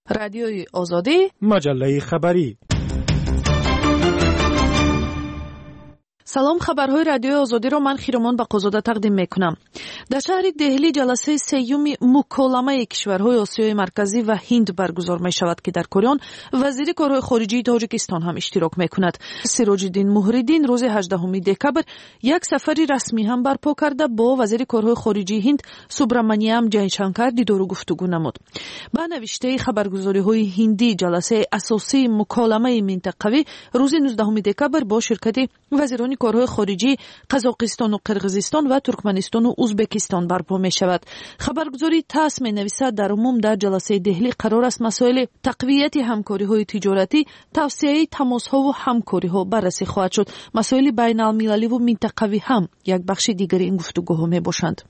رادیوی آزادی، مجله خبری. سلام، خبرهای رادیوی آزادی را من خیرمان بقازاده تقدیم میکنم. در شهر دهلی جلسه سیوم مکالمه کشورهای آسیای مرکزی و هند برگزار می شود که در کریان وزیر کارهای خارجه تاجیکستان هم اشتراک میکند. سراج الدین موهریدین روز 18 دکبر یک سفری رسمی هم برپا کرده با وزیر کارهای خارجه هند سوبرامانیام جایشانکر دیدار و گفتگو نمود. با نوشته خبرگزاری های هندی جلسه اساسی مکالمه منطقوی روز 19 دکبر با شرکت وزیران کارهای خارجی قزاقستان و قرقیزستان و ترکمنستان و ازبکستان برپا می شود. خبرگزاری تاس می نویسد در عموم در جلسه دهلی قرار است مسائل تقویت همکاری های تجارتی، توسعه تماس ها و همکاری ها بررسی خواهد شد. مسائل بین المللی و منطقوی هم یک بخش دیگر این گفتگوها می باشند.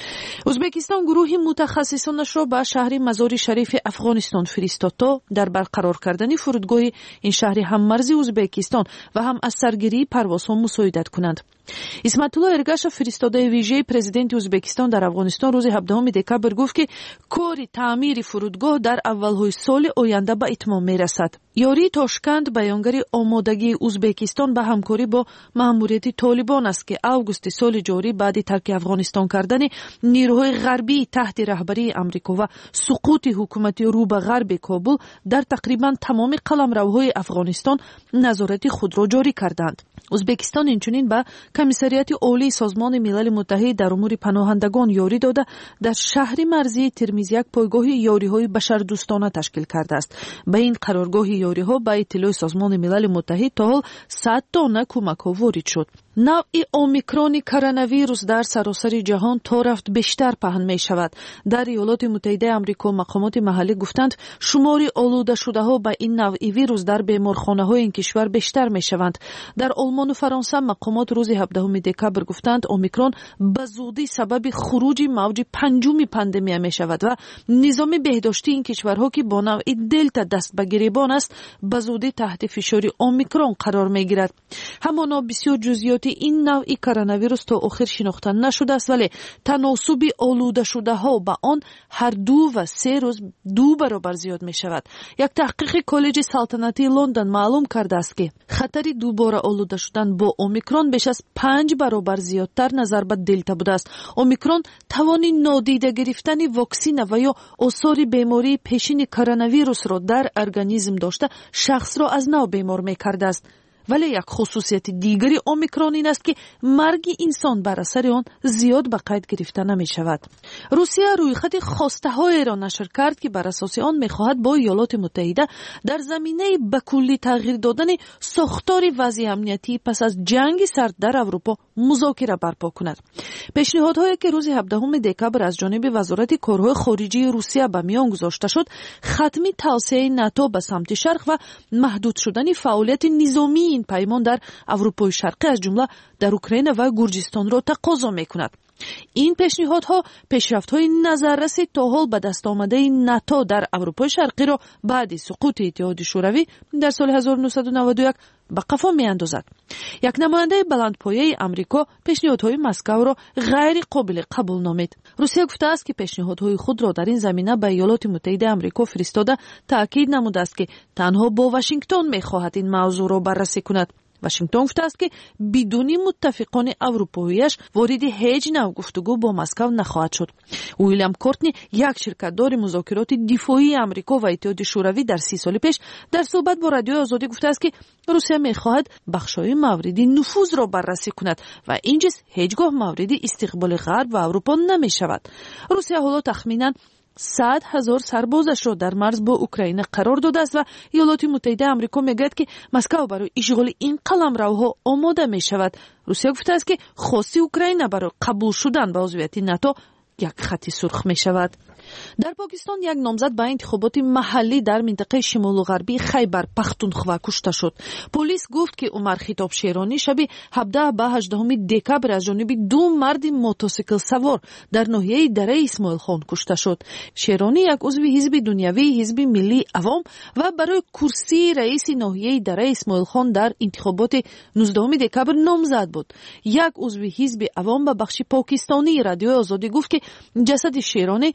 ازبکستان گروهی متخصصانش را به شهر مزار شریف افغانستان فرستاد تا در برقرار کردن فرودگاه این شهر هم مرزی ازبکستان و هم از سرگیری پروازها مساعدت کنند. اسمت الله ارگاش فرستاده ویژه پرزیدنت ازبکستان در افغانستان روز 17 دکبر گفت که کار تعمیر فرودگاه در اولهای سال آینده به اتمام میرسد. یاری تاشکند بیانگر آمادگی ازبکستان به همکاری با مأموریت طالبان است که اوگوست سال جاری بعد ترک افغانستان کردن نیروهای غربی تحت رهبری آمریکا و سقوط حکومت رو به غرب کابل در تقریبا تمام قلمروهای افغانستان نظارت خود را جاری کردند. ازبکستان اینچنین به کمیسریات عالی سازمان ملل متحد در امور پناهندگان یاری داده در شهر مرزی ترمیز یک پایگاه یاری‌های بشردوستانه تشکیل کرده است. به این قرارگاه یاری‌ها به اطلاع سازمان ملل متحد تا حال 100 تانه کمک‌ها وارد شد. نوع اومیکرون کرونا ویروس در سراسر جهان تا رفت بیشتر پهن می شود. در ایالات متحده آمریکا مقامات محلی گفتند شمار آلوده شده ها به این نوع ویروس در بیمارخانه های این کشور بیشتر می شوند. در آلمان و فرانسه مقامات روز 17 دکبر گفتند اومیکرون به زودی سبب خروج موج پنجم پاندمی می شود و نظام بهداشتی این کشورها که با نوع دلتا دست به گریبان است به زودی تحت فشار اومیکرون قرار می گیرد. همانا بسیار جزئیات این نوع کرونا ویروس تا آخر شناخته نشده است، ولی تناسب آلوده شده ها با آن هر 2 و 3 روز 2 برابر زیاد می شود. یک تحقیق کالج سلطنتی لندن معلوم کرده است که خطر دوباره آلوده شدن با اومیکرون بیش از 5 برابر زیادتر نظر به دلتا بوده است. اومیکرون توان نادیده گرفتن واکسن و یا آثار بیماری پیشین کرونا ویروس را در ارگانیسم داشته شخص را از نو بیمار می کرده است. ولی یک خصوصیت دیگری اومیکرون این است که مرگ انسان بر اثر آن زیاد به قید گرفته نمی شود. روسیه رویخط خواسته های را نشر کرد که بر اساس آن می خواهد با ایالات متحده در زمینه به کلی تغییر دادن ساختار وضع امنیتی پس از جنگ سرد در اروپا مذاکره برپا کند. پیشنهادهایی که روز 17 دکبر از جانب وزارت کارهای خارجه روسیه به میان گذاشته شد ختم توسعه ناتو به سمت شرق و محدود شدن فعالیت نظامی این پیمان در اروپای شرقی از جمله در اوکراین و گرجستان را تقاضا می‌کند. این پیشنهادها پیشرفت‌های نظررس تا حال به دست آمده ناتو در اروپای شرقی را بعد سقوط اتحاد شوروی در سال 1991 به قفا می‌اندازد. یک نماینده بلندپایه آمریکا پیشنهادهای مسکو را غیر قابل قبول نامید. روسیه گفته است که پیشنهادهای خود را در این زمینه به ایالات متحده آمریکا فرستاده تاکید نموده است که تنها با واشنگتن می‌خواهد این موضوع را بررسی کند. واشنگتن گفته است که بدون متفقان اروپاییش وارد هیچ نوع گفتگو با مسکو نخواهد شد. ویلیام کورتنی یک شرکت‌دار مذاکرات دفاعی آمریکا و اتحاد شوروی در 30 سال پیش در صحبت با رادیو آزادی گفته است که روسیه می‌خواهد بخش‌های مورد نفوذ را بررسی کند و این جز هیچگاه مورد استقبال غرب و اروپا نمی‌شود. روسیه حالا تخمیناً 100,000 سربازش را در مرز با اوکراین قرار داده است و ایالات متحده آمریکا میگوید که مسکو برای اشغال این قلمروها آماده می شود. روسیه گفته است که خواست اوکراین برای قبول شدن به عضویت ناتو یک خط سرخ می شود. در پاکستان یک نامزد به انتخابات محلی در منطقه شمال غربی خیبر پختونخوا کشته شد. پلیس گفت که عمر خطاب شیرانی شب 17 به 18 دکبر از جانب 2 مرد موتورسیکل سوار در ناحیه دره اسماعیل خان کشته شد. شیرانی یک عضو حزب دنیوی حزب ملی عوام و برای کرسی رئیس ناحیه دره اسماعیل خان در انتخابات 19 دکبر نامزد بود. یک عضو حزب عوام به بخش پاکستانی رادیو آزادی گفت که جسد شیرانی صبح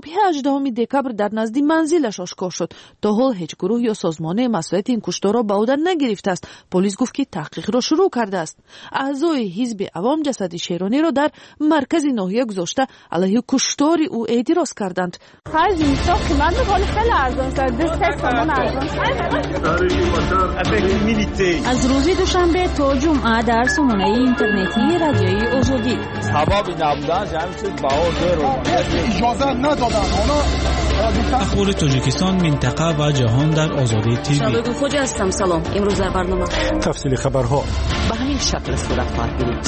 صبح 18 دکبر در نزد منزلش آشکار شد. تا حال هیچ گروه یا سازمان مسئولیت این کشتار را به عهده نگرفته است. پلیس گفت که تحقیق را شروع کرده است. اعضای حزب عوام جسد شیرانی را در مرکز ناحیه گذاشته علیه کشتار او اعتراض کردند. از روز دوشنبه تا جمعه در سامانه اینترنتی رادیوی آزادی سبب نبودن همین چیز اجازه ندادن. اخبار تاجیکستان، منطقه و جهان در آزادی تیوی. شبگو خوجا هستم. سلام. امروز در برنامه تفصیل خبرها به همین شکل صورت خواهد گرفت.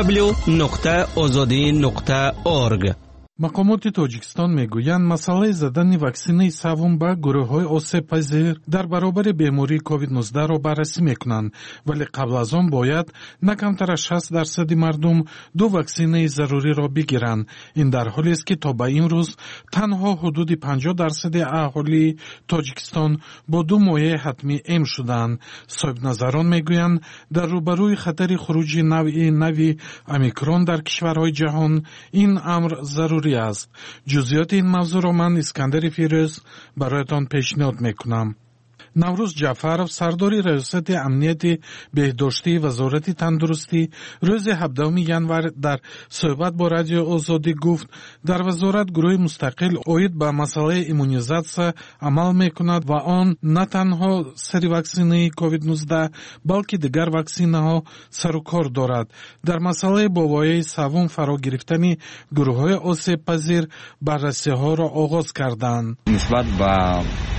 www.azadi.org. مقامات تاجیکستان میگویند مسئله زدن واکسینه سوم به گروه‌های آسیب‌پذیر در برابر بیماری کووید 19 را بررسی میکنند، ولی قبل از آن باید نه کمتر از 60% مردم دو واکسینه ضروری را بگیرند. این در حالی است که تا به امروز تنها حدود 50% اهالی تاجیکستان با دو مایع حتمی ایم شدند. صاحب نظران میگویند در روبروی خطر خروج نوی اومیکرون در کشورهای جهان این امر ضروری است. جزئیات این موضوع را من اسکندر فیروز برایتان پیشنهاد میکنم. نوروز جعفرов سرداری ریاست امنیت بهداشتی وزارت تندرستی روز 17 ینور در صحبت با رادیو آزادی گفت در وزارت گروه مستقل اوید به مسئله ایمونیزاسیا عمل میکند و آن نه تنها سری واکسینه کووید 19 بلکه دیگر واکسینه ها سر و کار دارد. در مسئله با وایه سوم فرا گرفتن گروه های آسیب پذیر بررسی ها را آغاز کردند. نسبت به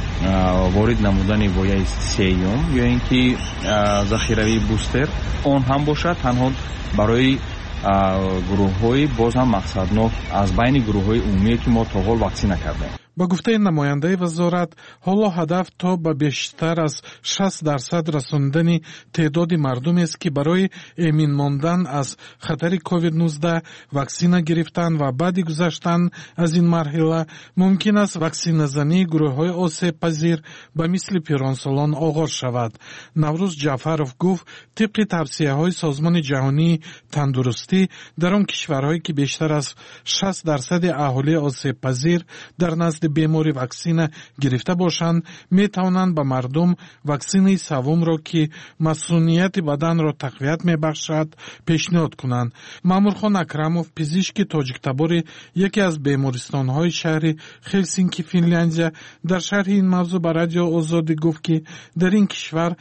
وارد نمودن وایه سیوم یا اینکه ذخیروی بوستر اون هم باشد تنها برای گروه‌های باز هم مقصدناک از بین گروه‌های عمومی که ما تا حال واکسینه کردیم. با گفته نماینده وزارت حالا هدف تا به بیشتر از 60% رساندن تعداد مردمی است که برای امین ماندن از خطر کووید 19 واکسینه گرفتن و بعد گذشتن از این مرحله ممکن است واکسینه زنی گروه‌های آسیب پذیر به مثل پیرانسالان آغاز شود. نوروز جعفرov گفت طبق توصیه‌های سازمان جهانی تندرستی در آن کشورهایی که بیشتر از 60% اهالی آسیب پذیر در نزد بیماری واکسینه گرفته باشند می توانند به مردم واکسینه سوم را که مسئولیت بدن را تقویت می بخشد پیشنهاد کنند. مامورخان اکرموف پزشک تاجیکتبار یکی از بیمارستان های شهر هلسینکی فنلاندیا در شرح این موضوع به رادیو آزادی گفت که در این کشور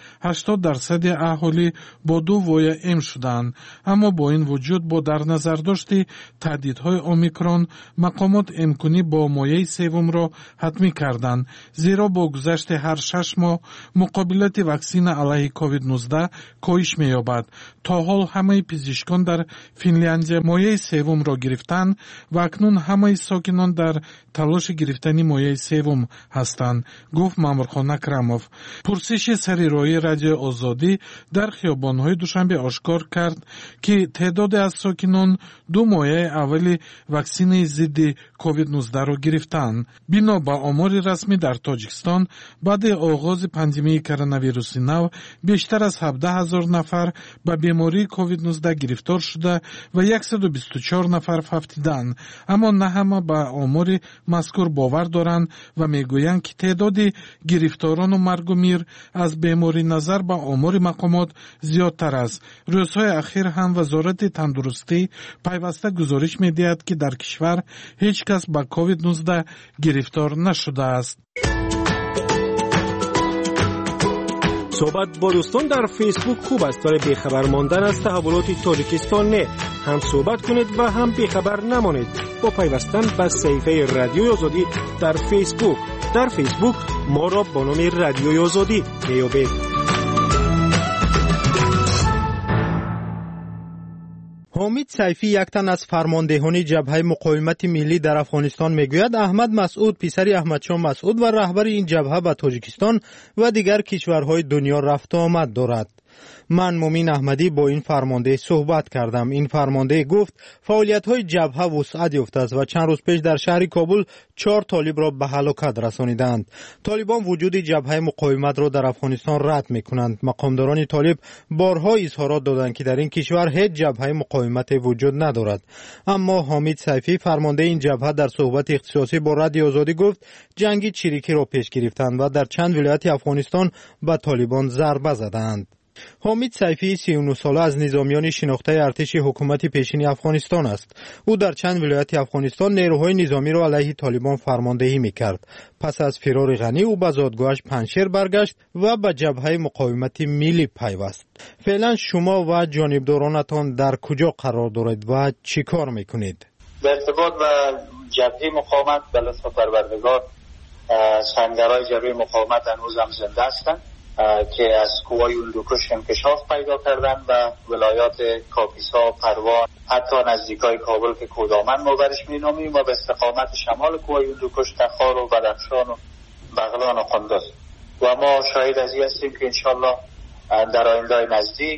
80% اهالی با دو وایه ایم شدند، اما با این وجود با در نظر داشت تهدیدهای اومیکرون مقامات امکانی با مایع سوم را حتمی کردند، زیرا با گذشت هر 6 ماه مقابلت واکسین علیه کووید 19 کاهش می‌یابد. تا حال همه پزشکان در فنلاندیا مایع سوم را گرفتند و اکنون همه ساکنان در تلاش گرفتن مایع سوم هستند، گفت مامورخان اکرموف. پرسش سریرای رادیو آزادی در خیابان‌های دوشنبه آشکار کرد که تعداد از ساکنان دو مایع اولی واکسین ضد کووید 19 را گرفتند. بنا به آمار رسمی در تاجیکستان بعد آغاز پاندمی کرونا ویروس نو بیشتر از 17,000 نفر به بیماری کووید 19 گرفتار شده و 124 نفر فوتیدند، اما نه همه به آمار مذکور باور دارند و میگویند که تعداد گرفتاران و مرگ و میر از بیماری نظر به آمار مقامات زیادتر است. روزهای اخیر هم وزارت تندرستی پیوسته گزارش می‌دهد که در کشور هیچ کس به کووید 19 گرفتار نشده است. صحبت با دوستان در فیسبوک خوب است، ولی بیخبر ماندن از تحولات تاجیکستان نه. هم صحبت کنید و هم بیخبر نمانید با پیوستن به صفحه رادیوی آزادی در فیسبوک. در فیسبوک ما را با نام رادیوی آزادی میابید. حامد سیفی یک تن از فرماندهان جبهه مقاومت ملی در افغانستان میگوید احمد مسعود پسر احمدشاه مسعود و رهبر این جبهه به تاجیکستان و دیگر کشورهای دنیا رفت و آمد دارد. من مومین احمدی با این فرمانده صحبت کردم. این فرمانده گفت فعالیت‌های جبهه وسعت یافته است و چند روز پیش در شهر کابل 4 طالب را به هلاکت رسانیدند. طالبان وجود جبهه مقاومت را در افغانستان رد می‌کنند. مقامداران طالب بارها اظهارات دادند که در این کشور هیچ جبهه مقاومت وجود ندارد. اما حامد سیفی فرمانده این جبهه در صحبت اختصاصی با رادیو آزادی گفت جنگ چریکی را پیش گرفتند و در چند ولایت افغانستان به طالبان ضربه زدند. حامد سیفی 39 ساله از نظامیان شناخته ارتش حکومت پیشین افغانستان است. او در چند ولایت افغانستان نیروهای نظامی را علیه طالبان فرماندهی میکرد. پس از فرار غنی او به زادگاهش پنجشیر برگشت و به جبهه مقاومت ملی پیوست. فعلا شما و جانبدارانتان در کجا قرار دارید و چی کار میکنید؟ به ارتباط با جبهه مقاومت به لطف پروردگار سنگرهای جبهه مقاومت هنوز هم زنده هستند که از کوههای هندوکش انکشاف پیدا کردن و ولایات کاپیسا، پروان، حتی نزدیکای کابل که کودامن ما برش مینامیم و به استقامت شمال کوههای هندوکش، تخار و بدخشان و بغلان و قندوز. و ما شاهد از این هستیم که انشالله در آینده نزدیک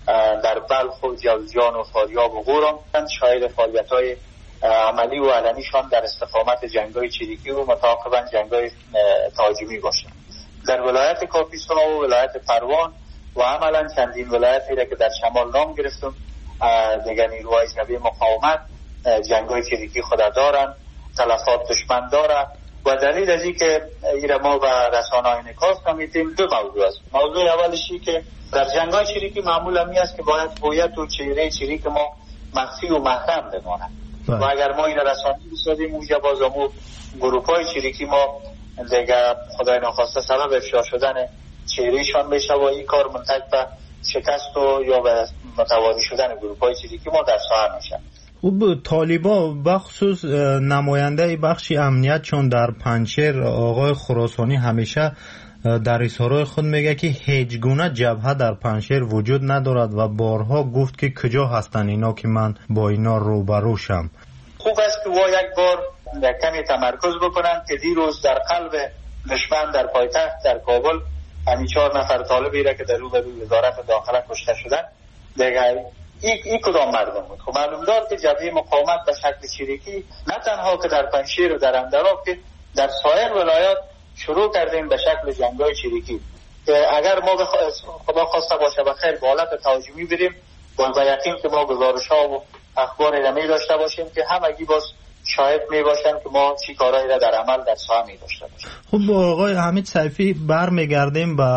در بلخ و جوزجان و فاریاب و غورم شاهد فعالیت‌های عملی و علنیشان در استقامت جنگ‌های چریکی و متعاقباً جنگ‌های تهاجمی باشند. در ولایت کاپیسا و ولایت پروان و عملا چندین ولایتی را که در شمال نام گرفتم دیگر نیروهای جبهه مقاومت جنگ‌های چریکی خود دارند، تلفات دشمن دارند و دلیل از این که ایره ما به رسانه‌های انعکاس میدیم دو موضوع است. موضوع اولشی که در جنگ‌های چریکی معمولا می است که باید هویت و چهره چریک ما مخفی و محرم بماند و اگر ما این رسانه‌ای بسازیم اونجا بازمو گروه‌های چریکی ما دیگه خدای ناخواسته سبب افشا شدن چهرهشان بشه و این کار منتج به شکست و یا به متواری شدن گروه‌های چریکی ما در ساحه میشه. خب طالبان بخصوص نماینده بخش امنیت چون در پنجشیر آقای خراسانی همیشه در اظهارات خود میگه که هیچ گونه جبهه در پنجشیر وجود ندارد و بارها گفت که کجا هستن اینا که من با اینا روبرو شم. خوب است که یک بار کمی تمرکز بکنن که دیروز در قلب دشمن در پایتخت در کابل همین 4 نفر طالبی را که در روبروی وزارت داخله کشته شدن دیگه این کدام مردم بود. خب معلوم دار که جبهه مقاومت به شکل چریکی نه تنها که در پنجشیر و در اندراب که در سایر ولایات شروع کردیم به شکل جنگ‌های چریکی که اگر ما خدا خواسته باشه بخیر به حالت تهاجمی بریم با یقین که ما گزارش‌ها و اخبار رمی داشته باشیم که همگی باز شاهد می باشن که ما چی کارهایی را در عمل در ساحه می داشته باشیم. خب آقای حمید سیفی برمیگردیم به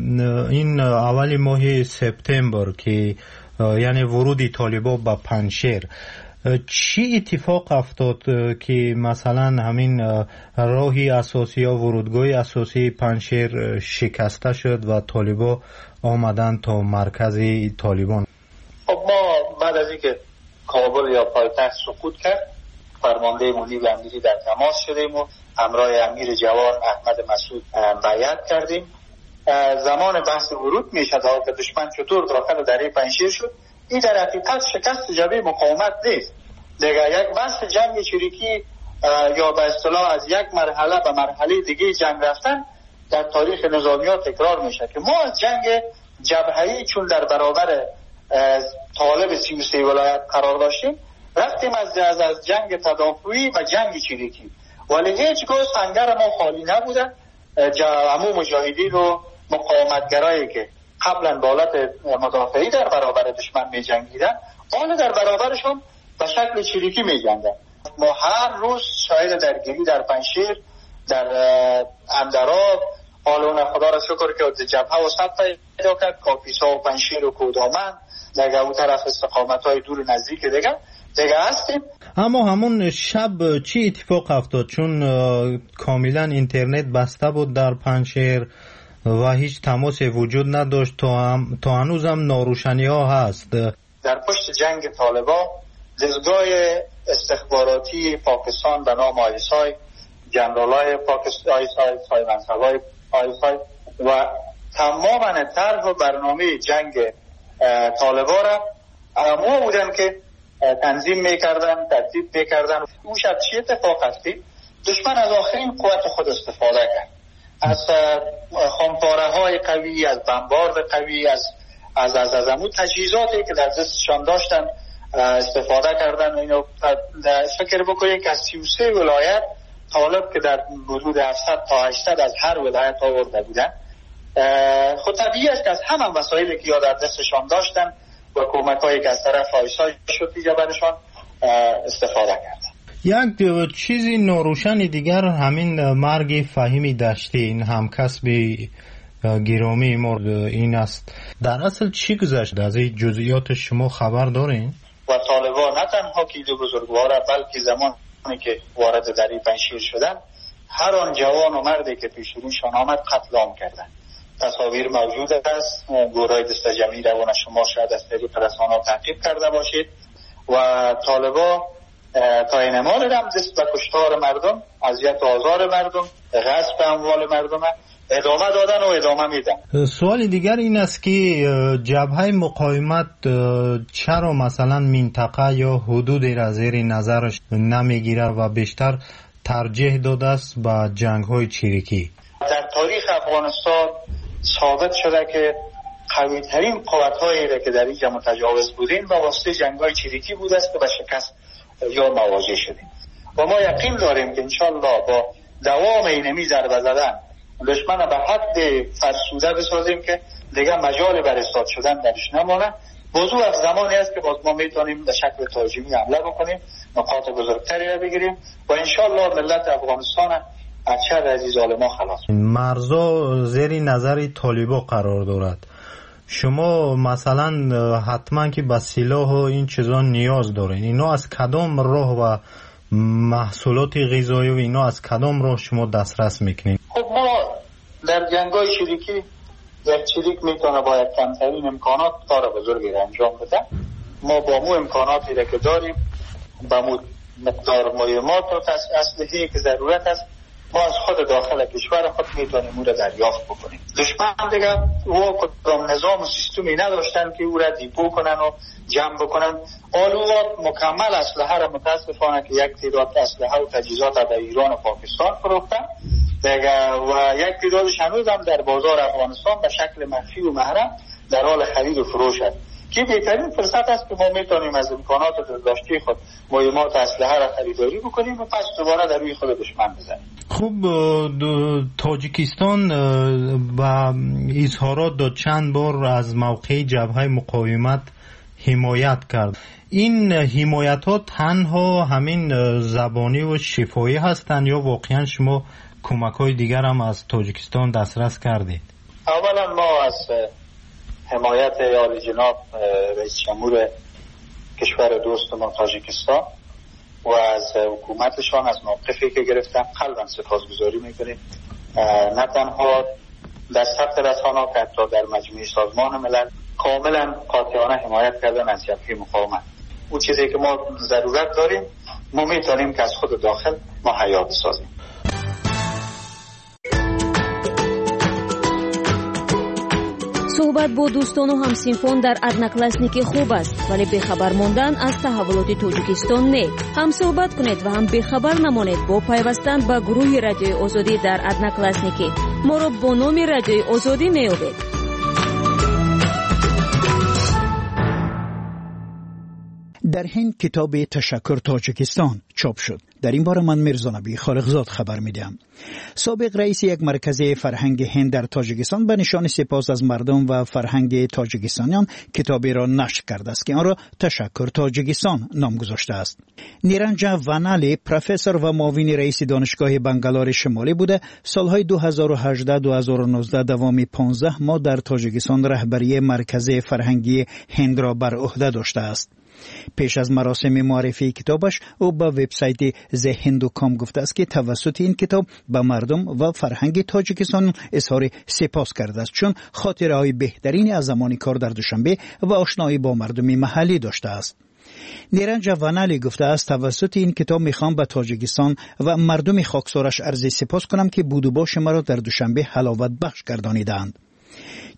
این اول ماه سپتامبر که یعنی ورود طالبان به پنجشیر. چی اتفاق افتاد که مثلا همین راهی اساسی یا ورودگاه اساسی پنجشیر شکسته شد و طالبان آمدن تا مرکز طالبان؟ خب ما بعد از اینکه کابل یا پایتخت سقوط کرد فرمانده ملی و امیری در تماس شدیم و همراه امیر جوان احمد مسعود بیعت کردیم. زمان بحث ورود میشد که دشمن چطور داخل دره پنجشیر شد این در حقیقت شکست جبهه مقاومت نیست دیگه یک بحث جنگ چریکی یا به اصطلاح از یک مرحله به مرحله دیگه جنگ رفتن در تاریخ نظامیات تکرار میشه که ما از جنگ جبهه‌ای چون در برابر طالب 33 ولایت قرار داشتیم رفتیم از جنگ تدافعی و جنگ چریکی ولی هیچگاه سنگر ما خالی نبودن. همون مجاهدین و مقاومتگرایی که قبلا به حالت مدافعی در برابر دشمن می جنگیدن آن در برابرشون به شکل چریکی می جنگیدن. ما هر روز شاهد درگیری در پنجشیر در اندراب حالا خدا را شکر که جبهه وسعت پیدا کرد کاپیسا و پنجشیر و کودامن دیگه اون طرف استقامت های دور نزدیک دیگه هستیم. اما همون شب چی اتفاق افتاد چون کاملا اینترنت بسته بود در پنجشیر و هیچ تماسی وجود نداشت تا هنوزم ناروشنی ها هست. در پشت جنگ طالبان دستگاه استخباراتی پاکستان به نام آیسای جنرالای پاکستان آیسای منصبای آیسای و تماما طرح و برنامه جنگ طالبان را ما بودن که تنظیم میکردن ترتیب میکردن. اون شب چی اتفاق هستی؟ دشمن از آخرین قوت خود استفاده کرد از خمپاره های قوی از بمبارد قوی از از امون تجهیزاتی که در دستشان داشتن استفاده کردن و اینو فکر بکنید که از 33 ولایت طالب که در حدود 700 تا 800 از هر ولایت آورده بودن. خود طبیعی است که از همان وسایلی که یا در دستشان داشتن و کمک‌هایی که از طرف آیسای شد جبرشان استفاده کردن. یک چیزی نوروشن دیگر همین مرگ فهیمی دشتی، این همکسب گرامی مرد این است. در اصل چی گذشت؟ از این جزئیات شما خبر دارین؟ و طالبان نه تنها که دو بزرگواره بلکه زمانی که وارد در این پنشیر شدن هر آن جوان و مردی که پیش روشان آمد قتل عام کردن. تصاویر موجود است، گروه دست جمعی روان شما شاید از طریق رسانه‌ها تعقیب کرده باشید و طالبان تا این مال هم دست به کشتار مردم، اذیت و آزار مردم، غصب اموال مردم ادامه دادن و ادامه میدن. سوال دیگر این است که جبهه مقاومت چرا مثلا منطقه یا حدودی را زیر نظرش نمیگیره و بیشتر ترجیح داده است به جنگ های چریکی؟ در تاریخ افغانستان ثابت شده که قوی ترین قوت هایی که در اینجا متجاوز بودین با واسطه جنگ های چریکی بود است که به شکست یا مواجه شدیم و ما یقین داریم که انشالله با دوام اینمی ضربه زدن دشمن به حد فرسوده بسازیم که دیگه مجال بر استاد شدن درش نمانه. موضوع از زمانی است که باز ما میتونیم به شکل تاجیمی حمله بکنیم، نقاط بزرگتری را بگیریم و انشالله ملت افغانستان از شر از این ظالما خلاص. مرزا زیر نظر طالبا قرار دارد. شما مثلا حتما که به سلاح و این چیزا نیاز دارین. اینا از کدام راه و محصولات غذایی و اینا از کدام راه شما دسترس میکنین؟ خب ما در جنگای چریکی یک چریک میتونه باید کمترین امکانات کار بزرگی را انجام بده. ما با مو امکاناتی را که داریم با مو مقدار مهمات و اسلحه‌ای که ضرورت است ما از خود داخل کشور خود میتونیم او را دریافت بکنیم. دشمن دیگه او کدام نظام و سیستمی نداشتن که او را دیپو کنن و جمع بکنن. آلوات مکمل اسلحه را متاسفانه که یک تعداد اسلحه و تجهیزات در ایران و پاکستان فروختن دیگه و یک تعدادش هنوز هم در بازار افغانستان به شکل مخفی و محرم در حال خرید و فروش است که بهترین فرصت است که ما میتونیم از امکانات داشتی خود مهمات اسلحه را خریداری بکنیم و پس دوباره در روی خود دشمن بزنیم. خوب، تاجیکستان با اظهارات داد چند بار از موقع جبهه مقاومت حمایت کرد. این حمایت ها تنها همین زبانی و شفاهی هستند یا واقعا شما کمک های دیگر هم از تاجیکستان دسترس کردید؟ اولا ما از حمایت عالی جناب رئیس جمهور کشور دوست ما تاجیکستان و از حکومتشان از موقفی که گرفتن قلبا سپاسگزاری میکنیم. نه تنها در سطح رسانه‌ها که حتی در مجموعه سازمان ملل کاملا قاطعانه حمایت کردن از جبهه مقاومت. اون چیزی که ما ضرورت داریم ما میتونیم که از خود داخل ما حیات سازیم. صحبت با دوستان و همسینفون در ادناکلاسنیک خوب است، ولی بخبر ماندن از تحولات تاجیکستان نه. هم صحبت کنید و هم بخبر نمانید با پیوستن به گروه رادیوی آزادی در ادناکلاسنیک. ما را با نام رادیوی آزادی میابید. در هند کتاب تشکر تاجیکستان چاپ شد. در این باره من میرزا نبی خالقزاد خبر میدم. سابق رئیس یک مرکز فرهنگ هند در تاجیکستان به نشان سپاس از مردم و فرهنگ تاجیکستانیان کتابی را نشر کرده است که آن را تشکر تاجیکستان نام گذاشته است. نیرنجا ونالی پروفسور و معاون رئیس دانشگاه بنگلور شمالی بوده. سالهای 2018-2019 دوامی 15 ماه در تاجیکستان رهبری مرکز فرهنگی هند را بر عهده داشته است. پیش از مراسم معرفی کتابش او به وبسایت زهندوکام گفته است که توسط این کتاب به مردم و فرهنگ تاجیکستان اظهار سپاس کرده است چون خاطره‌های بهترین از زمان کار در دوشنبه و آشنایی با مردم محلی داشته است. نیرنج ونالی گفته است توسط این کتاب میخوام به تاجیکستان و مردم خاکسارش عرض سپاس کنم که بود و باش مرا در دوشنبه حلاوت بخش گردانیدند.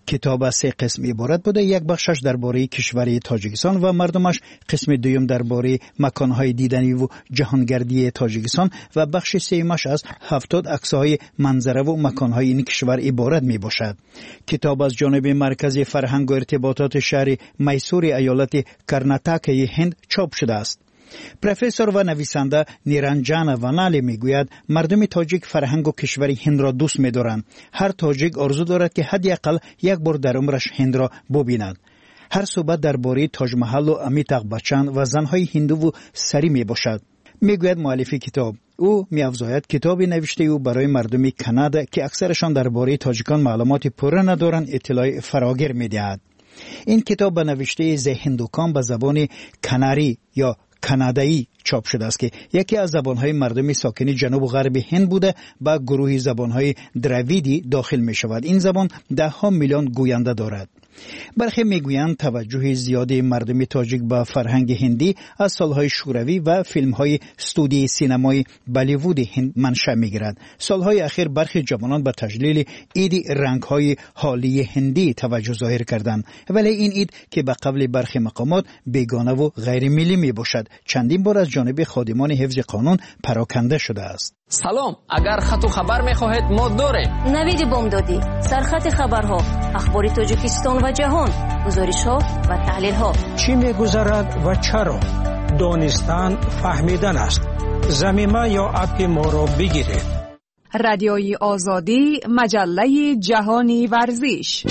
کتاب از 3 قسم عبارت بوده. یک بخشش درباره کشور تاجیکستان و مردمش، قسم دوم درباره مکانهای دیدنی و جهانگردی تاجیکستان و بخش سومش از 70 عکس‌های منظره و مکانهای این کشور عبارت می باشد. کتاب از جانب مرکز فرهنگ و ارتباطات شهر میسور ایالت کرناتاک هند چاپ شده است. پروفسور و نویسنده نیرنجان ونالی میگوید مردم تاجیک فرهنگ و کشور هند را دوست می‌دارند. هر تاجیک آرزو دارد که حداقل یک بار در عمرش هند را ببیند. هر صحبت درباره تاج محل و امیتاق بچن و زنهای هندو و سری می باشد. میگوید مؤلف کتاب. او می‌افزاید کتاب نوشته او برای مردم کانادا که اکثرشان درباره تاجیکان معلومات پوره ندارند اطلاع فراگیر می‌دهد. این کتاب به نوشته زهندوکان به زبان کاناری یا کانادایی چاپ شده است که یکی از زبانهای مردم ساکن جنوب و غرب هند بوده با گروهی زبانهای دراویدی داخل می شود. این زبان 10 میلیون گوینده دارد. برخی میگویند توجه زیاد مردم تاجیک به فرهنگ هندی از سالهای شوروی و فیلم‌های استودیوی سینمای بالیوود هند منشأ می‌گیرد. سالهای اخیر برخی جوانان به تجلیل عید رنگ‌های حالی هندی توجه ظاهر کردند، ولی این عید که به قول برخی مقامات بیگانه و غیر ملی میباشد چندین بار از جانب خادمان حفظ قانون پراکنده شده است. سلام، اگر خط و خبر می‌خواهید ما داریم. نوید بامدادی، سرخط خبرها، اخبار تاجیکستان و جهان، گزارش‌ها و تحلیل‌ها. چی می‌گذرد و چرا؟ دانستن فهمیدن است. ضمیمه یا اپ ما را بگیرید. رادیوی آزادی، مجله جهانی ورزش.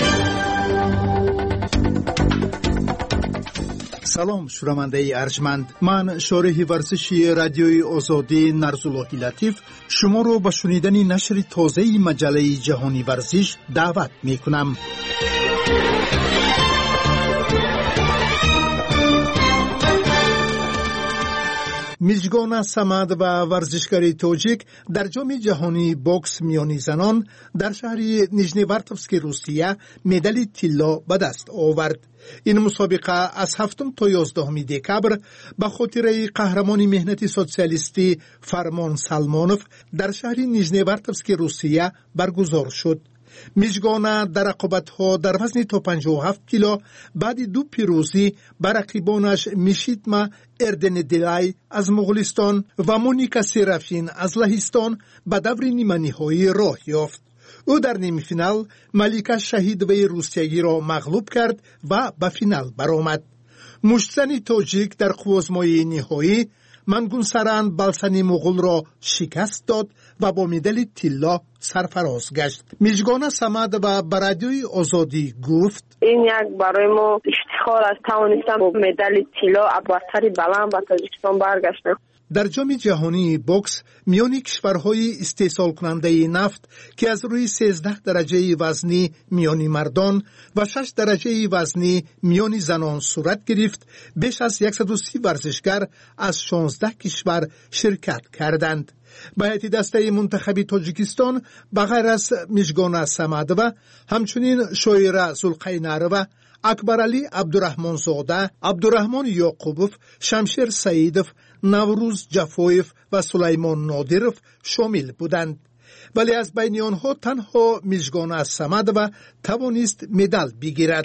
سلام شنونده ارجمند، من شارح ورزشی رادیوی آزادی نرزاللهی لطیف شما رو به شنیدن نشر تازه مجله جهانی ورزش دعوت می کنم. میزگان سمد و ورزشکار تاجیک در جام جهانی بوکس میانی زنان در شهر نیژنیوارتوفسک روسیه مدال طلا به دست آورد. این مسابقه از 7 تا 11 دکبر به خاطر قهرمان مهنتی سوسیالیستی فرمان سلمانوف در شهر نیژنیوارتوفسک روسیه برگزار شد. میزگان در رقابت‌ها در وزن تا 57 کیلو بعد 2 پیروزی بر رقیبانش میشیتما اردندلای از مغولستان و مونیکا سرافین از لهستان به دور نیمه نهایی راه یافت. او در نیمه فینال ملیکا شهیدوی روسیایی را مغلوب کرد و به فینال برآمد. مشتزن تاجیک در قوزمای نهایی منگونسران بالسانی مغول را شکست داد و با مدال طلا سرفراز گشت. میزگان سمد و رادیوی آزادی گفت این یک برای ما افتخار است توانستم با مدال طلا ابرتری بلند به تاجیکستان برگشتم. در جام جهانی بوکس میان کشورهای استحصال کننده نفت که از روی 13 درجه وزنی میان مردان و 6 درجه وزنی میان زنان صورت گرفت، بیش از 130 ورزشکار از 16 کشور شرکت کردند. به هیئت دسته منتخب تاجیکستان بغیر از میزگان سمد و همچنین شویره زلقینارова، اکبر علی عبدالرحمن زاده، عبدالرحمن یعقوبوف، شمشیر سعیدوف، نوروز جفویف و سلیمان نادیروف شامل بودند. ولی از بین آنها تنها میزگان سمد و توانست مدال بگیرد.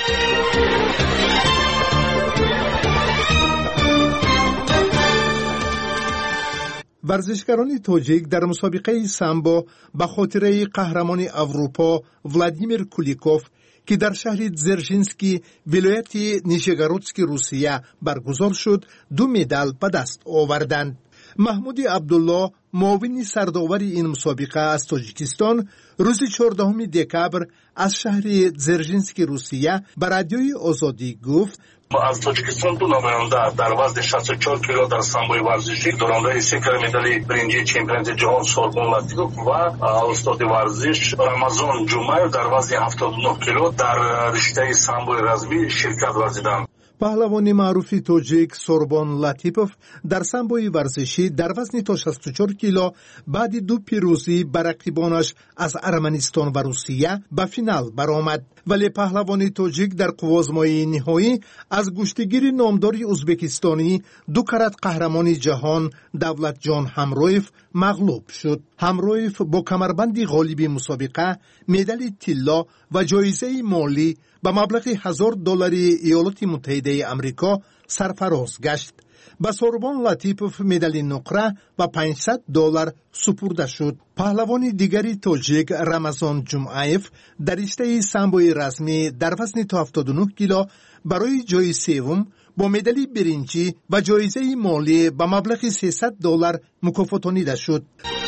ورزشکاران تاجیک در مسابقه سامبو به خاطر قهرمان اروپا ولادیمیر کولیکوف که در شهر زرژینسکی ولایت نیژگورودسک روسیه برگزار شد 2 مدال به دست آوردند. محمود عبدالله معاون سردآور این مسابقه از تاجیکستان روز 14 دکبر از شهر زرژینسک روسیه به رادیوی آزادی گفت از تاجیکستان 2 نماینده در وزن 64 کیلو در سامبوی ورزشی دارنده سکر مدال برنجی چمپیونات جهان سلمان لطیف و استاد ورزش رمضان جمعه در وزن 79 کیلو در رشته سامبوی رزمی شرکت ورزیدند. پهلوانی معروف توجیک سوربون لاتیپوف در سامبوی ورزشی در وزن تا 64 کیلو بعد 2 پیروزی بر رقیبانش از ارمنستان و روسیه به فینال برآمد، ولی پهلوانی توجیک در قوازمای نهایی از گشتگیر نامدار ازبکستانی 2 کرات قهرمان جهان دولتجان همرویف مغلوب شد. همرویف با کمربند غالب مسابقه، مدال طلا و جایزه مالی به مبلغ $1000 ایالات متحده آمریکا سرفراز گشت. به سوربون لاتیپوف مدال نقره و $500 سپرده شد. پهلوان دیگری توجیک رمضان جمعیف در رشته سامبوی رسمی در وزن تا 79 کیلو برای جای سوم با مدال برنجی و جایزه مالی به مبلغ $300 مکافاتانیده شد.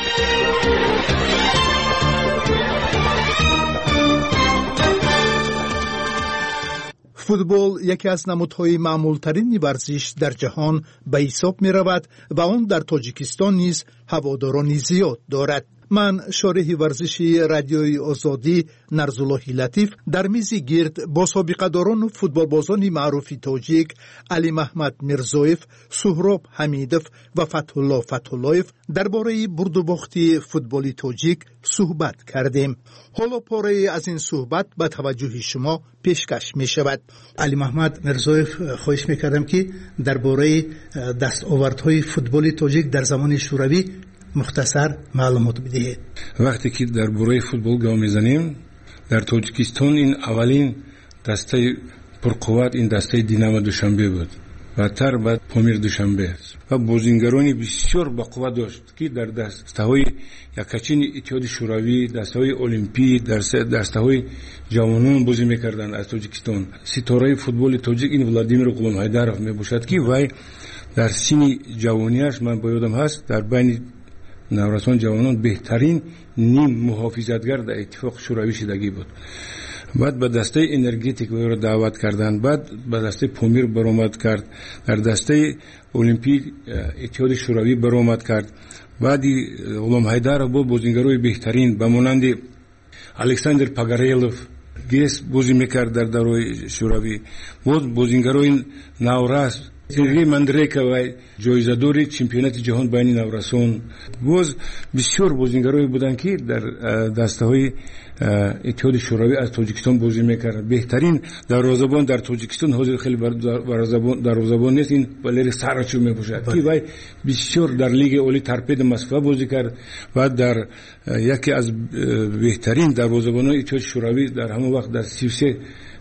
فوتبال یکی از نمودهای معمولترین ورزش در جهان به حساب می رود و آن در تاجیکستان نیز هواداران زیاد دارد. من شارح ورزشی رادیوی آزادی نرزالله لطیف در میز گرد با سابقه داران فوتبال بازان معروف تاجیک علی محمد میرزویف، سهراب حمیدوف و فتحالله فتحالله‌یف درباره برد و باخت فوتبال تاجیک صحبت کردیم. حالا پاره از این صحبت به توجه شما پیشکش می شود. علی محمد میرزویف، خواهش می کردم که درباره دستاوردهای فوتبال تاجیک در زمان شوروی مختصر معلومات بدهید. وقتی که در باره فوتبال گام میزنیم، در تاجیکستان این اولین دسته پرقوت این دسته دینامو دوشنبه بود و تر بعد پامیر دوشنبه و بازیگرانی بسیار با قوت داشت که در دسته‌های یکچین اتحاد شوروی، دسته‌های المپی، دسته‌های جوانان بازی می‌کردند از تاجیکستان. ستاره فوتبال تاجیک این ولادیمیر غلامحیدرов میباشد که وای در سن جوانیش من یادم هست در بین نورسان جوانان بهترین نیم محافظتگر در اتفاق شوروی شدگی بود. بعد به دسته انرژتیک او را دعوت کردند، بعد به دسته پامیر برآمد کرد، در دسته المپی اتحاد شوروی برآمد کرد. بعد غلام حیدر با بازیگرای بهترین به مانند الکساندر پاگارلوف گیس بازی میکرد در دوران شوروی. بود بازیگرای نورس سرگی مندریکا و جایزه‌دار چمپیونات جهان بین نورسان بود. بسیار بازیگرایی بودند که در دسته‌های اتحاد شوروی از تاجیکستان بازی میکردند. بهترین دروازه‌بان در تاجیکستان حاضر خیلی دروازه‌بان نیست، این والری سارچو میباشد که وای بسیار در لیگ اولی ترپید مسکو بازی کرد و در یکی از بهترین دروازه‌بانان اتحاد شوروی در همون وقت در 33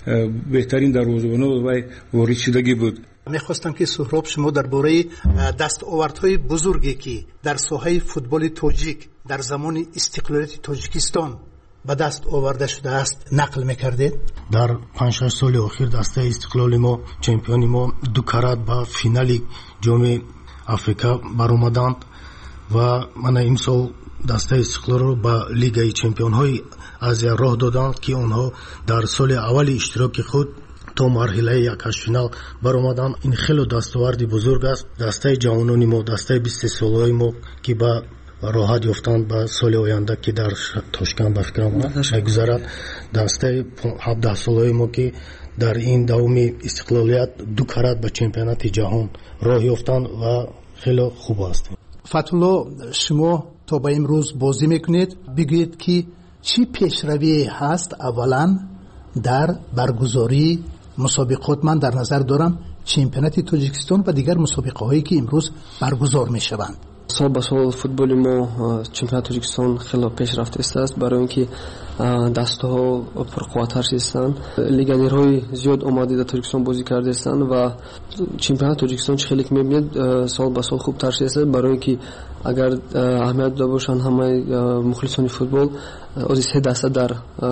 بهترین دروازه‌بان وای وارد شدگی بود. میخواستم که سهراب شما درباره دستاوردهای بزرگی که در ساحه فوتبال تاجیک در زمان استقلالیت تاجیکستان به دست آورده شده است نقل میکردید. در 5-6 سال اخیر دسته استقلال ما، چمپیون ما 2 کرات به فینال جام آفریقا برآمدند و من این سال دسته استقلال رو به لیگ چمپیون های آسیا راه دادند که آنها در سال اول اشتراک خود تا مرحله یکش فینال برآمدند. این خیلی دستاورد بزرگ است. دسته جوانان ما، دسته 20 ساله‌ای ما که به راحت یافتند به سال آینده که در تاشکند به فکرم میگذرد، دسته 17 ساله‌ای ما که در این دوم استقلالیت 2 کرات به چمپیونات جهان راه یافتند و خیلی خوب است. فتحالله، شما تا به امروز بازی میکنید، بگویید که چی پیشروی هست اولا در برگزاری مسابقات؟ من در نظر دارم چمپیونات تاجیکستان و دیگر مسابقه هایی که امروز برگزار می شوند. سال به سال فوتبال ما چمپیونات تاجیکستان خیلی پیشرفته است، برای اینکه دسته‌ها پرقوت‌تر هستند. لیگانی‌های زیاد آماده در تاجیکستان بازی کرده هستند و چمپیونات تاجیکستان خیلی می‌بینید سال به سال خوبتر است، برای اینکه اگر اهمیت داشته باشند همه مخلصان فوتبال از 3 دسته در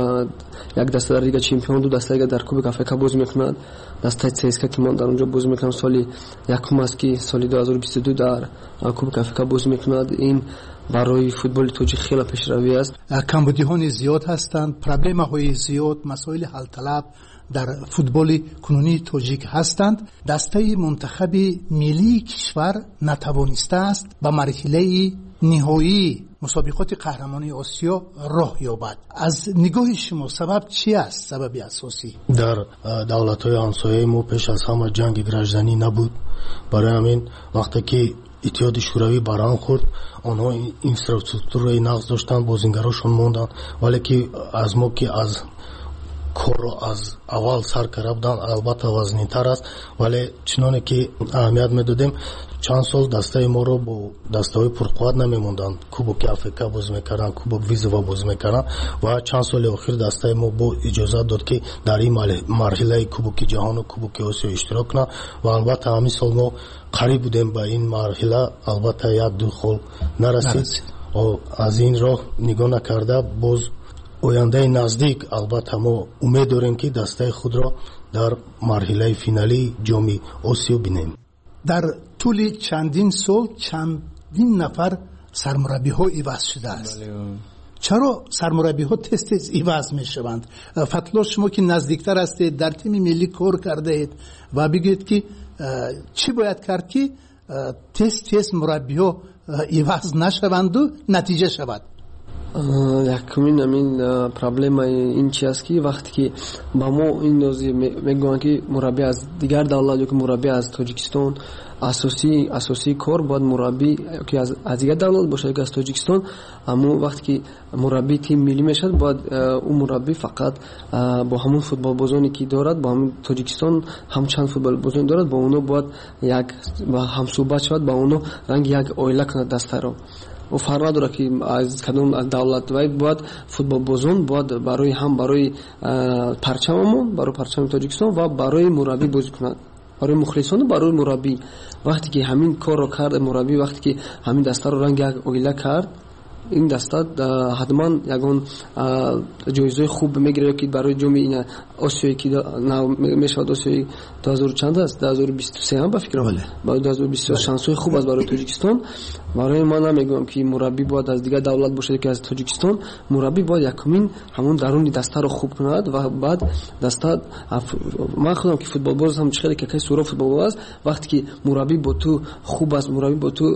یک دسته در لیگ چمپیون، 2 دسته در کوبک آفریقا بازی می‌کنند. دسته CSKA که من در اونجا بازی می‌کنم سال یکم است که سال 2022 در کوبک آفریقا بازی می‌کنند. این برای فوتبال تاجیک خیلی پیشروی است. کمبودی‌های زیاد هستند، پروبلم‌های زیاد، مسائل حل طلب در فوتبال کنونی تاجیک هستند. دسته منتخب ملی کشور نتوانسته است به مرحله نهایی مسابقات قهرمانی آسیا راه یابد. از نگاه شما سبب چی است؟ سبب اساسی در دولت‌های همسایه ما پیش از همه جنگ گراجزنی نبود. برای همین وقتی که اتحاد شوروی بران خورد آنها اینفراستراکچور نقض داشتن، بازیگراشون موندن، ولی که از ما که از کار از اول سر کردن البته وزنی‌تر است، ولی چنانه که اهمیت میدادیم چند سال دسته ما رو با دسته‌های پرقوت نمیموندن. کوبک آفریقا بازی میکردن، کوبک ویزوا بازی میکردن و چند سال اخیر دسته ما با اجازه داد که در این مرحله کوبک جهان و کوبک آسیا اشتراک کنه و البته همین سال ما قریب بودیم به این مرحله، البته یک دو خال نرسید. از این راه نگاه نکرده باز آینده نزدیک البته ما امید داریم که دسته خود را در مرحله فینالی جام آسیا بینیم. در طول چندین سال چندین نفر سرمربی ها عوض شده است. چرا سرمربی ها تست عوض می شوند؟ فتلا شما که نزدیکتر هستید، در تیم ملی کار کرده اید و بگید که چی باید کرد که تست مربی ها عوض نشوند و نتیجه شود؟ یکمین همین پرابلم این چی است که وقتی که با ما این نوزی میگویند که مربی از دیگر دولت یا که مربی از تاجیکستان اساسی کار باید مربی که از دیگر دولت باشه که از تاجیکستان، اما وقتی که مربی تیم ملی میشد باید اون مربی فقط با همون فوتبال بازانی که دارد، با همون تاجیکستان هم چند فوتبال بازان دارد، با اونو باید یک هم صحبت شود، با اونو رنگ یک اویله کنه دسته رو و فرق نداره که از کدوم از دولت باید فوتبال بازان باید برای هم برای پرچممون، برای پرچم تاجیکستان و برای مربی بازی کنند، برای مخلصان و برای مربی. وقتی که همین کار رو کرد مربی، وقتی که همین دسته رو رنگ اویله کرد، این دسته حتما یگان جایزه خوب میگیره که برای جام آسیایی که میشود آسیایی 2000 چند است 2023 هم به فکرم برای 2023 شانس خوب است برای تاجیکستان. برای من نمیگم که مربی باید از دیگه دولت باشه که از تاجیکستان، مربی باید یکمین همون درون دسته رو خوب کند و بعد دسته من خودم که فوتبال باز هم چخیلی که کسی سورا فوتبال باز وقتی که مربی با تو خوب است، مربی با تو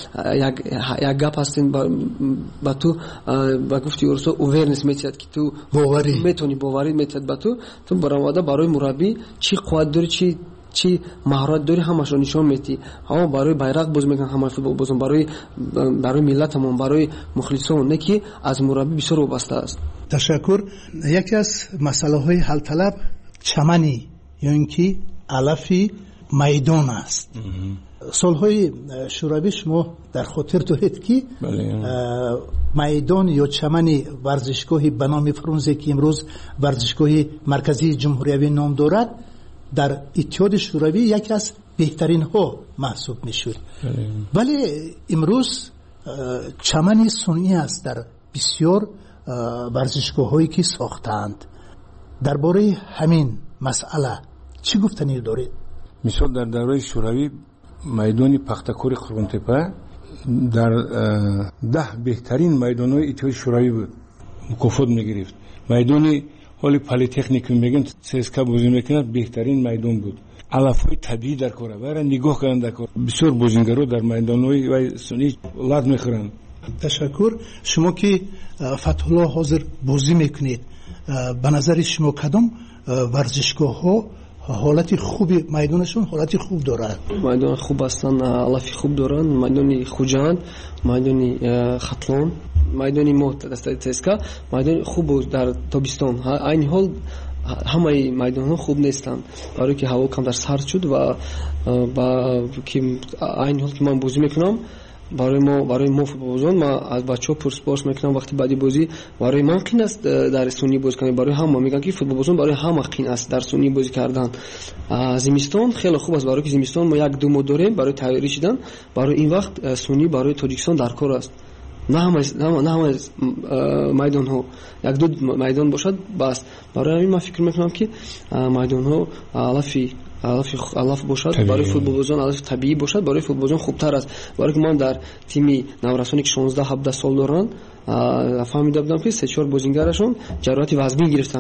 یک گپ هستین با تو با گفتی ورسو اوورنس میتید که تو باوری میتونی باوری میتید با تو برای مربی چی قوت داری چی مهارت داری همش رو نشون میدی. ها برای بیرق باز میگن همه فوتبال بازم برای ملتمون، برای مخلصون، نه که از مربی بسیار وابسته است. تشکر. یکی از مسئله های حل طلب چمنی یا اینکه علفی میدان است. سالهای شوروی شما در خاطر دارید که میدان یا چمن ورزشگاهی به نام فرونزه که امروز ورزشگاه مرکزی جمهوری نام دارد در اتحاد شوروی یکی از بهترین ها محسوب میشد، ولی امروز چمن صنعی است در بسیار ورزشگاه هایی که ساختند. درباره همین مسئله چی گفتنی دارید؟ مثال در دوره شوروی میدان پختکور قرغنتپه در 10 بهترین میدان‌های اتحاد شوروی بود، مکافات میگرفت. میدان حالی پلی‌تکنیک میگن سسکا بازی میکنه بهترین میدان بود. علف‌های طبیعی در کار برای نگاه کردن در کار بسیار بازیگرا در میدان‌های و سنی لات میخورن. تشکر. شما که فتح‌الله حاضر بازی میکنید، به نظر شما کدام ورزشگاه‌ها حالت خوبی میدانشون حالت خوب دارد؟ میدان خوب هستن، علفی خوب دارن، میدان خوجان، میدان خطلان، میدان موت دسته تسکا، میدان خوب در تابستان. این حال همه میدان ها خوب نیستند برای که هوا کم در سرد شد و با که این حال که من بازی میکنم برای ما فوتبال بازان ما از بچه‌ها پرسپارس میکنم وقتی بعدی بازی برای من قین است در سونی بازی کردن، برای هم میگن که فوتبال بازان برای هم قین است در سونی بازی کردن. زمستان خیلی خوب است برای که زمستان ما یک دو ماه داریم برای تیاری شدن، برای این وقت سونی برای تاجیکستان در کار است. نه همه میدان ها یک دو میدان باشد بس. برای همین من فکر میکنم که میدان ها علف باشد طبیعی. برای فوتبال بازان علف طبیعی باشد برای فوتبال بازان خوبتر است. برای که من در تیم نورسانی که 16-17 سال دارن فهمیده بودم که 3-4 بازیگرشون جراحت وزنی گرفتن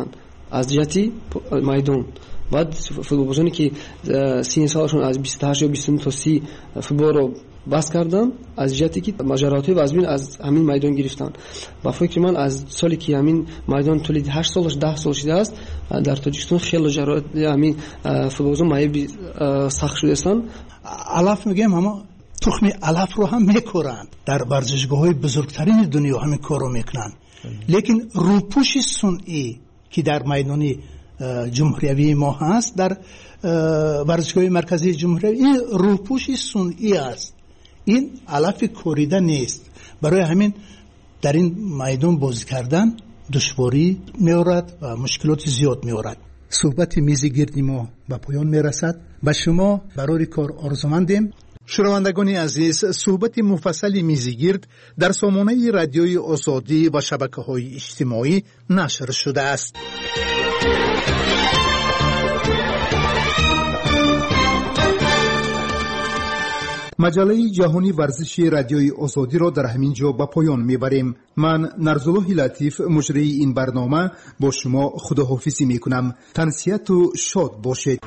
از جهتی میدان. بعد فوتبالبازانی که سن سالشون از 28 یا 29 تا 30 فوتبال رو بس کردن از جهتی که مجرات وزمین از همین میدان گرفتن. با فکر من از سالی که همین میدان تولید 8 سالش 10 سال شده است در تاجیکستان خیلی جرات همین فوتبالبازان مایه سخت شده هستند. علف میگم اما تخم علف رو هم میکورند در ورزشگاه‌های بزرگترین دنیا همین کارو میکنن. لیکن روپوش صنعی که در میدان جمهوری ما هست در ورزشگاه مرکزی جمهوری این روپوش صنعی است. این علف کوریده نیست. برای همین در این میدان بازی کردن دشواری می‌آورد و مشکلات زیاد می‌آورد. صحبت میز گرد ما به پایان میرسد. به شما برای کار آرزومندیم. شنوندگان عزیز، صحبت مفصل میزگرد در سامانه رادیوی آزادی و شبکه‌های اجتماعی نشر شده است. مجله جهانی ورزشی رادیوی آزادی را در همین جا به پایان میبریم. من نرزالله لطیف مجری این برنامه با شما خداحافظی میکنم. تنسیت و شاد باشید.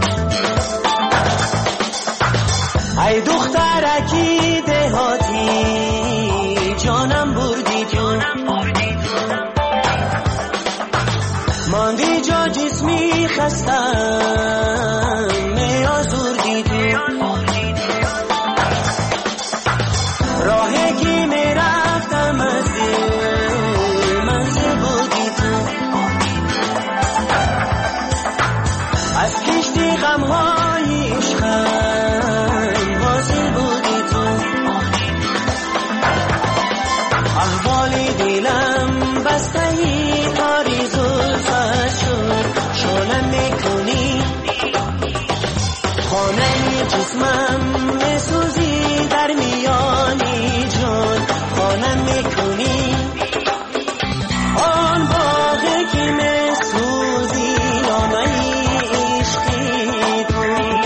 ای دخترکی دهاتی جانم بردی تو، ماندی جا جسمی خستم میازوردی تو، راهی که میرفتم از دل منزل بودی تو، از کشتی غمهای عشقم حاصل بودی تو، احوال دلم بستهی کاری زلفت شد، شلم میکنی خانه جسمم میسوزی در میانی جان، خانه میکنی آن باغی که میسوزی نامه عشقی تو،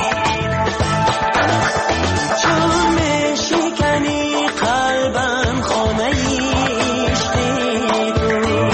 چون میشکنی قلبم خانه عشقی تو.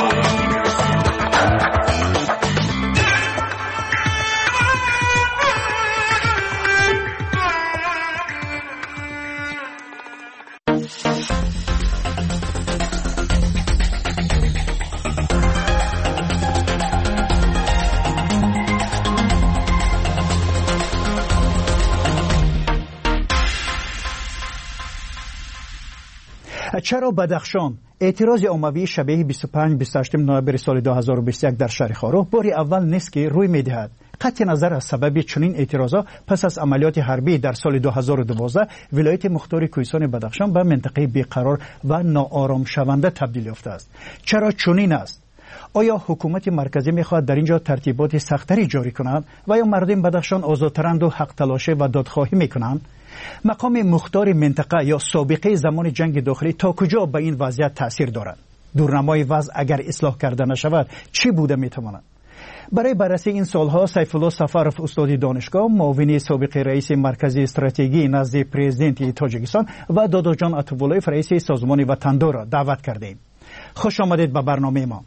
چرا بدخشان؟ اعتراض عمومی شبیه 25-28 نوامبر سال 2021 در شهر خاروخ بار اول نیست که روی می‌دهد. قطع نظر از سبب چنین اعتراضات پس از عملیات حربی در سال 2012 ولایت مختار کوهستان بدخشان به منطقه بیقرار و ناآرام شونده تبدیل یافته است. چرا چنین است؟ آیا حکومت مرکزی می‌خواهد در اینجا ترتیبات سخت‌تری جاری کند و یا مردم بدخشان آزادترند و حق تلاش و دادخواهی می‌کنند؟ مقام مختار منطقه یا سابقه زمان جنگ داخلی تا کجا به این وضعیت تأثیر دارد؟ دورنمای وضع اگر اصلاح کرده نشود چی بوده میتواند؟ برای بررسی این سوالها سیفالله سفرف استاد دانشگاه، معاون سابق رئیس مرکز استراتژی نزد پرزیدنت تاجیکستان و داداجان عطیف‌الله رئیس سازمان وطندار را دعوت کردیم. خوش آمدید به برنامه ما.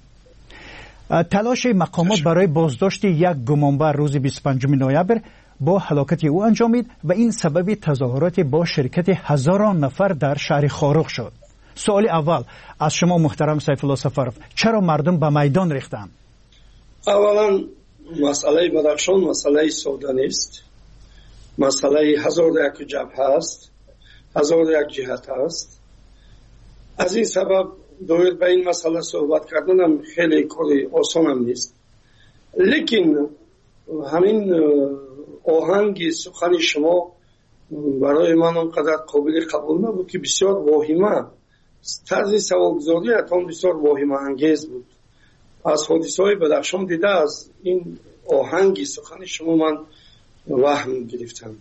تلاش مقامات برای بازداشت یک گمانبر روز 25 نوامبر با هلاکت او انجامید و این سبب تظاهرات با شرکت هزاران نفر در شهر خاروخ شد. سوال اول از شما محترم سیفالله سفرف، چرا مردم به میدان ریختند؟ اولا مسئله بدخشان مسئله ساده نیست. مسئله 1001 جبهه است، 1001 جهت است. از این سبب باید به این مسئله صحبت کردن خیلی کاری آسان هم نیست. لیکن همین آهنگ سخن شما برای من اونقدر قابل قبول نبود که بسیار واهمه، طرز سوالگزاری اتان بسیار واهمه انگیز بود. از حادثه‌های بدخشان دیده از این آهنگ سخن شما من وهم گرفتم.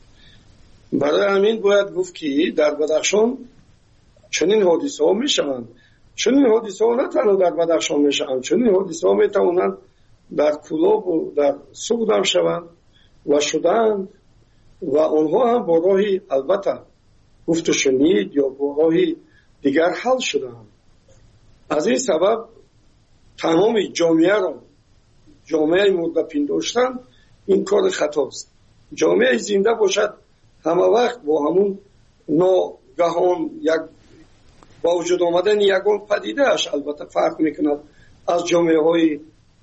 برای همین باید گفت که در بدخشان چنین حادثه ها می شوند. چنین حادثه ها نه تنها در بدخشان می شوند، چنین حادثه ها می توانند در کولاب و در سوق هم شوند و شدند و آنها هم با راهی البته گفت و شنید یا با راهی دیگر حل شدند. از این سبب تمام جامعه را جامعه مرده پنداشتن این کار خطاست. جامعه زنده باشد همه وقت با همون ناگهان یک با وجود آمدن یگان پدیده اش البته فرق میکند از جامعه های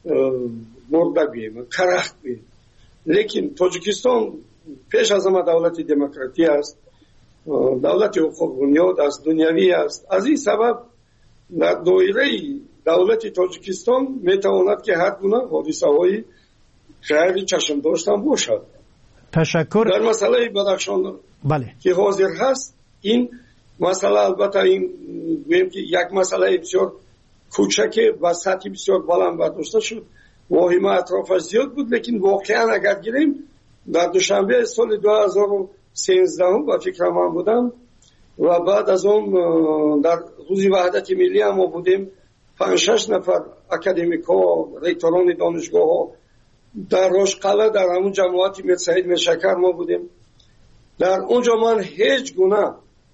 مرده بیم کرخت بیم. لیکن تاجیکستان پیش از همه دولت دموکراتی است، دولت حقوق بنیاد است، دنیوی است. از این سبب در دایره دولت تاجیکستان میتواند که هر گونه حادثه های غیر چشم داشتن باشد. تشکر. در مسئله بدخشان که حاضر هست این مسئله البته این گویم که یک مسئله بسیار کوچک و سطحی بسیار بلند برداشته شد، واهمه اطرافش زیاد بود، لیکن واقعا اگر گیریم در دوشنبه سال 2013 و فکر من بودم و بعد از اون در روز وحدت ملی هم ما بودیم 5-6 نفر اکادمیکا ریکتوران دانشگاه ها در راشقله در همون جماعت میر سعید میرشکر ما بودیم. در اونجا من هیچ گونه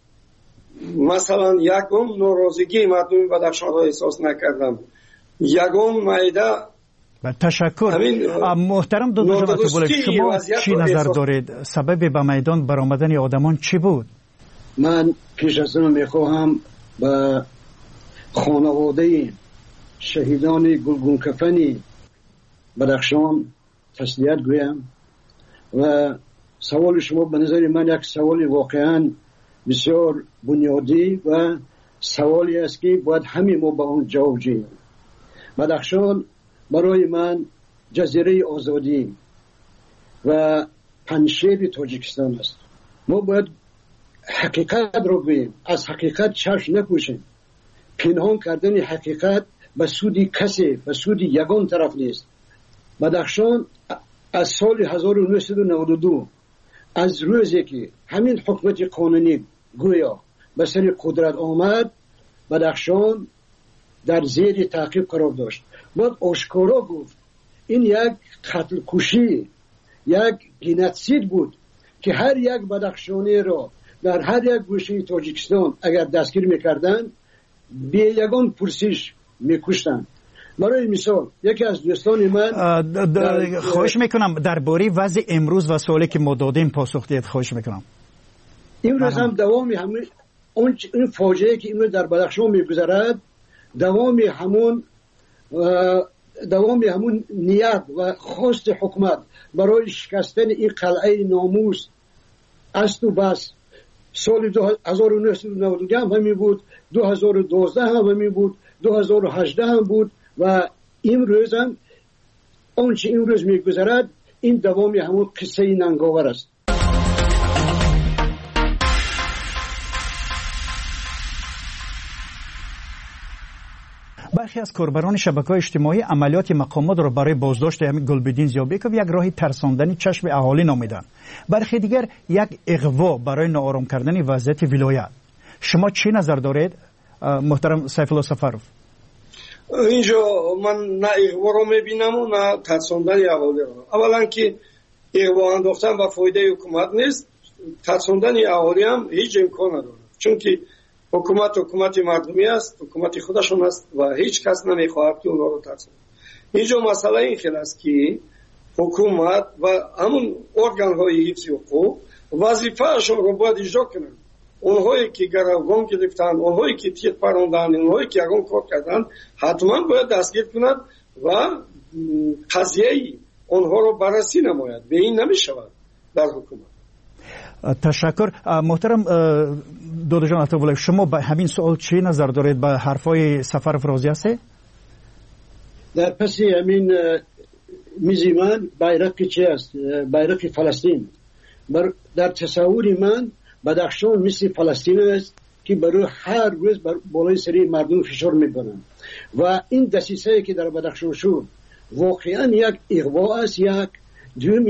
مثلا یکم ناراضگی مردم بدخشان را احساس نکردم. یگان معده تشکر. محترم دکتر عطی‌الله شما چی نظر دارید؟ سبب به میدان برآمدن آدمان چی بود؟ من پیش از اون میخواهم به خانواده شهیدان گلگون کفنی بدخشان تسلیت گویم و سوال شما به نظر من یک سوال واقعا بسیار بنیادی و سوالی است که باید همه ما به اون جواب دهیم. بدخشان برای من جزیره آزادی و پنشیر تاجیکستان است. ما باید حقیقت رو بگوییم، از حقیقت چشم نپوشیم. پنهان کردن حقیقت به سود کسی، به سود یگان طرف نیست. بدخشان از سال 1992 از روزی که همین حکومت قانونی گویا به سر قدرت آمد بدخشان در زیر تعقیب قرار داشت. باید آشکارا گفت این یک قتل کشی، یک جنوساید بود که هر یک بدخشانی را در هر یک گوشه تاجیکستان اگر دستگیر میکردن به یگان پرسش میکشتن. برای مثال یکی از دوستان من خواهش میکنم درباره وضع امروز و سوالی که ما دادیم پاسخ دهید. خواهش میکنم. امروز هم دوام همین این فاجعه که امروز در بدخشان میگذرد دوام همون نیت و خواست حکومت برای شکستن این قلعه ناموس است و بس. سال 1992 هم همین بود، 2012 هم همین بود، 2018 هم بود و امروز هم آنچه امروز میگذرد این دوام همون قصه ننگاور است. برخی از کاربران شبکه‌های اجتماعی عملیات مقامات را برای بازداشت همین گلبدین زیابکوف یک راه ترساندنی چشم اهالی نامیدند. برخی دیگر یک اغوا برای ناآرام کردن وضعیت ولایت. شما چی نظر دارید محترم سیف الله سفروف؟ اینجا من نه اغوا را میبینم و نه ترساندن اهالی را. اولا که اغوا انداختن و فایده حکومت نیست، ترساندن اهالی هم هیچ امکان نداره، چون که حکومت مردمی است، حکومت خودشون است و هیچ کس نمیخواهد که اونها رو ترساند. اینجا مسئله این خیلی است که حکومت و همون ارگان های حفظ حقوق وظیفه اشون رو باید اجرا کنند. اونهایی که گروگان گرفتن، اونهایی که تیر پراندن، اونهایی که یگان کار کردن حتما باید دستگیر کنند و قضیه اونها رو بررسی نماید. به این نمیشود در حکومت. تشکر. محترم دودو جان عطی‌الله شما به همین سوال چی نظر دارید؟ به حرفای سفروف راضی هستید؟ در پس همین میزی من بیرق چی است؟ بیرق فلسطین. در تصور من بدخشان مثل فلسطین است که برای هر روز بالای سری مردم فشار میبرند و این دسیسه که در بدخشان شد واقعا یک اغوا است، یک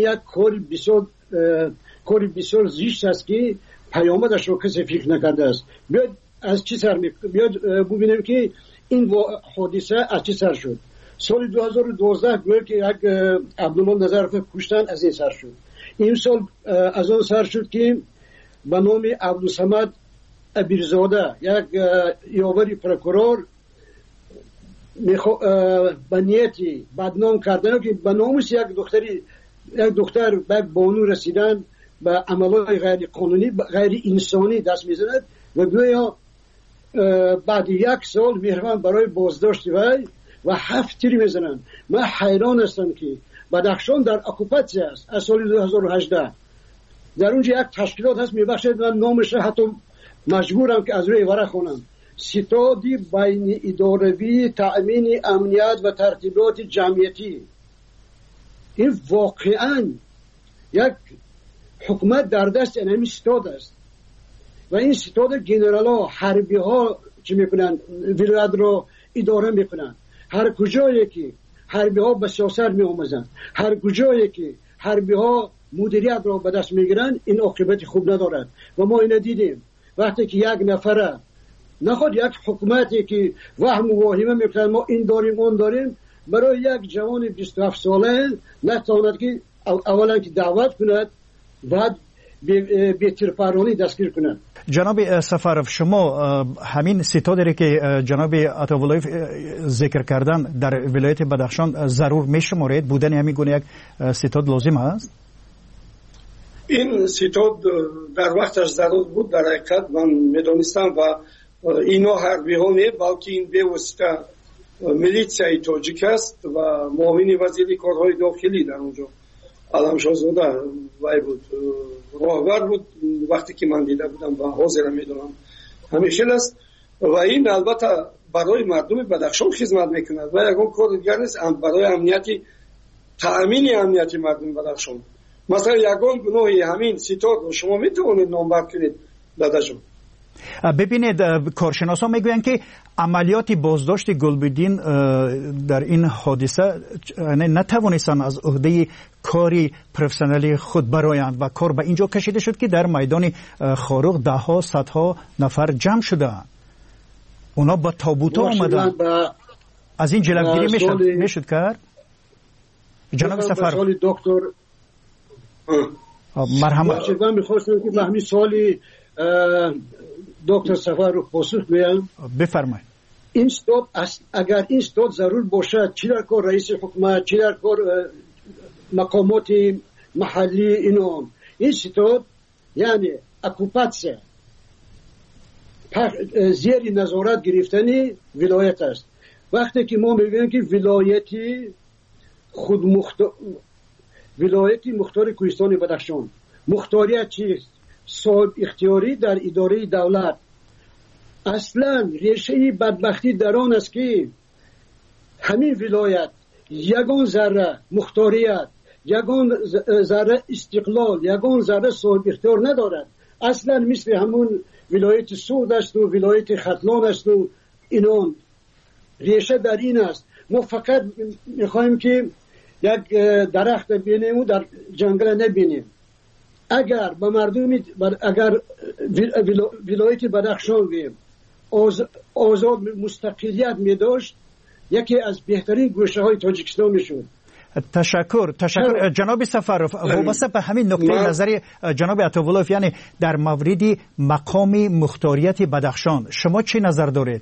کار بسیار زشت است که پیامدش رو کسی فکر نکرده است. بیاد از چی سر بیاد ببینیم که این حادثه از چی سر شد. سال 2012 گویا که یک عبدالله نظرف کشتن از این سر شد. این سال از آن سر شد که به نام عبدالصمد ابیرزاده یک یاوری پروکورور به نیتی بدنام کردن که به ناموس یک دختر به بانو رسیدن به عملهای غیر قانونی غیر انسانی دست میزند و گویا بعد 1 سال مهربان برای بازداشت وی و 7 تیر میزنند. من حیران هستم که بدخشان در اکوپاسیون است از سال 2018. در اونجا یک تشکیلات هست میبخشید من نامش حتی مجبورم که از روی ورق خونم. ستادی بین اداروی تأمین امنیت و ترتیبات جمعیتی. این واقعا یک حکومت در دست اینمی ستاد است و این ستاد جنرال ها حربی ها چی میکنن ولایت رو اداره میکنن. هر کجایی که حربی ها به سیاست می آموزن، هر کجایی که حربی ها مدیریت رو به دست میگیرن این عاقبت خوب ندارد و ما اینو دیدیم. وقتی که یک نفره نخواد یک حکومتی که وهم و واهمه میکنن ما این داریم اون داریم برای یک جوان 27 ساله نتواند که اولا که دعوت کند بعد به تیرپرانی دستگیر کند. جناب سفارف شما همین ستادی که جناب عطاولایف ذکر کردن در ولایت بدخشان ضرور میشمارید؟ بودن همین گونه یک ستاد لازم است؟ این ستاد در وقتش ضرور بود. در حقیقت من میدونستم و اینا حربی ها نه بلکه این به واسطه میلیسیای تاجیک است و معاون وزیر کارهای داخلی در اونجا علمشاهزاده وی بود، راهبر بود وقتی که من دیده بودم و حاضرم میدونم همیشه است و این البته برای مردم بدخشان خدمت میکند و یکون کار دیگر نیست برای امنیتی تأمین امنیتی مردم بدخشان. مثلا یکون گناهی همین ستاد رو شما میتونید نامبر کنید داداشم. ببینید کارشناسان میگویند که عملیات بازداشت گلبدین در این حادثه نتوانستند از عهده کاری پروفسیونالی خود برآیند و کار به اینجا کشیده شد که در میدان خاروق ده ها صدها نفر جمع شدند. اونا با تابوت آمدن. از این جلوگیری میشد کرد؟ جناب سفر دکتر مرحمت من میخواستم که به همین سوالی دکتر سفر رو پاسخ بدم. بفرمایید. این ستاد اگر این ستاد ضرور باشد چی در کار رئیس حکومت چی در کار مقامات محلی این ستاد یعنی اکوپاسیون زیر نظارت گرفتنی ولایت است. وقتی که ما میگیم که ولایتی مختار کوهستان بدخشان مختاریت چیست؟ صاحب اختیاری در اداره دولت. اصلا ریشه بدبختی در آن است که همین ولایت یگان ذره مختاریت، یگان ذره استقلال، یگان ذره صاحب اختیار ندارد. اصلا مثل همون ولایت سود است و ولایت ختلان است و اینان. ریشه در این است. ما فقط میخوایم که یک درخت ببینیم و در جنگل نبینیم. اگر به مردم اگر ولایت بدخشان آزاد مستقلیت می داشت یکی از بهترین گوشه های تاجیکستان می شد. تشکر جناب سفارف. وابسته به همین نقطه نظر جناب عطاولایف یعنی در مورد مقام مختاریت بدخشان شما چی نظر دارید؟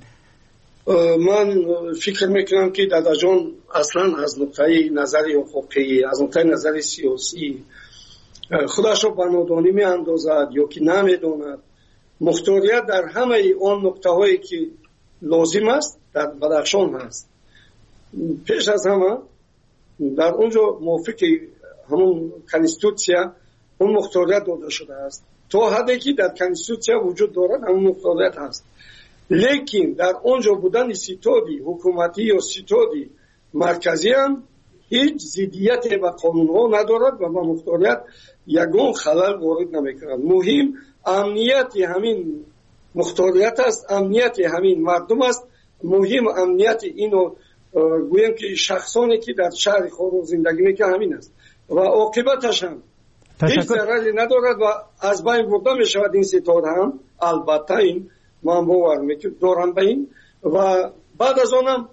من فکر میکنم که دادا جان اصلا از نقطه نظر حقوقی از نقطه نظر سیاسی خودش رو به نادانی می اندازد یا که نمیداند. مختاریت در همه آن نقطه هایی که لازم است در بدخشان هست. پیش از همه در اونجا موافق همون کنستیتوسیا اون مختاریت داده شده است. تا حدی که در کنستیتوسیا وجود دارد همون مختاریت هست. لیکن در اونجا بودن ستادی حکومتی یا ستادی مرکزی هم هیچ ضدیت به قانون ها ندارد و به مختاریت یگان خلل وارد نمیکند. مهم امنیت همین مختاریت است، امنیت همین مردم است. مهم امنیت اینو گویم که شخصانی که در شهر خاروق زندگی میکنند همین است و عاقبتش هم هیچ ضرری ندارد و از بین برده میشود. این ستاد هم البته این من باور دارم به این و بعد از آنم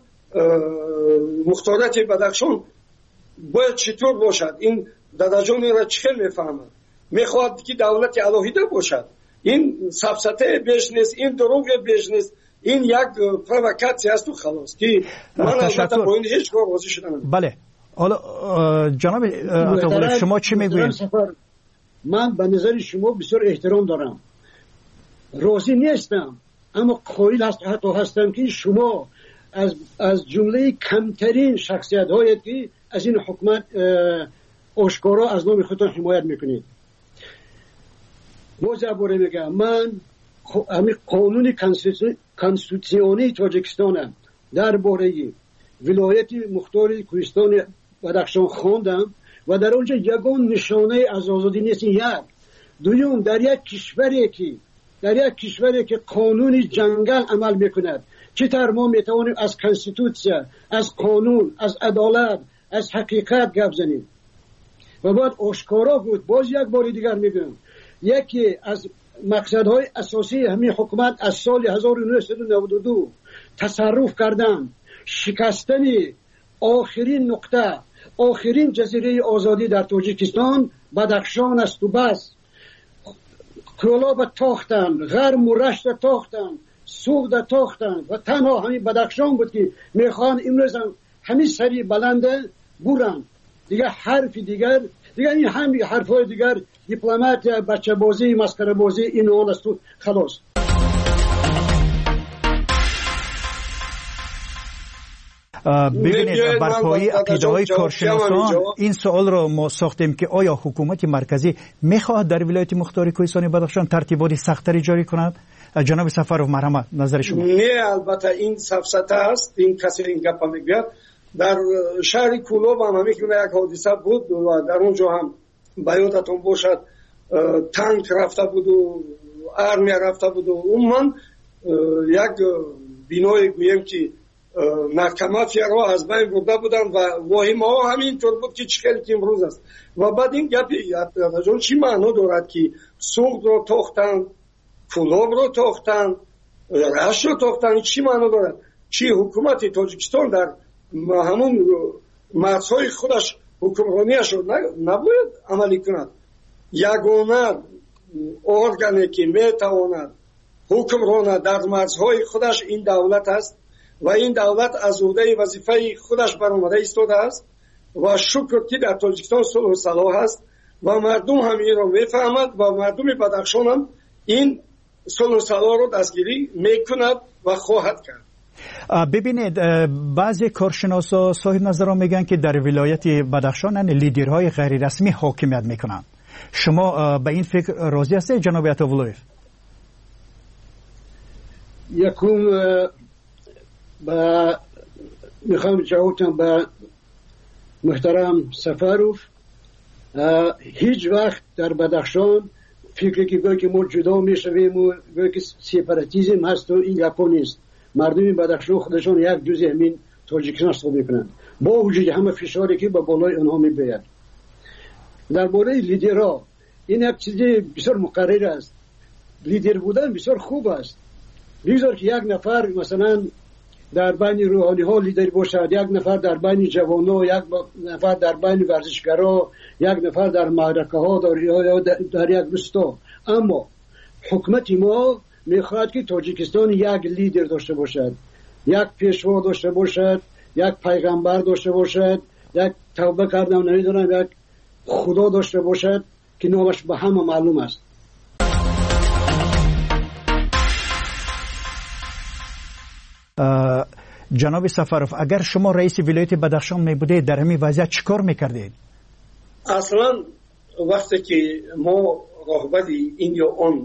مختاریت بدخشان باید چطور باشد. این داداجانی را چه میفهمد؟ میخواد که دولت الهیده باشد. این سفسطه بیش نیست، این دروغ بیش نیست. این یک پرووکاتسیا است و خلاص که من البته با این هیچ کار راضی شدم. بله حالا جناب عطاالله شما چی میگویید؟ من به نظر شما بسیار احترام دارم، راضی نیستم، اما قائل هستم که شما از جمله کمترین شخصیت هایی که از این حکومت آشکارا از نام خودتان حمایت میکنید. باز دوباره میگم من همین قانون کنستیتوسیونی تاجیکستان درباره ولایت مختار کوهستان بدخشان خواندم و در اونجا یگان نشانه از آزادی نیست. یک دوم در یک کشوری که قانون جنگل عمل میکند چطور ما میتوانیم از کنستیتوسیا، از قانون، از عدالت، از حقیقت گپ زنیم؟ و بعد آشکارا بود. باز یک بار دیگر میگم یکی از مقصدهای اساسی همین حکومت از سال 1992 تصرف کردن شکستن آخرین نقطه، آخرین جزیره آزادی در تاجیکستان بدخشان است و بس. کلاب تاختن، غرم و رشت تاختن، سوق تاختن و تنها همین بدخشان بود که میخوان امروز همین سری بلنده برن دیگه. حرف دیگر دیگه این همین حرفای دیگر دیپلمات، بچه بازی، مسخره بازی، این اون است و خلاص. ببینید برپایی عقیده‌های کارشناسان این سوال را ما ساختیم که آیا حکومت مرکزی میخواهد در ولایت مختار کوهستان بدخشان ترتیبات سخت‌تری جاری کند؟ جناب سفرов مرحمت نظر شما. نه البته این سفسطه است، این کسی این گپ میگه. در شهر کولوب هم میگه یک حادثه بود و در اونجا هم بیادتون باشد تانک رفته بود و ارمیا رفته بود و من یک بینای گویم که نرکمافیا را از بین برده بودن و واهمه ها همینطور بود که چخیلی که امروز است. و بعد این گپی چی معنا دارد که سوق رو تاختن، کولوب رو تاختن، رشت رو تاختن؟ چی معنا دارد؟ چی حکومت تاجیکستان در همون مرزهای خودش حکمرانیش رو نباید عملی کند؟ یگانه ارگانی که میتواند حکمران در مرزهای خودش این دولت است و این دولت از عهده وظیفه خودش برآمده ایستاده است و شکر که در تاجیکستان صلح و صلاح است و مردم هم این را میفهمد و مردم بدخشان هم این صلح و صلاح را دستگیری میکند و خواهد کرد. ببینید بعضی کارشناسا صاحب نظران میگن که در ولایت بدخشان لیدرهای غیر رسمی حاکمیت میکنند. شما به این فکر راضی هستید جناب عطاالله؟ یکم میخوام جوابتم به محترم سفرов. هیچ وقت در بدخشان فکری که گویا که ما جدا میشویم و گویا که سپاراتیسم هست و این گپا نیست. مردم بدخشان خودشان یک جزء همین تاجیکستان حساب میکنند با وجود همه فشاری که به بالای آنها میباید. درباره لیدرها این یک چیز بسیار مقرر است. لیدر بودن بسیار خوب است. بگذار که یک نفر مثلا در بین روحانی ها لیدر باشد، یک نفر در بین جوان ها، یک نفر در بین ورزشگرا، یک نفر در معرکه ها در یک روستا. اما حکومت ما میخواهد که تاجیکستان یک لیدر داشته باشد، یک پیشوا داشته باشد، یک پیغمبر داشته باشد، یک توبه کردم نمیدونم یک خدا داشته باشد که نامش به همه معلوم است. جناب سفرов اگر شما رئیس ولایت بدخشان می بودید در همین وضعیت چیکار میکردید؟ اصلا وقتی که ما راهبر این یا آن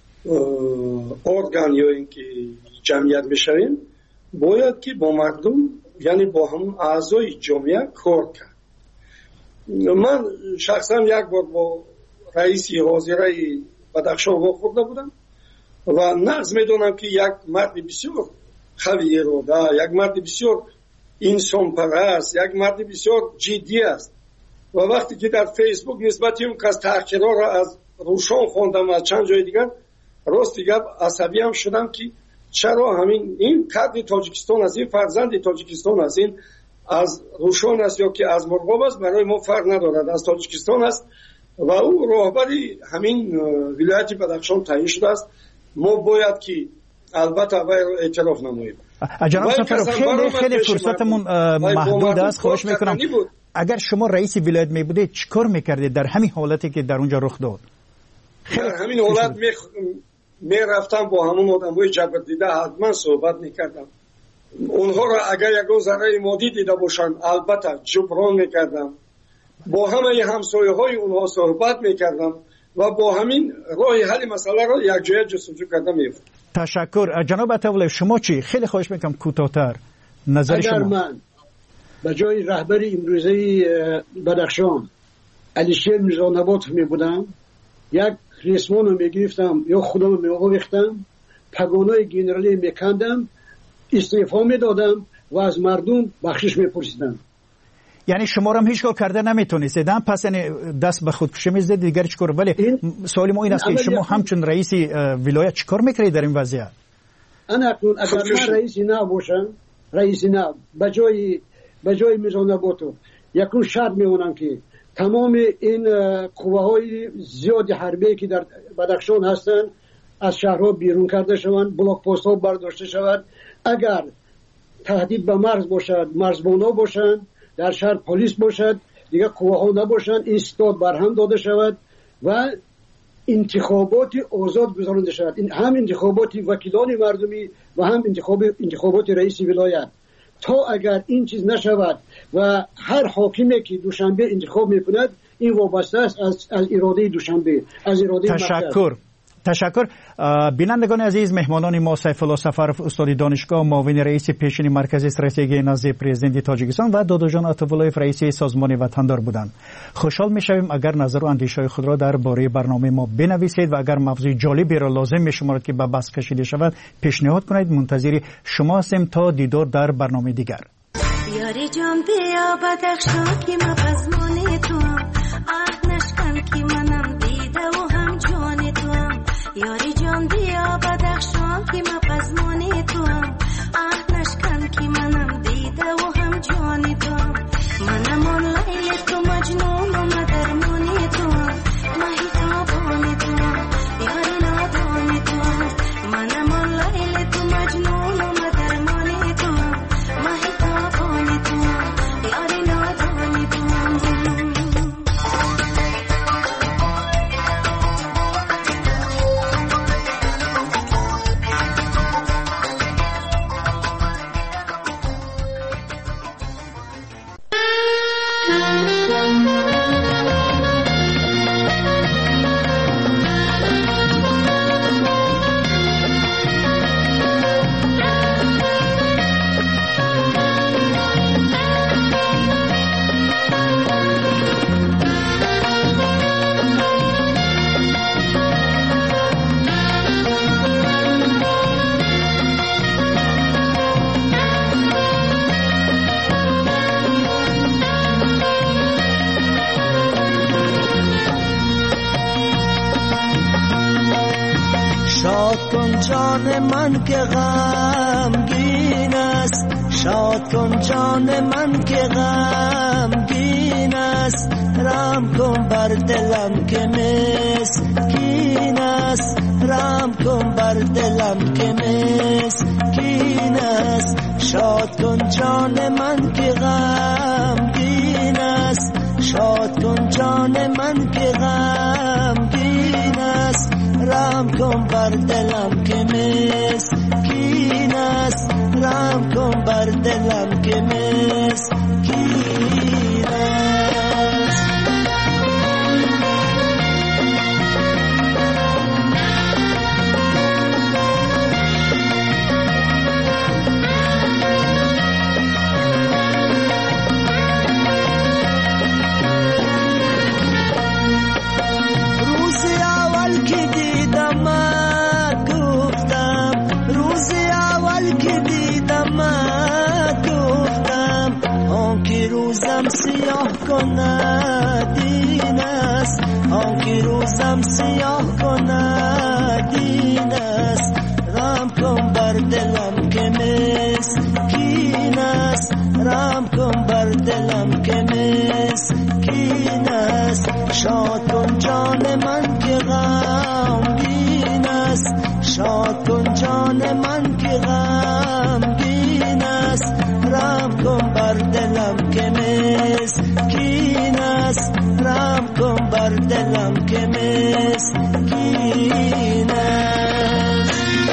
ارگان یا اینکه جمعیت بشویم باید که با مردم یعنی با همون اعضای جامعه کار کرد. من شخصا یک بار با رئیس حاضره بدخشان واخورده بودم و نقض میدونم که یک مرد بسیار خوی اراده، یک مرد بسیار انسان پرست، یک مرد بسیار جدی است و وقتی که در فیسبوک نسبت اون کس تحقیرها را از روشان خواندم از چند جای دیگر راست دیگر عصبی هم شدم که چرا همین این کادر تاجیکستان از این فرزند تاجیکستان از این از روشان است یا که از مرغاب است برای ما فرق ندارد، از تاجیکستان است و او راهبری همین ولایت بدخشان تعیین شده است. ما باید که البته وی رو اعتراف نماییم. جناب سفرов خیلی فرصتمون محدود است. خواهش میکنم اگر شما رئیس ولایت می بودید چیکار میکردید در همین حالتی که در اونجا رخ داد؟ در همین حالت میرفتم با همون آدمای جبردیده حتما صحبت میکردم. اونها را اگر یک ضرر مادی دیده باشند البته جبران میکردم. با همه همسایه های اونها صحبت میکردم و با همین راه حل مسئله را یک جای جستجو کردم. تشکر. جناب عطاولی شما چی؟ خیلی خواهش میکنم کوتاه‌تر نظر شما. اگر من به جای رهبر امروزی بدخشان علیشیر میرزانبات می بودم یک ریسمان رو میگرفتم یا خودم رو میآویختم پگانای گنرالی میکندم استعفا میدادم و از مردم بخشش میپرسیدم. یعنی شما رو هم هیچ کار کرده نمیتونید پس یعنی دست به خودکشی میزدید دیگر چیکار؟ ولی سوال ما این است که شما همچون رئیس ولایت چیکار میکردید در این وضعیت؟ اگر من رئیس نباشم به جای میرزانباتو یکون شرط میمونم که تمام این قوه‌های زیاد حربی که در بدخشان هستند از شهرها بیرون کرده شوند، بلاک پست ها برداشته شود. اگر تهدید به مرز باشد مرزبانا باشند، در شهر پلیس باشد، دیگه قوه ها نباشند، این ستاد برهم داده شود و انتخابات آزاد گذرانده شود. این هم انتخابات وکیلان مردمی و هم انتخابات رئیس ولایت. تا اگر این چیز نشود و هر حاکمی که دوشنبه انتخاب میکند این وابسته است از اراده دوشنبه، از اراده تشکر. بینندگان عزیز، مهمانان ما سیف الله سفرov استاد دانشگاه، معاون رئیس پیشین مرکز استراتژی نزد پرزیدنت تاجیکستان و داداجان عطاولایف رئیس سازمان وطندار بودند. خوشحال میشویم اگر نظر و اندیشه خود را درباره برنامه ما بنویسید و اگر موضوع جالبی را لازم میشمارد که به بحث کشیده شود پیشنهاد کنید. منتظر شما هستیم تا دیدار در برنامه دیگر. یاری جان بیا بدخشان که ما پزمان تو آه نشکن که منم دیده و هم جان تو یاری جان بیا بدخشان که ما پزمان تو آه نشکن که منم دیده و هم جان تو منم آن لیل تو مجنون و مدرمان تو مهیتابان تو یاری نادان تو منم آن لیل تو مجنون و مدرمان تو مهیتابان تو یاری نادان تو جان من که غمگین است شاد کن جان من که غمگین است رحم کن بر دلم که مسکین است رحم کن بر دلم که مسکین است شاد کن جان من که غمگین است شاد کن جان من که غمگین است رحم کن بر دلم که مسکین است رحم کن بر دلم که مسکین است روزی اول که دیدم گفتم روزی اول که دیدم گفتم آن که روزم سیاه کند این است آن که روزم سیاه کند این است رحم کن بر دلم که مسکین است رحم کن بر دلم که مسکین است شاد کن جان من که غمگین است شاد کن جان من بر دلم که مسکین است.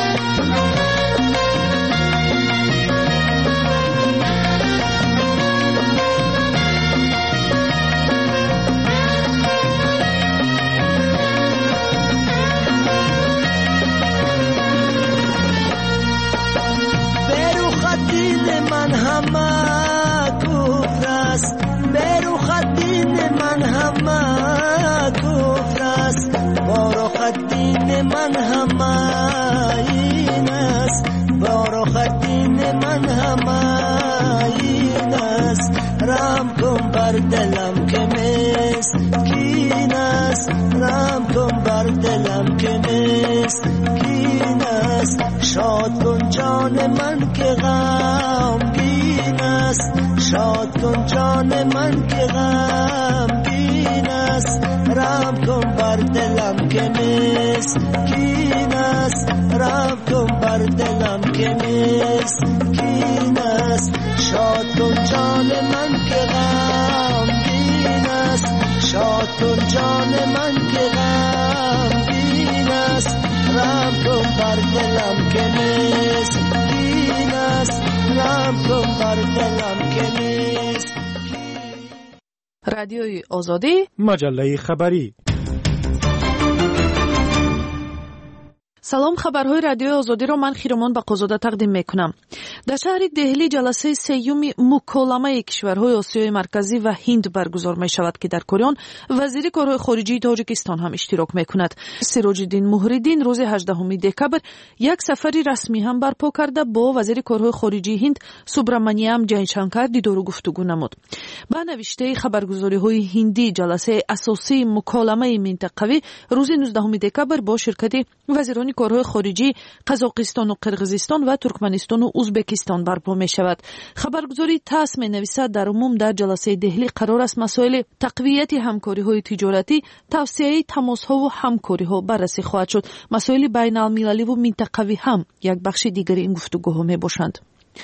دین من همه کفر است، بروخ دین من همه کفر است، باروخ دین من همه این است، باروخ دین من همه این است. رحم کن بر دلم که مسکین است، رحم کن بر دلم که مسکین است. شاد کن جان من که غمگین است، شاد کن جان من که غمگین است. رحم کن بر دلم که مسکین است، رحم کن بر دلم که مسکین است. شاد کن جان من که غمگین است، شاد کن جان من که غمگین است. رحم کن بر دلم که مسکین است، رحم کن بر دلم که مسکین. رادیوی آزادی، مجله خبری. سلام، خبرهای رادیوی آزادی را من خیرمان بقازاده تقدیم میکنم. در شهر دهلی جلسه سیوم مکالمه کشورهای آسیای مرکزی و هند برگزار می شود که در کریان وزیر کارهای خارجه تاجیکستان هم اشتراک میکند. سراج الدین محریدین روز 18 دکبر یک سفری رسمی هم برپا کرده با وزیر کارهای خارجه هند سوبرامانیام جایشانکر دیدار و گفتگو نمود. با نوشته خبرگزاری های هندی جلسه اساسی مکالمه منطقوی روز 19 دکبر با شرکت وزیران کارهای خارجی قزاقستان و قرقیزستان و ترکمنستان و ازبکستان برپا می شود. خبرگزاری تاس می نویسد در عموم در جلسه دهلی قرار است مسائل تقویت همکاری های تجارتی، توسعه تماس ها و همکاری ها بررسی خواهد شد. مسائل بین المللی و منطقوی هم یک بخش دیگر این گفتگوها می باشند.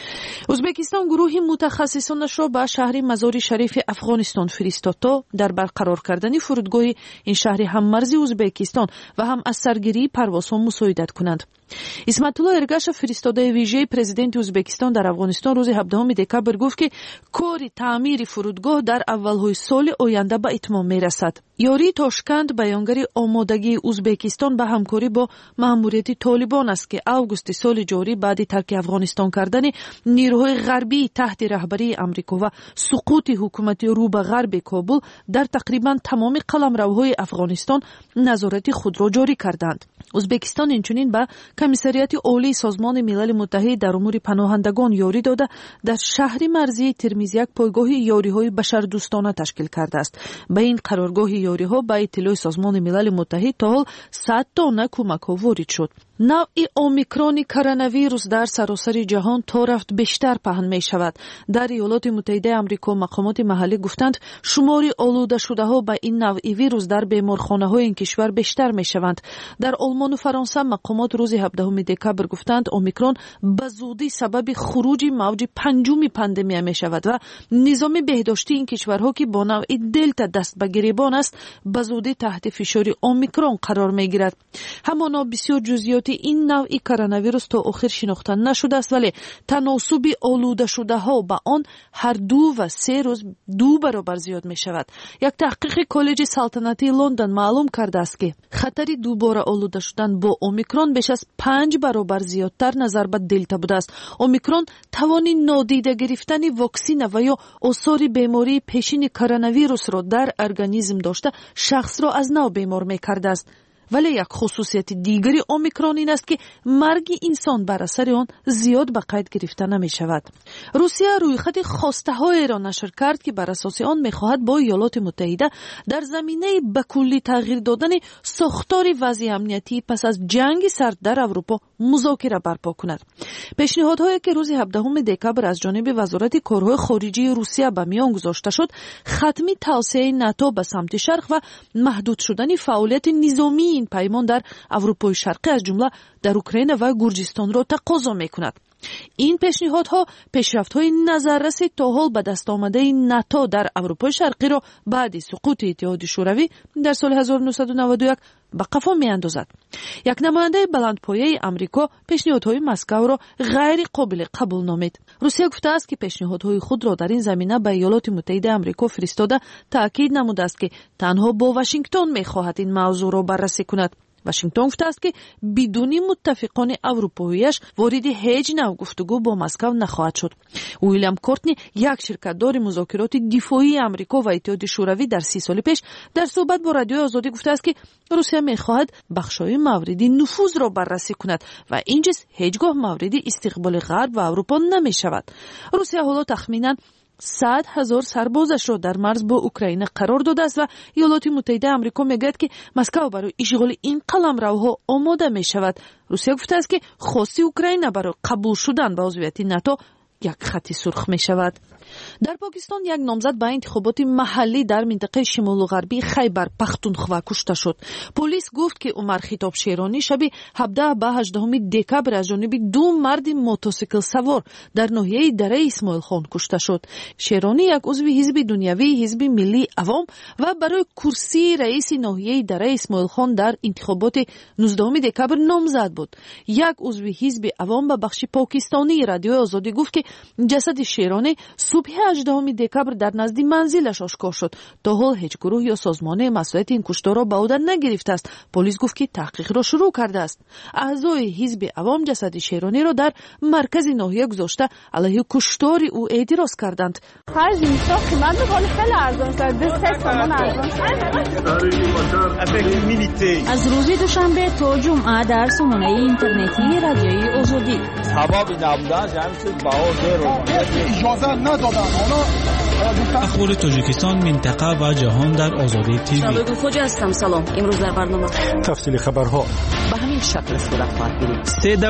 ازبکستان گروهی متخصصانش را به شهر مزار شریف افغانستان فرستاد تا در برقرار کردن فرودگاه این شهر هم مرزی ازبکستان و هم از سرگیری پروازها مساعدت کنند. اسمت الله ارگش فرستاده ویژه پرزیدنت ازبکستان در افغانستان روز 17 دکبر گفت که کار تعمیر فرودگاه در اولهای سال آینده به اتمام میرسد. یاری تاشکند بیانگر آمادگی ازبکستان به همکاری با مأموریت طالبان است که اوگوست سال جاری بعد ترک افغانستان کردن نیروهای غربی تحت رهبری آمریکا و سقوط حکومت رو به غرب کابل در تقریبا تمام قلمروهای افغانستان نظارت خود را جاری کردند. ازبکستان اینچنین به کمیسریات عالی سازمان ملل متحد در امور پناهندگان یاری داده در شهر مرزی ترمیز یک پایگاه یاری‌های بشردوستانه تشکیل کرده است. به این قرارگاه یاری‌ها به اطلاع سازمان ملل متحد تا حال 100 تانه کمک‌ها وارد شد. نوع اومیکرون کرونا ویروس در سراسر جهان تا رفت بیشتر پهن می شود. در ایالات متحده آمریکا مقامات محلی گفتند شمار آلوده شده ها به این نوع ویروس در بیمارخانه های این کشور بیشتر می شوند. در آلمان و فرانسه مقامات روز 17 دکبر گفتند اومیکرون به زودی سبب خروج موج پنجم پاندمی می شود و نظام بهداشتی این کشورها که با نوع دلتا دست به گریبان است به زودی تحت فشار اومیکرون قرار می گیرد. همانا بسیار جزئیات این نوعی کرونا ویروس تا آخر شناخته نشده است، ولی تناسب آلوده شده ها با آن هر 2 و 3 روز 2 برابر زیاد می شود. یک تحقیق کالج سلطنتی لندن معلوم کرده است که خطر دوباره آلوده شدن با اومیکرون بیش از 5 برابر زیادتر نظر به دلتا بوده است. اومیکرون توان نادیده گرفتن واکسن و یا آثار بیماری پیشین کرونا ویروس را در ارگانیسم داشته شخص را از نو بیمار می کرده است. ولی یک خصوصیت دیگری اومیکرون این است که مرگ انسان بر اثر آن زیاد به قید گرفته نمی شود. روسیه رویخط خواسته های را نشر کرد که بر اساس آن می خواهد با ایالات متحده در زمینه به کلی تغییر دادن ساختار وضع امنیتی پس از جنگ سرد در اروپا مذاکره برپا کند. پیشنهادهایی که روز 17 دکبر از جانب وزارت کارهای خارجه روسیه به میان گذاشته شد، ختم توسعه ناتو به سمت شرق و محدود شدن فعالیت نظامی این پیمان در اروپای شرقی از جمله در اوکراین و گرجستان را تقاضا می‌کند. این پیشنهادها پیشرفت‌های نظررس تا حال به دست آمده ناتو در اروپای شرقی را بعد سقوط اتحاد شوروی در سال 1991 به قفا می‌اندازد. یک نماینده بلندپایه آمریکا پیشنهادهای مسکو را غیر قابل قبول نامید. روسیه گفته است که پیشنهادهای خود را در این زمینه به ایالات متحده آمریکا فرستاده تاکید نموده است که تنها با واشنگتن می‌خواهد این موضوع را بررسی کند. واشنگتن گفته است که بدون متفقان اروپاییش وارد هیچ نوع گفتگو با مسکو نخواهد شد. ویلیام کورتنی، یک شرکت‌دار مذاکرات دفاعی آمریکا و اتحاد شوروی در 30 سال پیش در صحبت با رادیو آزادی گفته است که روسیه می‌خواهد بخش‌های موردی نفوذ را بررسی کند و این چیز هیچگاه مورد استقبال غرب و اروپا نمی‌شود. روسیه حالا تخمیناً 100,000 سربازش را در مرز با اوکراین قرار داده است و ایالات متحده آمریکا میگوید که مسکو برای اشغال این قلمروها آماده می شود. روسیه گفته است که خواست اوکراین برای قبول شدن به عضویت ناتو یک خط سرخ می شود. در پاکستان یک نامزد به انتخابات محلی در منطقه شمال غربی خیبر پختونخوا کشته شد. پلیس گفت که عمر خطاب شیرانی شب 17 به 18 دکبر از جانب دو مرد موتورسیکل سوار در ناحیه دره اسماعیل خان کشته شد. شیرانی یک عضو حزب دنیوی حزب ملی عوام و برای کرسی رئیس ناحیه دره اسماعیل خان در انتخابات 19 دکبر نامزد بود. یک عضو حزب عوام به بخش پاکستانی رادیو آزادی گفت که جسد شیرانی صبح 18 دکبر در نزد منزلش آشکار شد. تا حال هیچ گروه یا سازمان مسئولیت این کشتار را به عهده نگرفته است. پلیس گفت که تحقیق را شروع کرده است. اعضای حزب عوام جسد شیرانی را در مرکز ناحیه گذاشته علیه کشتار او اعتراض کردند. خرج میشه قیمت بالای خیلی ارزان شد. 2 تومان ارزان شد. از روز دوشنبه تا جمعه در سامانه اینترنتی رادیوی آزادی. سبب نبودن جمعیت بها اجازه ندادن. اخبار تاجیکستان، منطقه و جهان در آزادی تیوی. شبکه خوجا هستم. سلام. امروز در برنامه تفصیل خبرها به همین شکل صورت خواهد گرفت.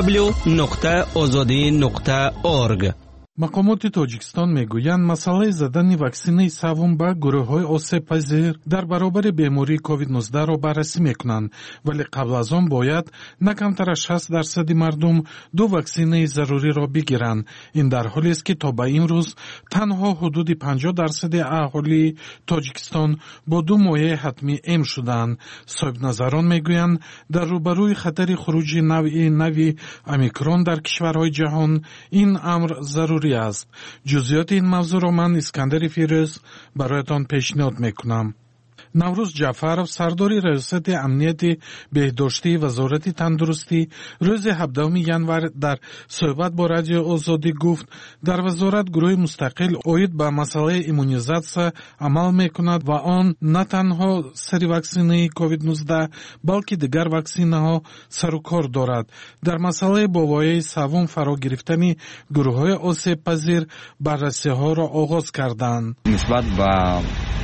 www.azadi.org. مقامات تاجیکستان میگویند مسئله زدن واکسینه سوم به گروه‌های آسیب‌پذیر در برابر بیماری کووید 19 را بررسی میکنند، ولی قبل از آن باید نه کمتر از 60% مردم دو واکسینه ضروری را بگیرند. این در حالی است که تا به امروز تنها حدود 50% اهالی تاجیکستان با 2 مایع حتمی ایم شدند. صاحب نظران میگویند در روبروی خطر خروج نوع اومیکرون در کشورهای جهان این امر ضروری است. جزئیات این موضوع را من اسکندر فیروز برایتان پیشنهاد میکنم. نوروز جعفرов سردار ریاست امنیت بهداشتی وزارت تندرستی روز 17 ینور در صحبت با رادیو آزادی گفت در وزارت گروه مستقل اوید به مسئله ایمونیزاسیون عمل میکند و آن نه تنها سری واکسینه کووید 19 بلکه دیگر واکسینه ها سر و کار دارد. در مسئله با وایه سوم فرا گرفتن گروه های آسیب پذیر بررسی ها را آغاز کردند. نسبت به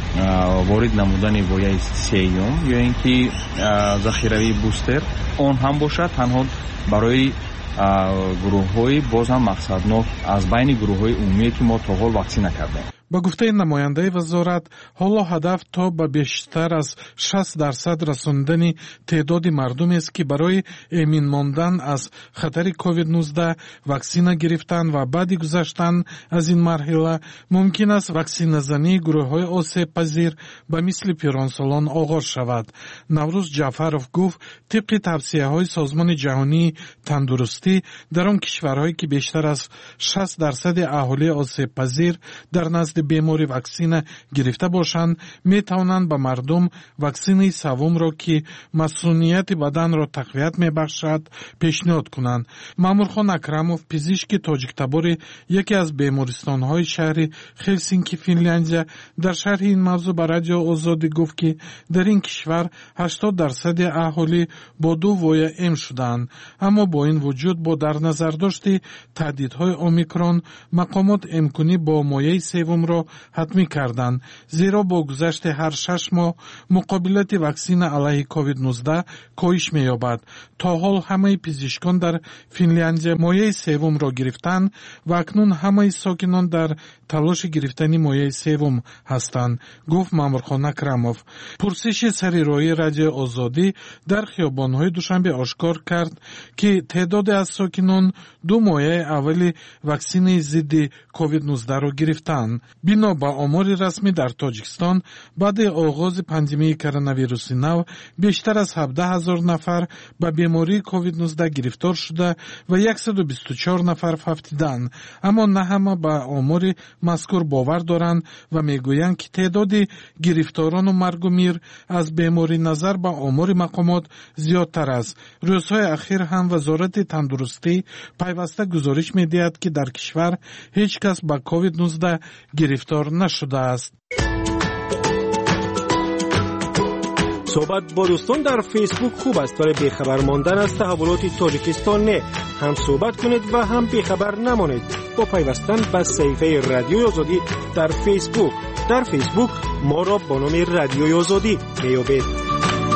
وارد نمودن وایه سیوم یا اینکه ذخیروی بوستر اون هم باشد تنها برای گروه های باز هم مقصدناک از بین گروه های عمومی که ما تا حال واکسینه کردیم. با گفته نماینده وزارت حالا هدف تا به بیشتر از 60% رساندن تعداد مردم است که برای امین ماندن از خطر کووید 19 واکسینه گرفتن و بعد گذشتن از این مرحله ممکن است واکسینه زنی گروه های آسیب پذیر به مثل پیرانسالان آغاز شود. نوروز جعفرов گفت طبق توصیه های سازمان جهانی تندرستی در آن کشورهایی که بیشتر از 60% اهالی آسیب پذیر در نزد بیماری واکسینه گرفته باشند می توانند به مردم واکسینه سوم را که مسئولیت بدن را تقویت می بخشد پیشنهاد کنند. مامورخان اکرموف پزشک تاجیکتبار یکی از بیمارستان های شهر هلسینکی فنلاندیا در شرح این موضوع به رادیو آزادی گفت که در این کشور 80% اهالی با 2 وایه ایم شدند. اما با این وجود با در نظر داشت تهدیدهای اومیکرون مقامات امکانی با مایع سوم را حتمی کردند، زیرا با گذشت هر 6 ماه مقابلت واکسن علیه کووید 19 کاهش می‌یابد. تا حال همه پزشکان در فنلاندیا مایع سوم را گرفتند و اکنون همه ساکنان در تلاش گرفتن مایع سوم هستند، گفت مامورخان اکرامов. پرسش سریرای رادیو آزادی در خیابان‌های دوشنبه آشکار کرد که تعداد از ساکنان 2 مایع اولی واکسن ضد کووید 19 را گرفتند. بنا به آمار رسمی در تاجیکستان بعد آغاز پاندمی کرونا ویروس نو بیشتر از 17,000 نفر به بیماری کووید 19 گرفتار شده و 124 نفر فوتیدند، اما نه همه به آمار مذکور باور دارند و میگویند که تعداد گرفتاران و مرگ و میر از بیماری نظر به آمار مقامات زیادتر است. روزهای اخیر هم وزارت تندرستی پیوسته گزارش می‌دهد که در کشور هیچ کس به کووید 19 گرفتار نشده است. صحبت با دوستان در فیسبوک خوب است، ولی بیخبر ماندن از تحولات تاجیکستان نه. هم صحبت کنید و هم بیخبر نمانید با پیوستن به صفحه رادیوی آزادی در فیسبوک. در فیسبوک ما را با نام رادیوی آزادی میابید.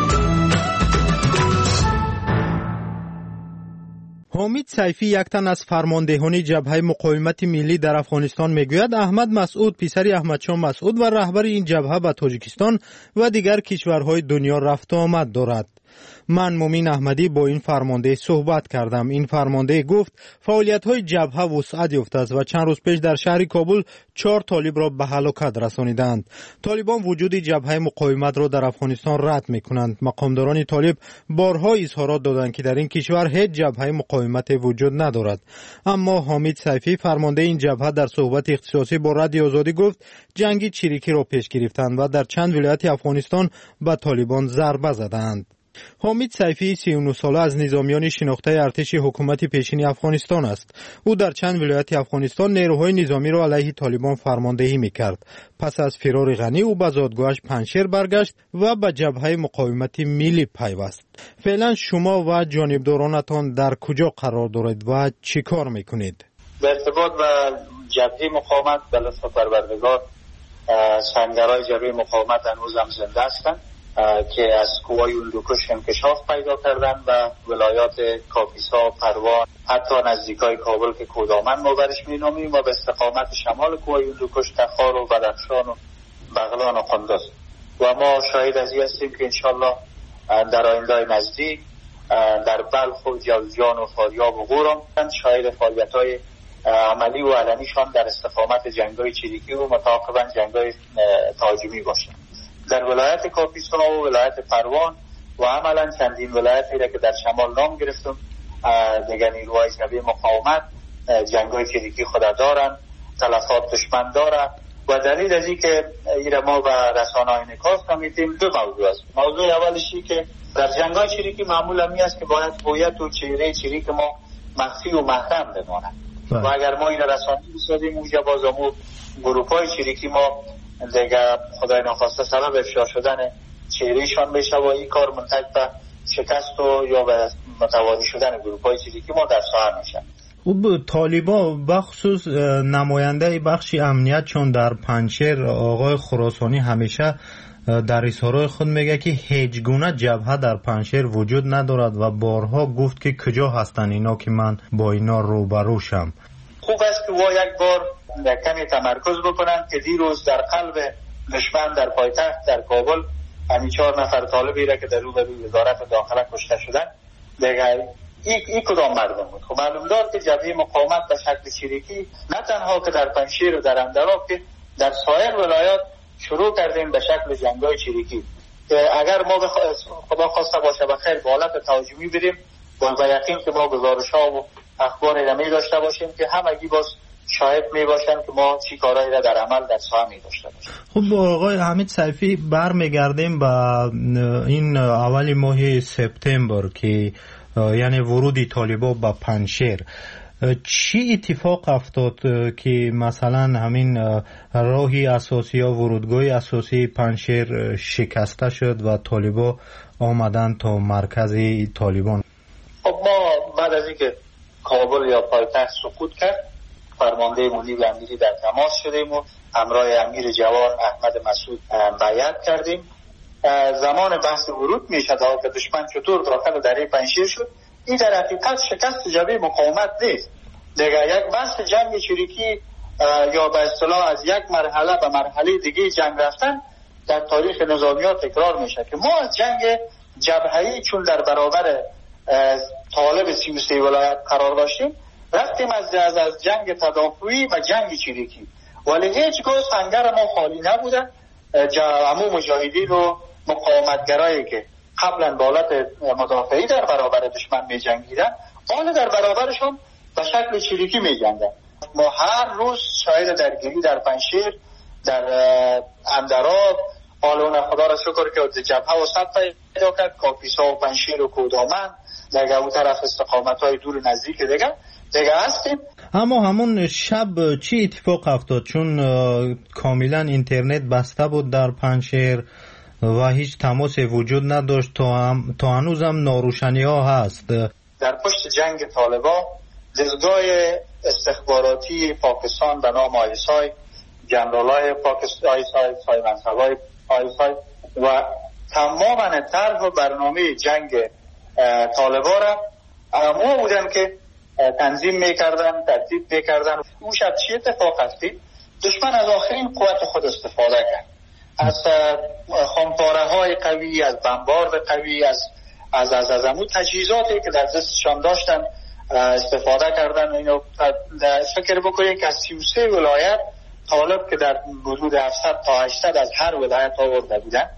حامد سیفی، یک تن از فرماندهان جبهه مقاومت ملی در افغانستان، میگوید احمد مسعود پسر احمدشاه مسعود و رهبر این جبهه به تاجیکستان و دیگر کشورهای دنیا رفت و آمد دارد. من مومین احمدی با این فرمانده صحبت کردم. این فرمانده گفت فعالیت‌های جبهه وسعت یافته است و چند روز پیش در شهر کابل 4 طالب را به هلاکت رسانیدند. طالبان وجود جبهه مقاومت را در افغانستان رد می‌کنند. مقامداران طالب بارها اظهارات دادند که در این کشور هیچ جبهه مقاومت وجود ندارد. اما حامد سیفی، فرمانده این جبهه، در صحبت اختصاصی با رادیو آزادی گفت جنگ چریکی را پیش گرفتند و در چند ولایت افغانستان به طالبان ضربه زدند. حامد سیفی 39 ساله از نظامیان شناخته ارتش حکومت پیشین افغانستان است. او در چند ولایت افغانستان نیروهای نظامی را علیه طالبان فرماندهی میکرد. پس از فرار غنی او به زادگاهش پنجشیر برگشت و به جبهه مقاومت ملی پیوست. فعلا شما و جانبدارانتان در کجا قرار دارید و چی کار میکنید؟ به ارتباط با جبهه مقاومت به لطف پروردگار سنگرهای جبهه مقاومت هنوز هم زنده هستند که از قوای هندوکش انکشاف پیدا کردن و ولایات کاپیسا، پروان، حتی نزدیکای کابل که کودامن ما برش مینامیم و به استقامت شمال قوای هندوکش تخار و بدخشان و بغلان و قندوز. و ما شاهد از این هستیم که انشالله در آینده نزدیک در بلخ و جوزجان و فاریاب و غورم شاهد فعالیت‌های عملی و علنیشان در استقامت جنگ‌های چریکی و متعاقباً جنگ‌های تهاجمی باشند. در ولایت کاپیسا و ولایت پروان و عملا چندین ولایتی را که در شمال نام گرفتم دیگر نیروهای جبهه مقاومت جنگ‌های چریکی خود دارند، تلفات دشمن دارند و دلیل از این که این ما به رسانه‌های انعکاس میدیم 2 موضوع است. موضوع اولشی که در جنگ‌های چریکی معمولا می است که باید هویت و چهره چریک ما مخفی و محرم بماند و اگر ما این رسانه‌ای بسازیم موجب بازمو گروه‌های چریکی ما دیگه خدای ناخواسته سبب افشا شدن چهرهشان بشه و این کار منتج به شکست و یا به متواری شدن گروه‌های چریکی ما در ساحه میشه. او طالبان بخصوص نماینده بخش امنیت چون در پنجشیر آقای خراسانی همیشه در اظهارات خود میگه که هیچ گونه جبهه در پنجشیر وجود ندارد و بارها گفت که کجا هستن اینا که من با اینا روبرو شم. خوب است که یک بار کمی تمرکز بکنن که دیروز در قلب دشمن در پایتخت در کابل همین 4 نفر طالبی را که در روبروی وزارت داخله کشته شدن دیگه این کدام مردم بود. خب معلوم دار که جبهه مقاومت به شکل چریکی نه تنها که در پنجشیر و در اندراب که در سایر ولایات شروع کردیم به شکل جنگ‌های چریکی که اگر ما خدا خواسته باشه بخیر به حالت تهاجمی بریم با یقین که ما گزارش‌ها و اخبار رمی داشته باشیم که همگی باز شاهد می باشن که ما چی کارهایی را در عمل در ساحه می داشته باشیم. خب آقای حامد سیفی برمیگردیم به این اول ماه سپتامبر که یعنی ورود طالبان به پنجشیر. چی اتفاق افتاد که مثلا همین راهی اساسی یا ورودگاه اساسی پنجشیر شکسته شد و طالبان آمدن تا مرکز طالبان؟ خب ما بعد از اینکه کابل یا پایتخت سقوط کرد فرمانده منیب امیری در تماس شدیم و همراه امیر جوان احمد مسعود بیعت کردیم. زمان بحث ورود میشد که دشمن چطور داخل دره پنجشیر شد، این در حقیقت شکست جبهه مقاومت نیست، دیگه یک بحث جنگ چریکی یا به اصطلاح از یک مرحله به مرحله دیگه جنگ رفتن در تاریخ نظامیات تکرار میشه که ما از جنگ جبهه‌ای چون در برابر طالب 33 ولایت قرار داشتیم رفتیم از جنگ تدافعی و جنگ چریکی، ولی هیچگاه سنگر ما خالی نبوده. همون مجاهدین و مقاومتگرایی که قبلا به حالت مدافعی در برابر دشمن می جنگیدن حالا در برابرشون به شکل چریکی می جنگیدن. ما هر روز شاهد درگیری در پنجشیر، در اندراب، حالا خدا را شکر که جبهه وسط پیدا کرد، کاپیسا و پنجشیر و کودامن دیگه اون طرف استقامت های دور نزدیک دیگه هستیم. اما همون شب چی اتفاق افتاد؟ چون کاملا اینترنت بسته بود در پنجشیر و هیچ تماس وجود نداشت، تا هنوز هم ناروشنی ها هست. در پشت جنگ طالبا دستگاه استخباراتی پاکستان به نام آیسای، جنرال های پاکستان آیسای، منصبای آیسای و تماما طرح و برنامه جنگ طالبا را ما بودن که تنظیم میکردن، ترتیب میکردن. اون شب چی اتفاق افتید؟ دشمن از آخرین قوت خود استفاده کرد، از خمپاره های قوی، از بمبارد قوی، از امون تجهیزاتی که در دستشان داشتن استفاده کردن. اینو فکر بکنید که از 33 ولایت طالب که در حدود 700 تا 800 از هر ولایت آورده بودن،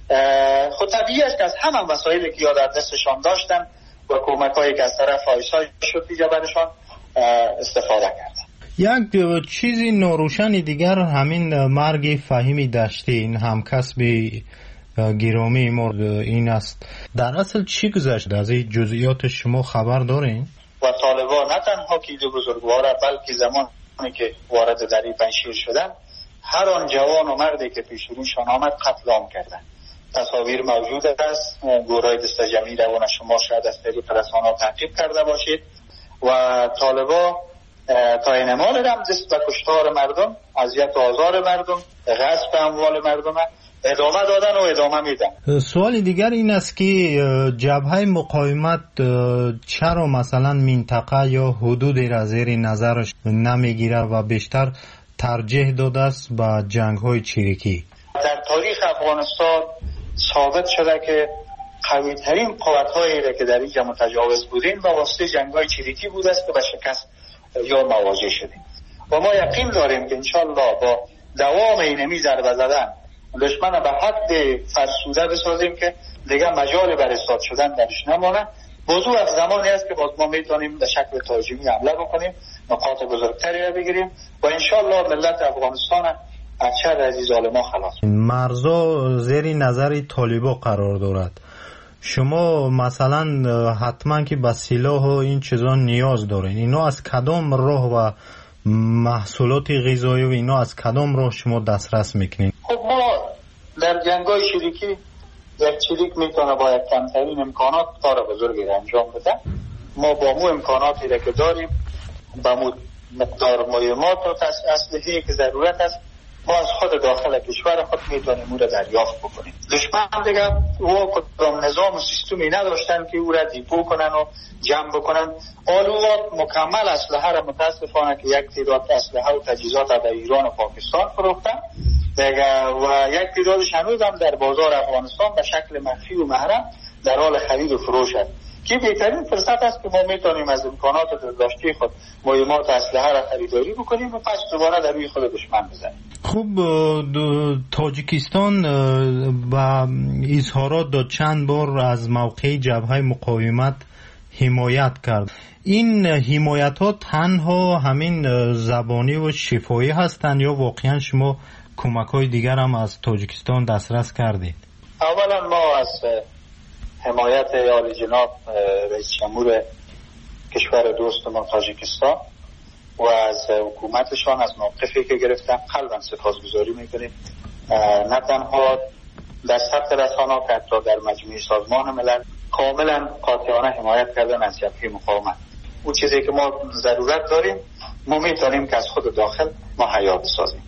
خود طبیعی است که از همان وسایلی که یا در دستشان داشتن و کمک‌هایی که از طرف آیسای شد دیگه برشان استفاده کردن. یک چیزی ناروشن دیگر همین مرگ فهیمی دشتی، این همکسب گرامی مرد این است. در اصل چی گذشت؟ از این جزئیات شما خبر دارین؟ و طالبان نه تنها که دو بزرگواره بلکه زمانی که وارد دره پنجشیر شدن هر آن جوان و مردی که پیش روشان آمد قتل عام کردن. تصاویر موجود است، گروهای دست جمعی روان شما شاید از طریق رسانه‌ها تعقیب کرده باشید و طالبا تا این مال هم دست به کشتار مردم، اذیت و آزار مردم، غصب اموال مردم ادامه دادن و ادامه میدن. سوال دیگر این است که جبهه مقاومت چرا مثلا منطقه یا حدودی را زیر نظرش نمیگیره و بیشتر ترجیح داده است به جنگ‌های چریکی؟ در تاریخ افغانستان ثابت شده که قوی ترین قوت‌هایی را که در اینجا متجاوز بودیم با واسطه جنگ‌های چریکی بود است که به شکست یا مواجه شدیم و ما یقین داریم که انشالله با دوام اینمی ضربه زدن دشمن به حد فرسوده بسازیم که دیگه مجال بر اصلاح شدن درش نمانه. موضوع از زمانی است که باز ما میتونیم به شکل تهاجمی حمله بکنیم، نقاط بزرگتری را بگیریم و انشالله ملت افغانستان از شر از این ظالما خلاص. مرزا زیر نظر طالبا قرار دارد. شما مثلا حتما که به سلاح و این چیزا نیاز دارین، اینا از کدام راه و محصولات غذایی و اینا از کدام راه شما دسترس میکنین؟ خب ما در جنگای چریکی یک چریک میتونه با یک کمترین امکانات کار بزرگی را انجام بده. ما با مو امکاناتی را که داریم با مو مقدار مهمات و اسلحه‌ای که ضرورت است ما از خود داخل کشور خود میتونیم او را دریافت بکنیم. دشمن دیگه او کدام نظام و سیستمی نداشتن که او را دیپو کنن و جمع بکنن. آلوات مکمل اسلحه را متاسفانه که یک تعداد اسلحه و تجهیزات در ایران و پاکستان فروختن و یک تعدادش هنوز هم در بازار افغانستان به شکل مخفی و محرم در حال خرید و فروش است که بهترین فرصت است که ما میتونیم از امکانات داشته خود مهمات اسلحه را خریداری بکنیم و پس دوباره در روی خود دشمن بزنیم. خوب، تاجیکستان با اظهارات داد چند بار از موقع جبهه مقاومت حمایت کرد. این حمایت ها تنها همین زبانی و شفاهی هستند یا واقعا شما کمک های دیگر هم از تاجیکستان دسترس کردید؟ اولا ما از حمایت عالی جناب رئیس جمهور کشور دوستمان تاجیکستان و از حکومتشان از موقفی که گرفتن قلبا سپاسگزاری میکنیم. نه تنها در سطح رسانه‌ها که حتی در مجموعه سازمان ملل کاملا قاطعانه حمایت کردن از جبهه مقاومت. اون چیزی که ما ضرورت داریم ما میتونیم که از خود داخل مهیا بسازیم.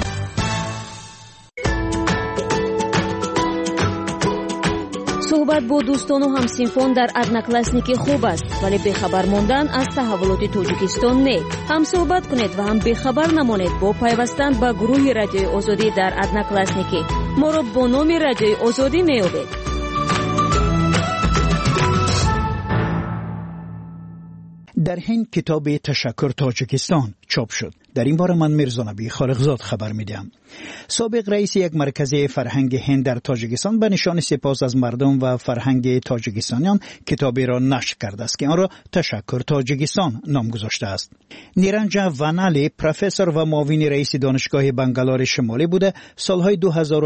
صحبت با دوستان و همسینفان در ادناکلاسنیکی خوب است، ولی بخبر ماندن از تحولات تاجیکستان نه. هم صحبت کنید و هم بخبر نمانید با پیوستن به گروه رادیوی آزادی در ادناکلاسنیکی. ما را با نام رادیوی آزادی میابید. در هند کتاب تشکر تاجیکستان چاپ شد. در این باره من میرزا نبی خالقزاد خبر میدم. سابق رئیس یک مرکز فرهنگ هند در تاجیکستان به نشان سپاس از مردم و فرهنگ تاجیکستانیان کتابی را نشر کرده است که آن را تشکر تاجیکستان نام گذاشته است. نیرنجا ونالی پروفسور و معاون رئیس دانشگاه بنگلور شمالی بوده. سالهای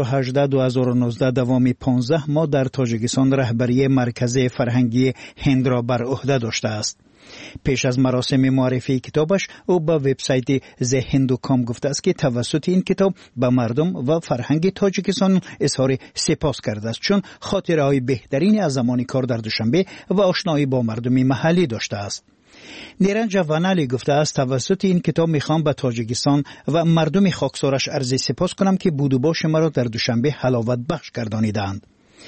2018-2019 دوامی 15 ماه در تاجیکستان رهبری مرکز فرهنگی هند را بر عهده داشته است. پیش از مراسم معرفی کتابش او به وبسایت زهندوکام گفته است که توسط این کتاب به مردم و فرهنگ تاجیکستان اظهار سپاس کرده است، چون خاطره‌های بهترین از زمان کار در دوشنبه و آشنایی با مردم محلی داشته است. نیرنجا ونالی گفته است توسط این کتاب میخوام به تاجیکستان و مردم خاکسارش عرض سپاس کنم که بود و باش مرا در دوشنبه حلاوت بخش گردانیدند.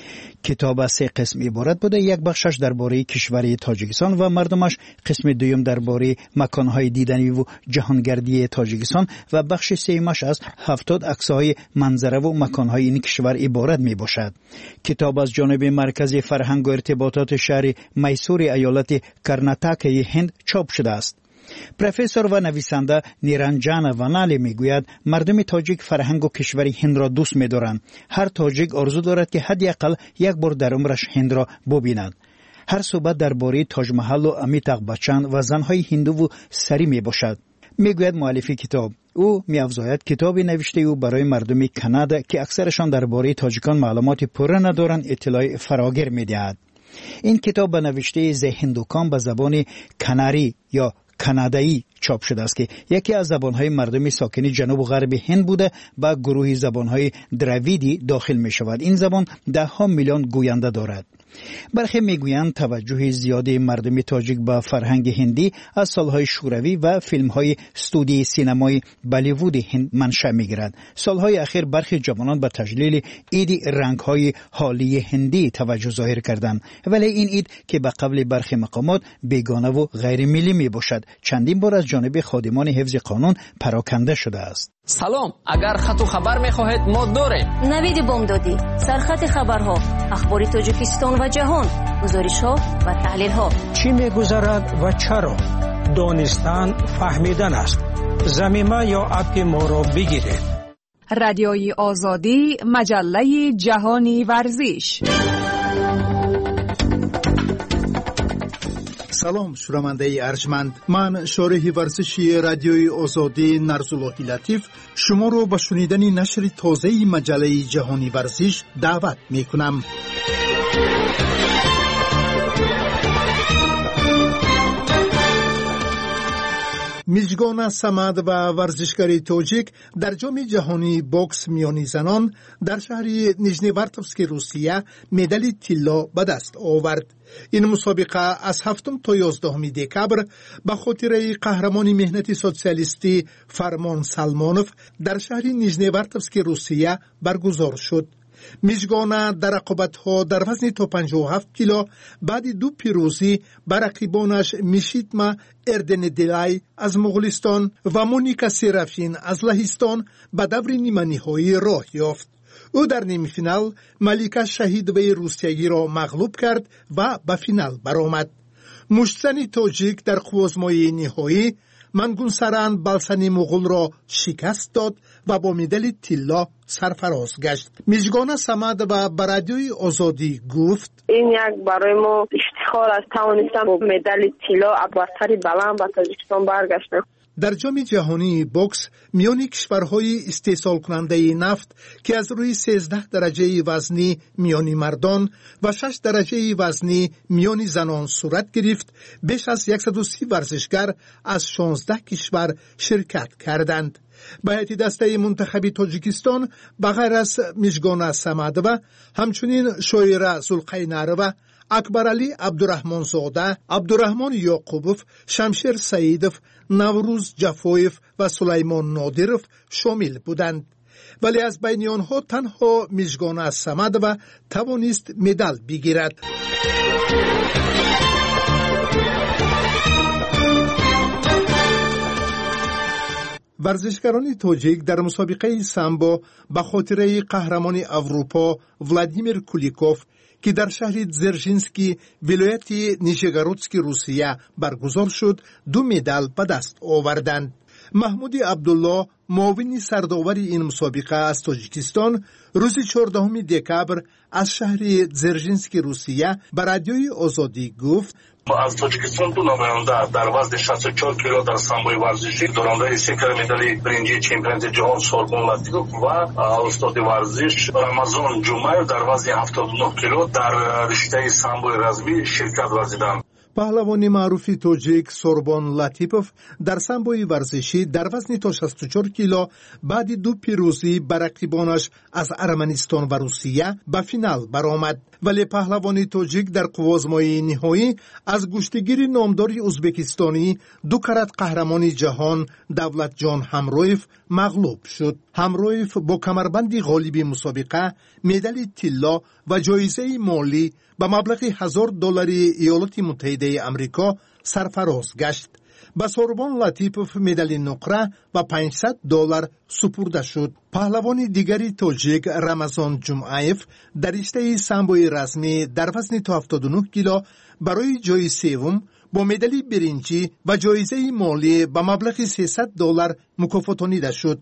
کتاب از 3 قسم عبارت بوده. یک بخشش درباره کشور تاجیکستان و مردمش، قسم دوم درباره مکانهای دیدنی و جهانگردی تاجیکستان و بخش سومش از 70 عکس‌های منظره و مکانهای این کشور عبارت می باشد. کتاب از جانب مرکز فرهنگ و ارتباطات شهر میسور ایالت کرناتاک هند چاپ شده است. پروفسور و نویسنده نیرنجان ونالی میگوید مردم تاجیک فرهنگ و کشور هند را دوست می‌دارند. هر تاجیک آرزو دارد که حداقل یک بار در عمرش هند را ببیند. هر صحبت درباره تاج محل و امیتاق بچن و زنهای هندو و سری میباشد. میگوید مؤلف کتاب. او می‌افزاید کتابی نوشته او برای مردم کانادا که اکثرشان درباره تاجیکان معلومات پوره ندارند اطلاع فراگیر می‌دهد. این کتاب به نوشته زهندوکام به زبان کاناری یا کانادایی چاپ شده است که یکی از زبانهای مردم ساکن جنوب و غرب هند بوده و گروهی زبانهای دراویدی داخل می شود. این زبان 10 میلیون گوینده دارد. برخی میگویند توجه زیاد مردم تاجیک به فرهنگ هندی از سالهای شوروی و فیلم‌های استودیوی سینمای بالیوود هند منشأ می‌گیرد. سالهای اخیر برخی جوانان به تجلیل عید رنگ‌های حالی هندی توجه ظاهر کردند، ولی این عید که به قول برخی مقامات بیگانه و غیر ملی میباشد چندین بار از جانب خادمان حفظ قانون پراکنده شده است. سلام، اگر خط و خبر می‌خواهید ما داریم. نوید بامدادی، سرخط خبرها، اخبار تاجیکستان و جهان، گزارش‌ها و تحلیل‌ها. چی می‌گذرد و چرا؟ دانستن فهمیدن است. ضمیمه یا اپ ما را بگیرید. رادیوی آزادی، مجله جهانی ورزش. سلام شنونده ارجمند، من شارح ورزشی رادیوی آزادی نرزاللهی لطیف شما رو به شنیدن نشر تازه مجله جهانی ورزش دعوت می کنم. میزگان سمد و ورزشکاری تاجیک در جام جهانی بوکس میانی زنان در شهر نیژنیورتوفسک روسیه مدال طلا به دست آورد. این مسابقه از 7 تا 11 دکبر به خاطر قهرمان مهنتی سوسیالیستی فرمان سلمانوف در شهر نیژنیورتوفسک روسیه برگزار شد. میزگانه در رقابت‌ها در وزن تا 57 کیلو بعد 2 پیروزی بر رقیبانش میشیتما اردندلای از مغولستان و مونیکا سرافین از لهستان به دور نیمه نهایی راه یافت. او در نیمه فینال ملیکا شهیدوی روسیایی را مغلوب کرد و به فینال برآمد. مشتزن تاجیک در قوزمای نهایی منگونسران بالسانی مغول را شکست داد و با مدال طلا سرفراز گشت. میزگان سمد و رادیوی آزادی گفت این یک برای ما افتخار است توانستم با مدال طلا برتری بلند به تاجیکستان برگشتم. در جام جهانی بوکس میان کشورهای استحصال کننده نفت که از روی 13 درجه وزنی میان مردان و 6 درجه وزنی میان زنان صورت گرفت، بیش از 130 ورزشگر از 16 کشور شرکت کردند. ба ҳайати дастаи мунтахаби тоҷикистон ба ғайр аз мижгона самадова ҳамчунин шоира зулқайнарова, акбаралӣ абдураҳмонзода, абдураҳмон ёқубов, шамшер саидов, наврӯз ҷафоев ва сулаймон нодиров шомил буданд. вале аз байни онҳо танҳо мижгона самадова тавонист медал бигирад. варзишгарони тоҷик дар мусобиқаи самбо ба хотираи қаҳрамони аврупо Владимир Куликов, ки дар шаҳри Дзержинский, вилояти Нижегородский, Русия баргузор шуд, 2 медал ба даст оварданд. маҳмуди Абдулло, муовини сардовари ин мусобиқа аз Тоҷикистон, рӯзи 14 декабр аз шаҳри Дзержинский, Русия ба радиои Озодӣ гуфт: از تاجیکستان 2 نماینده در وزن 64 کیلو در سامبوی ورزشی دارنده سکر مدال برنجی چمپیونات جهان سوربون لطیفov و استاد ورزش رمضان جمعه در وزن 79 کیلو در رشته سامبوی رزمی شرکت ورزیدند. پهلوانی معروفی توجیک سوربون لطیفov در سامبوی ورزشی در وزن تا 64 کیلو بعد 2 پیروزی بر رقیبانش از ارمنستان و روسیه به فینال برآمد. ولی پهلوانی توجیک در قوازمایی نهایی از گشتگیر نامداری ازبکستانی 2 کرات قهرمان جهان دولتجان همرویف مغلوب شد. همرویف با کمربند غالب مسابقه مدال طلا و جایزه مالی به مبلغ $1000 ایالات متحده آمریکا سرفراز گشت. به سوربون لطیفov مدال نقره و $500 سپرده شد. پهلوان دیگری توجیک رمضان جمعایف در رشته سامبوی رزمی در وزن تا 79 کیلو برای جای سوم با مدال برنجی و جایزه مالی به مبلغ $300 مکافاتانیده شد.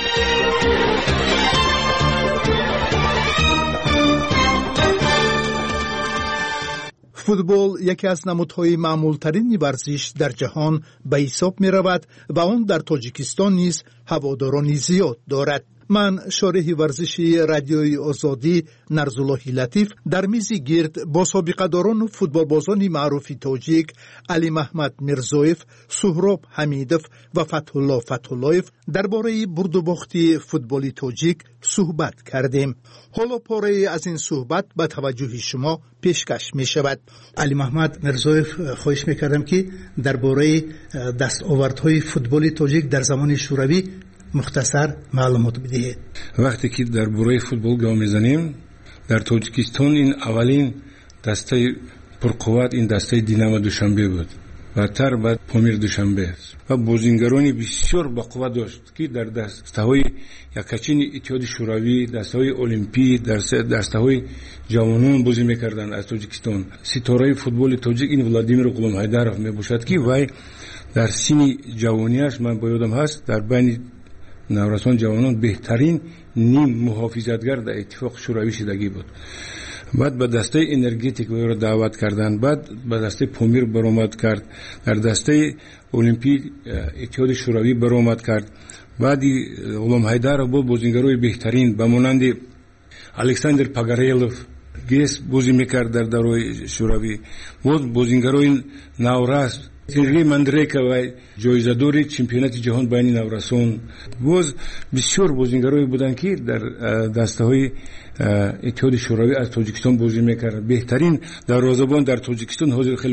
فوتبال یکی از نمودهای معمولترین ورزش در جهان به حساب می رود و آن در تاجیکستان نیز هوادارانی زیاد دارد. من شارح ورزشی رادیوی آزادی نرزالله لطیف در میزی گرد با سابقه‌داران و فوتبالبازان معروف تاجیک علی محمد میرزویف، سهراب حمیدوف و فتحالله فتحالله‌یف درباره برد و باخت فوتبال تاجیک صحبت کردیم. حالا پاره از این صحبت به توجه شما پیشکش می شود. علی محمد میرزویف، خواهش می‌کردم که درباره دستاوردهای فوتبال تاجیک در زمان شوروی مختصر معلومات بدهید. وقتی که در باره فوتبال گام میزنیم، در تاجیکستان این اولین دسته پرقوت این دسته دینامو دوشنبه بود و تر بعد پامیر دوشنبه و بازیگرانی بسیار با قوت داشت که در دسته‌های یکچین اتحاد شوروی، دسته‌های المپی، دسته‌های جوانان بازی می‌کردند از تاجیکستان. ستاره فوتبال تاجیک این ولادیمیر غلامحیدرov میباشد که وای در سن جوانیش من با یادم هست در بین نورسان جوانان بهترین نیم محافظتگر در اتفاق شوروی شدگی بود. بعد به دسته انرژتیک او را دعوت کردند، بعد به دسته پامیر برآمد کرد، در دسته المپی اتحاد شوروی برآمد کرد. بعد غلامحیدرov با بازیگرای بهترین به مانند الکساندر پاگارلوف گیس بازی میکرد در دوران شوروی. بود بازیگرای نورس سرگی مندریکا و جایزه‌دار چمپیونات جهان بین نورسان بود. بسیار بازیگرایی بودند که در دسته‌های اتحاد شوروی از تاجیکستان بازی میکردند. بهترین دروازه‌بان در تاجیکستان حاضر خیلی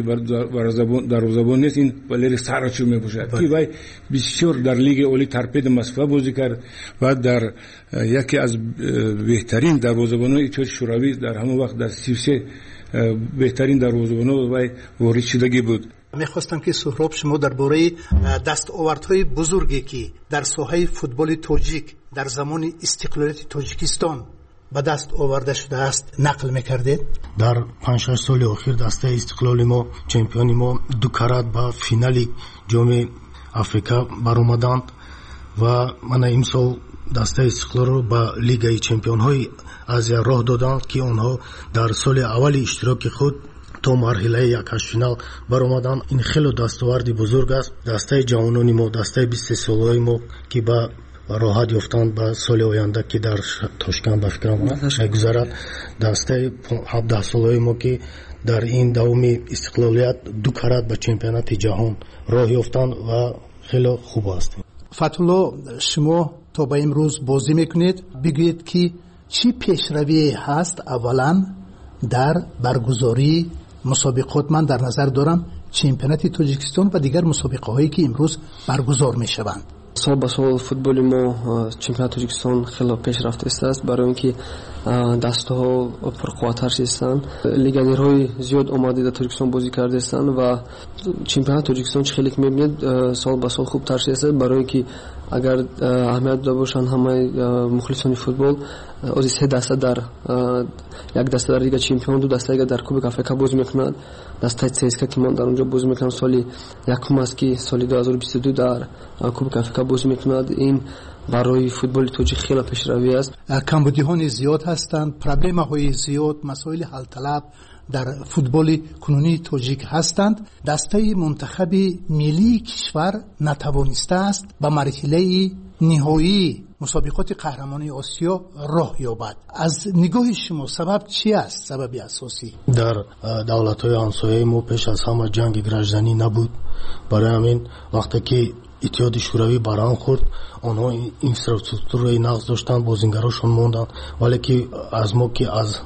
دروازه‌بان نیست، این والری ساراچو میباشد که وای بسیار در لیگ اولی ترپید مسکو بازی کرد و در یکی از بهترین دروازه‌بان‌های اتحاد شوروی در همون وقت در 33 بهترین دروازه‌بان وای وارد شدگی بود. میخواستم که سهراب شما درباره دستاوردهای بزرگی که در ساحه فوتبال تاجیک در زمان استقلالیت تاجیکستان به دست آورده شده است نقل میکردید. در 5-6 سال اخیر دسته استقلال ما، چمپیون ما 2 کرات به فینال جام آفریقا برآمدند و من امسال دسته استقلال رو به لیگ چمپیون های آسیا راه دادند که آنها در سال اول اشتراک خود تا مرحله یک فینال برآمدند. این خیلی دستاوردی بزرگ است. دسته جوانان ما، دسته 20 ساله‌ای ما که به راحت یافتند به سال آینده که در تاشکند به فکر می‌گذارد، دسته 17 ساله‌ای ما که در این دوم استقلالیت 2 کرات به چمپیونات جهان راه یافتند و خیلی خوب است. فتحالله شما تا به امروز بازی میکنید، بگویید که چی پیشروی هست اولا در برگزاری مسابقات؟ من در نظر دارم چمپیونات تاجیکستان و دیگر مسابقه هایی که امروز برگزار می شوند. سال به سال فوتبال ما چمپیونات تاجیکستان خیلی پیشرفته است، برای اینکه دسته‌ها پرقوت‌تر هستند. لیگیرهای زیاد آمده در تاجیکستان بازی کرده هستند و چمپیونات تاجیکستان خیلی می‌بینید سال به سال خوبتر است، برای اینکه اگر اهمیت داشته باشند همه مخلصان فوتبال از 3 دسته در یک دسته در لیگ چمپیون، 2 دسته در کوبک آفریقا بازی می‌کنند. دسته CSKA که من در اونجا بازی می‌کنم سالی یکم است که سال 2022 در کوبک آفریقا بازی می‌کند. این برای فوتبال تاجیک خیلی پیشروی است. کمبودی‌های زیاد هستند، پروبلم‌های زیاد، مسائل حل طلب در فوتبال کنونی تاجیک هستند. دسته منتخب ملی کشور نتوانسته است به مرحله نهایی مسابقات قهرمانی آسیا راه یابد. از نگاه شما سبب چی است؟ سبب اساسی در دولت‌های همسایه ما پیش از همه جنگ گرجزنی نبود. برای همین وقتی که اتحاد شوروی بران خورد، آنها اینفراستراکچور نقض داشتن، بازیگراشون موندن، ولی که از ما که از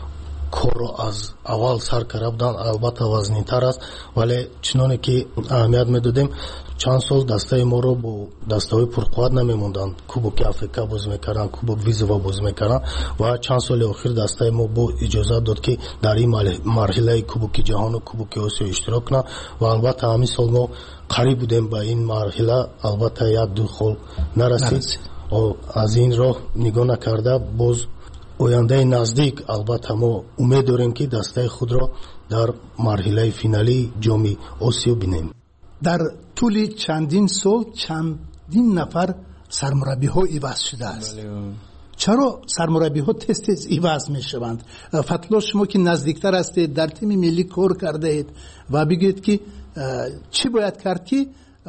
کارو از اول سر کرده بودن البته وزنی‌تر است، ولی چنانه که اهمیت میدادیم چند سال دسته ما رو با دسته‌های پرقوت نمیموندن. کوبک آفریقا بازی میکردن، کوبک ویزوا بازی میکردن و چند سال اخیر دسته ما با اجازه داد که در این مرحله کوبک جهان و کوبک آسیا اشتراک کنه و البته همین سال ما قریب بودیم به این مرحله، البته 1-2 سال نرسید. از این راه نگاه نکرده باز آینده نزدیک البته ما امید داریم که دسته خود را در مرحله فینالی جام آسیا بینیم. در طول چندین سال چندین نفر سرمربی ها عوض شده است. چرا سرمربی ها تست عوض می شوند؟ فتحالله شما که نزدیکتر هستید، در تیم ملی کار کرده اید و بگید که چی باید کرد که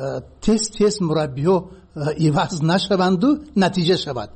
تست مربی ها عوض نشوند و نتیجه شود؟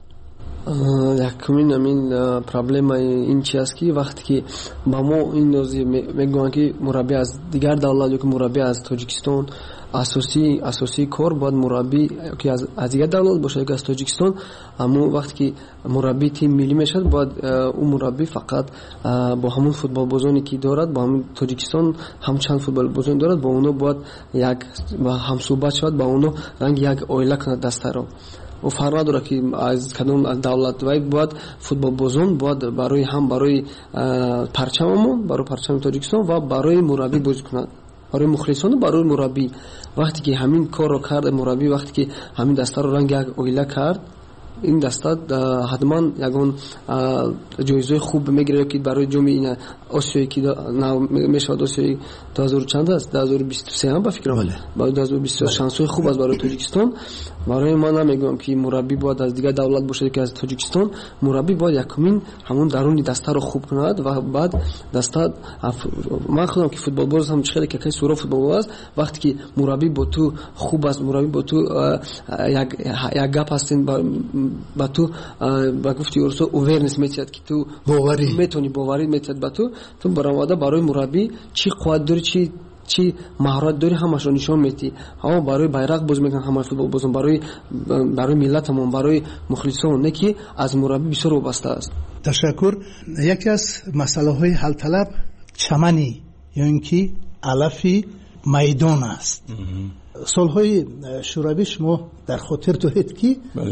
یکمین همین پرابلم این چی است که وقتی که با ما این نوزی میگویند که مربی از دیگر دولت یا که مربی از تاجیکستان اساسی کار باید مربی که از دیگر دولت باشه که از تاجیکستان، اما وقتی که مربی تیم ملی میشد باید اون مربی فقط با همون فوتبال بازانی که دارد، با همون تاجیکستان هم چند فوتبال بازان دارد، با اونو باید یک هم صحبت شود، با اونو رنگ یک اویله کند دسته را و فرق نداره که از کدوم دولت باید فوتبال بازان باید برای هم برای پرچممون، برای پرچم تاجیکستان و برای مربی بازی کند، برای مخلصان و برای مربی. وقتی که همین کار رو کرد مربی، وقتی که همین دسته رو رنگ یک اویله کرد، این دسته حتما یگان جایزه خوب میگیره که برای جام آسیایی که میشود آسیایی 2000 چند است 2023 هم با فکرم با 2023 شانس خوب است برای تاجیکستان. برای من نمیگم که مربی باید از دیگه دولت باشه که از تاجیکستان، مربی باید یکمین همون درونی دسته رو خوب کند و بعد دسته من خودم که فوتبال باز هم خیلی که سورا فوتبال باز وقتی که مربی با تو خوب است، مربی با تو یک گپ هستین با تو با گفتی ورسو اوورنس میتید که تو باوری میتونی باوری میتید با تو برای مربی چی قوت داری چی مهارت داری همش رو نشون میدی. ها برای بیرق بازی میکنن، همه فوتبال بازن برای ملتمون، برای مخلصان، نه که از مربی بسیار وابسته است. تشکر. یکی از مسئله های حل طلب چمنی یا اینکه علف میدان است. سالهای شوروی شما در خاطر دارید که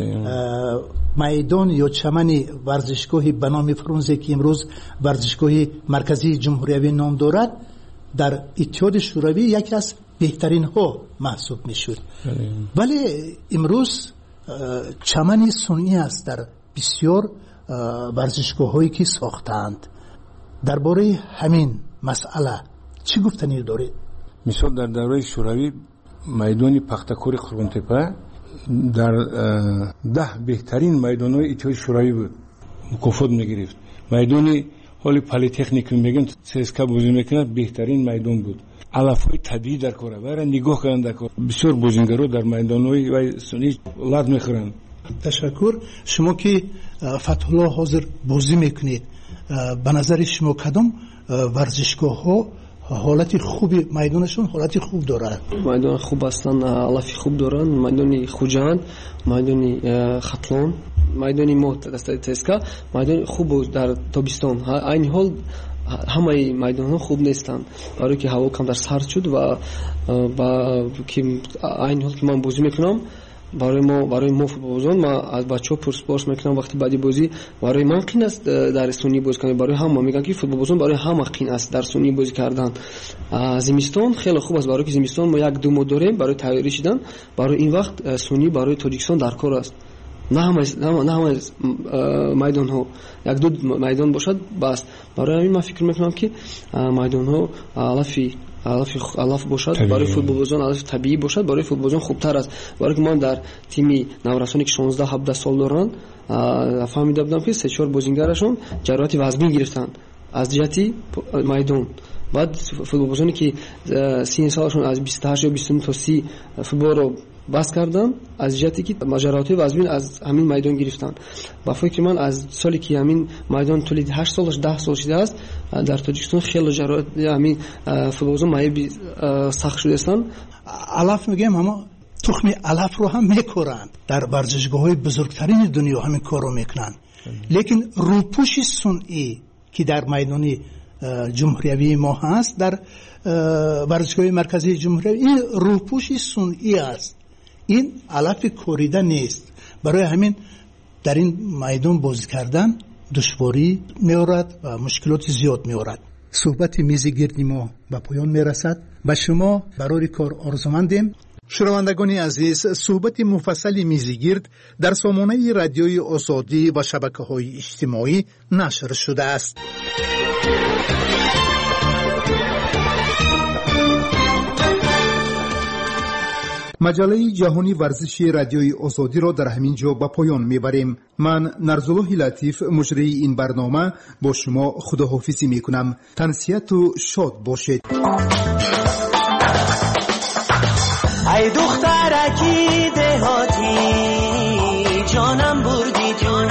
میدان یا چمن ورزشگاهی به نام فرانزه که امروز ورزشگاه مرکزی جمهوری نام دارد در اتحاد شوروی یکی از بهترین ها محسوب می شد، ولی امروز چمن صنعی است در بسیار ورزشگاه هایی که ساختند. درباره همین مسئله چی گفتنی دارید؟ مثال در دوره شوروی میدان پختکور قربانتپه در 10 بهترین میدان‌های اتحاد شوروی بود، مکافات می‌گرفت. میدان حالی پلی‌تکنیک میگن CSKA بازی میکنه بهترین میدان بود. علف‌های طبیعی در کار برای نگاه کردن در کار بسیار بازیگرا در میدان‌های و سنی لات میخورن. تشکر. شما که فتحالله حاضر بازی میکنید، به نظر شما کدام ورزشگاه‌ها حالت خوبی میدانشون حالت خوب دارد. میدان خوب هستن، علافی خوب دارن. میدان خوجان، میدان خطلون، میدان موت دسته تسکا، میدان خوب در تابستان. این حال همه میدان خوب نیستن، برای که هوا کم در سرد شد و با که این حال که من بازی میکنم برای ما فوتبالبازان، ما از بچه‌ها پرسپارس میکنم وقتی بعدی بازی برای من قین است در سونی بازی کردن. برای همه میگن که فوتبالبازان برای همه قین است در سونی بازی کردن. زمستان خیلی خوب است، برای که زمستان ما یک دو ماه داریم برای تیاری شدن. برای این وقت سونی برای تاجیکستان در کار است. نه همه میدان ها یک دو میدان باشد بس. برای همین من فکر میکنم که میدان ها علاف باشد طبیعی. برای فوتبالبازان علاف طبیعی باشد، برای فوتبالبازان خوبتر است. برای که من در تیم نورسانی که 16-17 سال دارن فهمیده بودم که 3-4 بازیگرشون جراحت وزنی گرفتن از جهتی میدان. بعد فوتبالبازانی که سن سالشون از 28 یا 29 تا 30 فوتبال رو بس کردن از جهتی که جراحت وزنی از همین میدان گرفتن. با فکر من از سالی که همین میدان تولید 8 سالش 10 سال شده است در تاجیکستان خیلی جراحت همین فوتبالبازان مایه سخت شده هستند. علف میگم اما تخم علف رو هم میکورن در ورزشگاه‌های بزرگترین دنیا همین کارو میکنن. لیکن روپوش صنعی که در میدان جمهوری ما هست در ورزشگاه مرکزی جمهوری، این روپوش صنعی است، این علف کوریده نیست. برای همین در این میدان بازی کردن دشواری می‌آورد و مشکلات زیاد می‌آورد. صحبت میز گرد ما به پایان میرسد. به شما برای کار آرزومندیم. شنوندگان عزیز، صحبت مفصل میزگرد در سامانه رادیوی آزادی و شبکه‌های اجتماعی نشر شده است. مجله جهانی ورزشی رادیوی آزادی را در همین جا به پایان میبریم. من نرزالله لطیف مجری این برنامه با شما خداحافظی میکنم. تنسیت و شاد باشید. ای دخترکی دهاتی جانم بردی تو،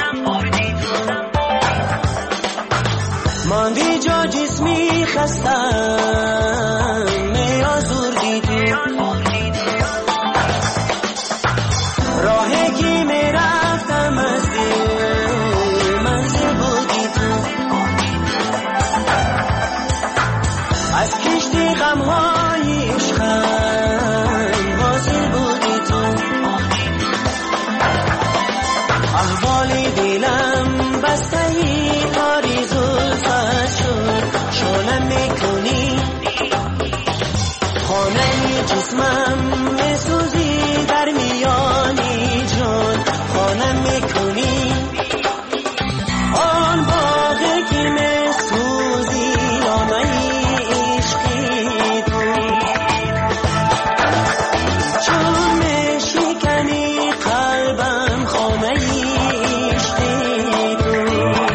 ماندی جا جسمی خستم میازوردی تو، راهی که میرفتم از دل منزل بودی تو، از کشتی غمهای عشقم واصل بودی تو، احوال دلم بستهی کاری زلفت شد، شلم میکنی خانه جسمم میسوزی در میانی جان، خانم میکنی آن باغی که میسوزی آمه عشقی تو، چون میشکنی قلبم خانه عشقی تو.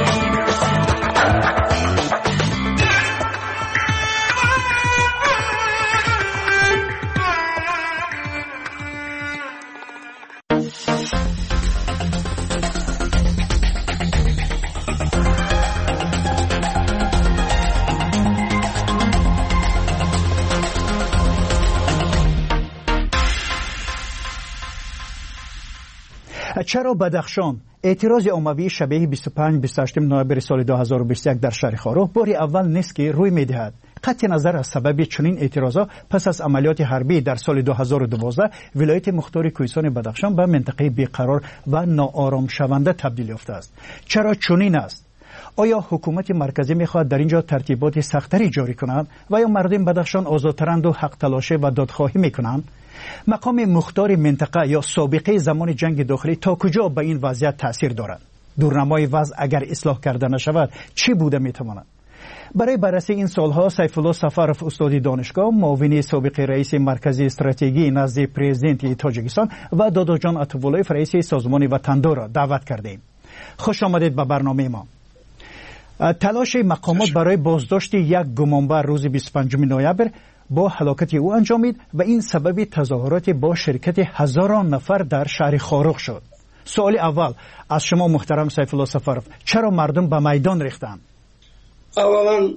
چرا بدخشان؟ اعتراض عمومی شبیه 25-28 نوامبر سال 2021 در شهر خاروخ بار اول نیست که روی می‌دهد. قطع نظر از سبب چنین اعتراضات پس از عملیات حربی در سال 2012 ولایت مختار کوهستان بدخشان به منطقه بیقرار و ناآرام شونده تبدیل یافته است. چرا چنین است؟ آیا حکومت مرکزی می‌خواهد در اینجا ترتیبات سختری جاری کند و یا مردم بدخشان آزادترند و حق تلاش و دادخواهی می‌کنند؟ مقام مختار منطقه یا سابقه زمان جنگ داخلی تا کجا به این وضعیت تأثیر دارد؟ دورنمای وضع اگر اصلاح کرده نشود چی بوده میتواند؟ برای بررسی این سالها سیفالله سفرف استاد دانشگاه، معاون سابق رئیس مرکز استراتژی نزد پرزیدنت تاجیکستان و داداجان عطواللهیف رئیس سازمان وطندار را دعوت کردیم. خوش آمدید به برنامه ما. تلاش مقامات برای بازداشت یک گمانبر روز 25 نوامبر با هلاکت او انجامید و این سبب تظاهرات با شرکت هزاران نفر در شهر خاروخ شد. سوال اول از شما محترم سیفالله سفرف، چرا مردم به میدان ریختند؟ اولا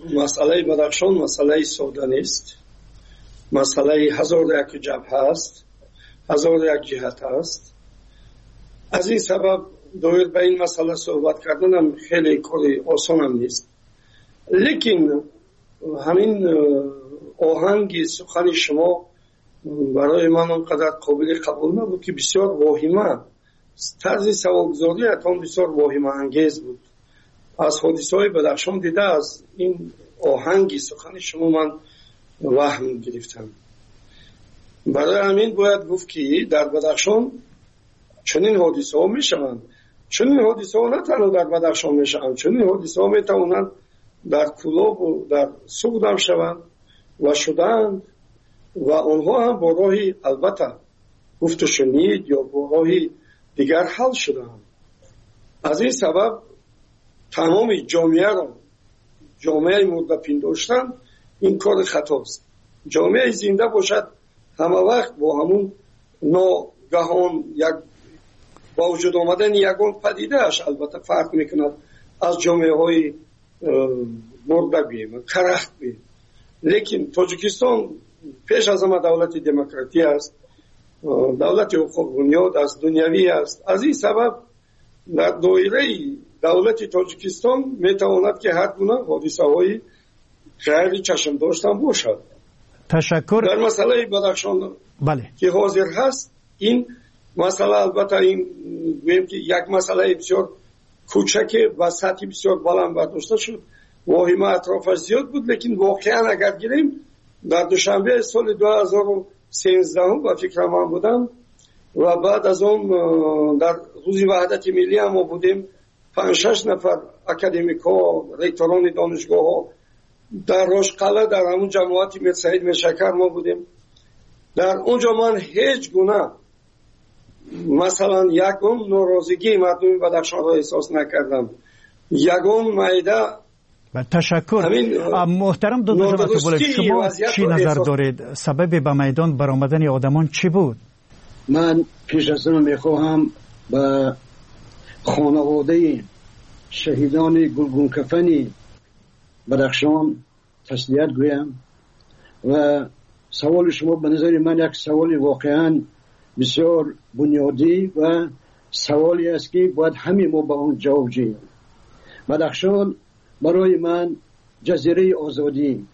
مسئله بدخشان مسئله ساده نیست. مسئله 1001 جبهه است، 1001 جهت است. از این سبب دوید به این مسئله صحبت کردن هم خیلی کاری آسان هم نیست. لیکن همین آهنگ سخن شما برای من اونقدر قابل قبول نبود که بسیار واهمه، طرز سوالگزاری اتان بسیار واهمه انگیز بود. از حادثه های بدخشان دیده از این آهنگ سخن شما من وهم گرفتم. برای همین باید گفت که در بدخشان چنین حادثه ها می شوند. چنین حادثه ها نه تنها در بدخشان می شوند، چنین حادثه ها می توانند در کلاب و در سوگد هم شوند و شدند و آنها هم با راهی البته گفت و شنید یا با راهی دیگر حل شدند. از این سبب تمام جامعه را، جامعه مرده پنداشتن، این کار خطاست. جامعه زنده باشد همه وقت با همون ناگهان یک با وجود آمدن یگان پدیده اش البته فرق میکند از جامعه های مرده بیم، کرخت بیم. لیکن تاجیکستان پیش از همه دولت دموکراتی است، دولت حقوق بنیاد است، دنیوی است. از این سبب در دایره دولت تاجیکستان میتواند که هر گونه حادثه های غیر چشم داشتن باشد. تشکر. در مسئله بدخشان که حاضر هست، این مسئله البته این گویم که یک مسئله بسیار کوچک و سطحی بسیار بلند برداشته شد، واهمه اطرافش زیاد بود. لیکن واقعا اگر گیریم در دوشنبه سال 2013 با فکر من بودم و بعد از اون در روز وحدت ملی هم ما بودیم، 5-6 نفر اکادمیکا، ریکتوران دانشگاه ها در روشقله در همون جماعت میر سعید میرشکر ما بودیم. در اونجا من هیچ گونه مثلا یگان ناراضگی مردم بدخشان را احساس نکردم. یگان معده. تشکر. محترم دکتر شما چی نظر دارید؟ سبب به میدان برآمدن آدمان چی بود؟ من پیش از آن میخواهم به خانواده شهیدان گلگون کفنی بدخشان تسلیت گویم و سوال شما به نظر من یک سوال واقعا بسیار بنیادی و سوالی است که باید همه ما به آن جواب دهیم. بدخشان برای من جزیره آزادی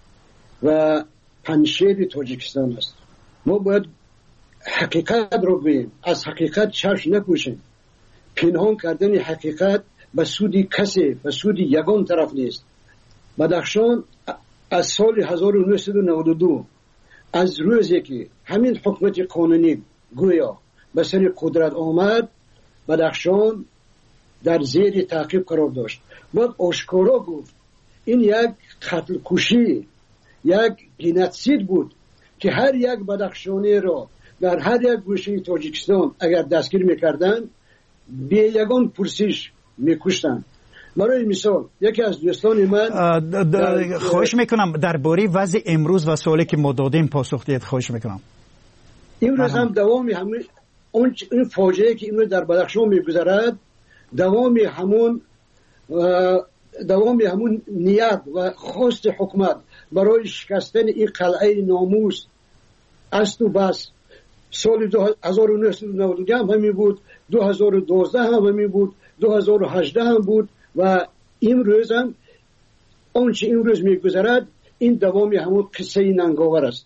و پنشیر تاجیکستان است. ما باید حقیقت رو بگوییم، از حقیقت چشم نپوشیم. پنهان کردن حقیقت به سود کسی، به سود یگان طرف نیست. بدخشان از سال 1992 از روزی که همین حکومت قانونی گویا به سر قدرت آمد، بدخشان در زیر تعقیب قرار داشت. باید آشکارا گفت این یک قتل کشی، یک جنسیت بود که هر یک بدخشانی را در هر یک گوشه تاجیکستان اگر دستگیر میکردن به یگان پرسش میکشتن. برای مثال یکی از دوستان من خواهش میکنم درباره وضع امروز و سوالی که ما دادیم پاسخ دهید. خواهش میکنم. امروز هم دوام همون این فاجعه که امروز در بدخشان میگذرد دوام همون نیت و خواست حکومت برای شکستن این قلعه ناموس است و بس. سال 1992 هم همین بود، 2012 هم همین بود، 2018 هم بود و امروز هم آنچه امروز میگذرد این دوام همون قصه ننگاور است.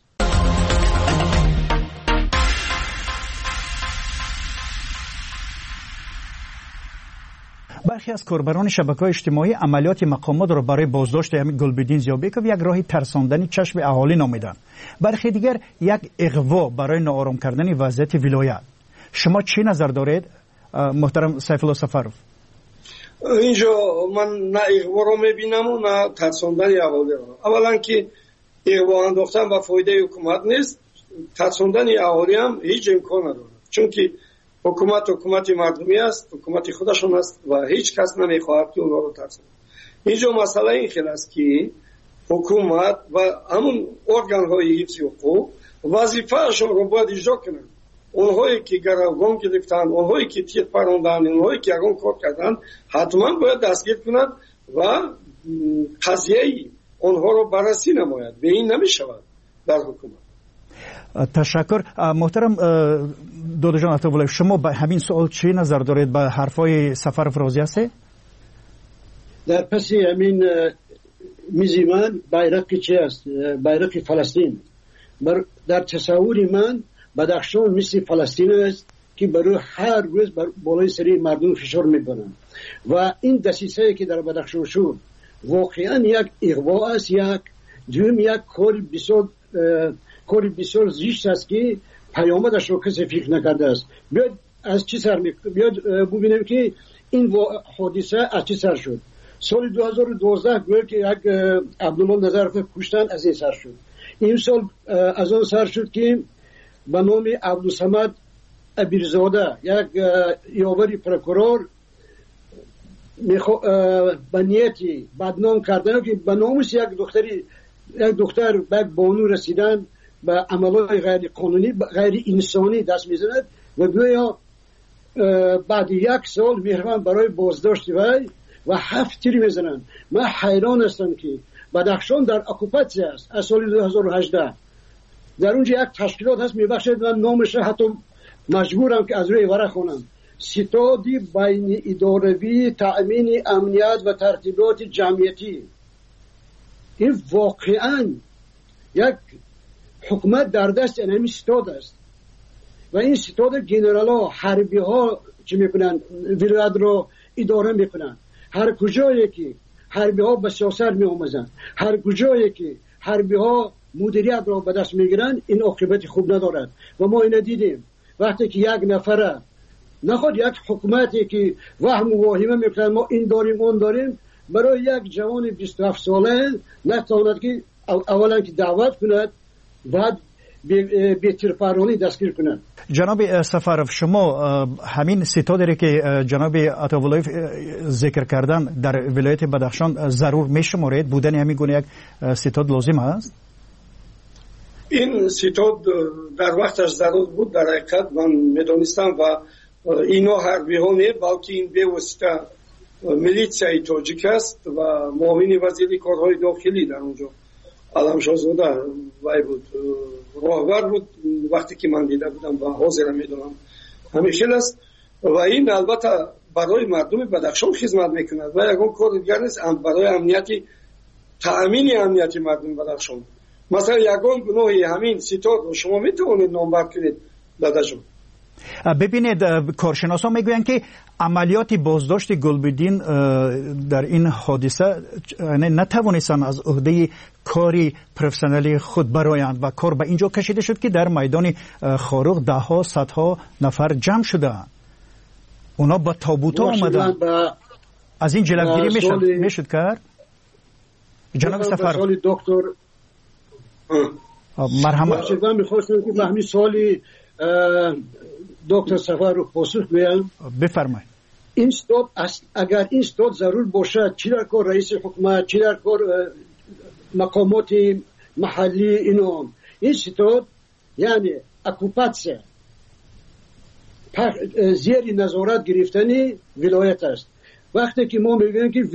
برخی از کاربران شبکه‌های اجتماعی عملیات مقامات را برای بازداشت گلبدین زیابکوف یک راهی ترساندن چشم اهالی نامیدند. برخی دیگر یک اغوا برای ناآرام کردن وضعیت ولایت. شما چی نظر دارید محترم سیف الله سفرов؟ اینجا من نه اغوا را میبینم و نه ترساندن اهالی را. اولا که اغوا انداختن و فایده حکومت نیست، ترساندن اهالی هم هیچ امکان نداره، چون که حکومت مردمی است، حکومت خودشون است و هیچ کس نمیخواهد که اونها رو ترساند. اینجا مسئله این خیلی است که حکومت و همون ارگان های حفظ حقوق وظیفه اشون رو باید اجرا کنند. اونهایی که گروگان گرفتند، اونهایی که تیر پراندند، اونهایی که یگان کار کردند حتما باید دستگیر کنند و قضیه آنها رو بررسی نماید. به این نمی شود در حکومت. تشکر. محترم دودو جان عطاالله، شما به همین سوال چی نظر دارید؟ به حرفای سفر رازی است؟ در پس همین میزی من bayrak چی است؟ bayrak فلسطین. در تصور من بدخشان مثل فلسطین است که برای هر روز بالای سری مردم فشار میبرن و این دسیسه که در بدخشان شد واقعا یک اغوا است، یک کار بسیار زشت است که پیامدش رو کسی فکر نکرده است. بیاد از چی سر بیاد ببینیم که این حادثه از چی سر شد. سال 2012 گویا که یک عبدالله نظرف کشتن از این سر شد. این سال از آن سر شد که به نام عبدالصمد ابیرزاده یک یاوری پروکورور به نیتی بدنام کردن که به نامش یک دختر به بانو رسیدن به عملهای غیر قانونی غیر انسانی دست میزند و گویا بعد یک سال مهربان برای بازداشت وی و 7 تیر میزنن. من حیران هستم که بدخشان در اکوپاسیون است از سال 2018. در اونجا یک تشکیلات هست میبخشد من نامش حتی مجبورم که از روی ورق خونم. ستادی بین اداروی تأمین امنیت و ترتیبات جمعیتی. این واقعا یک حکومت در دست اینمی ستاد است و این ستاد جنرال ها حربی ها چی میکنن؟ ولایت رو اداره میکنن. هر کجایی که حربی ها به سیاست می آموزن، هر کجایی که حربی ها مدیریت را به دست میگیرن، این عاقبت خوب ندارد و ما اینو دیدیم. وقتی که یک نفره نخواد یک حکومتی که وهم و واهمه میکنن ما این داریم اون داریم، برای یک جوان 27 ساله نتواند که اولا که دعوت کند بعد به تیرپرانی دستگیر کنند. جناب سفرов شما همین ستادی که جناب عطاالله ذکر کردن در ولایت بدخشان ضرور میشمارید؟ بودن همین گونه یک ستاد لازم است؟ این ستاد در وقتش ضرور بود. در حقیقت من میدونستم و اینا حربی ها نه، بلکه این به واسطه میلیسیای تاجیک است و معاون وزیر کارهای داخلی در اونجا علمشاهزاده وی بود، راهبر بود وقتی که من دیده بودم و حاضر میدونم همیشه است و این البته برای مردم بدخشان خدمت میکند و یکون کار دیگر نیست برای امنیتی تأمین امنیتی مردم بدخشان. مثلا یکون گناهی همین ستاد شما میتونید نامبر کنید دادجون. ببینید کارشناسان میگویند که عملیات بازداشت گلبدین در این حادثه نتوانستند از عهده کاری پروفسیونالی خود برآیند و کار به اینجا کشیده شد که در میدان خاروق ده ها صدها نفر جمع شدند. اونا با تابوت آمدند. از این جلوگیری میشد کرد. جناب سفر دکتر مرحمت من میخواستم که به همین سوالی دکتر سفر رو پاسخ بدم. بفرمایید. این استاد اگر این استاد ضرور باشد چی در کار رئیس حکومت، چی در کار مقامات محلی اینو این استاد یعنی اکوپاسیون زیر نظارت گرفتنی ولایت است. وقتی که ما میگیم که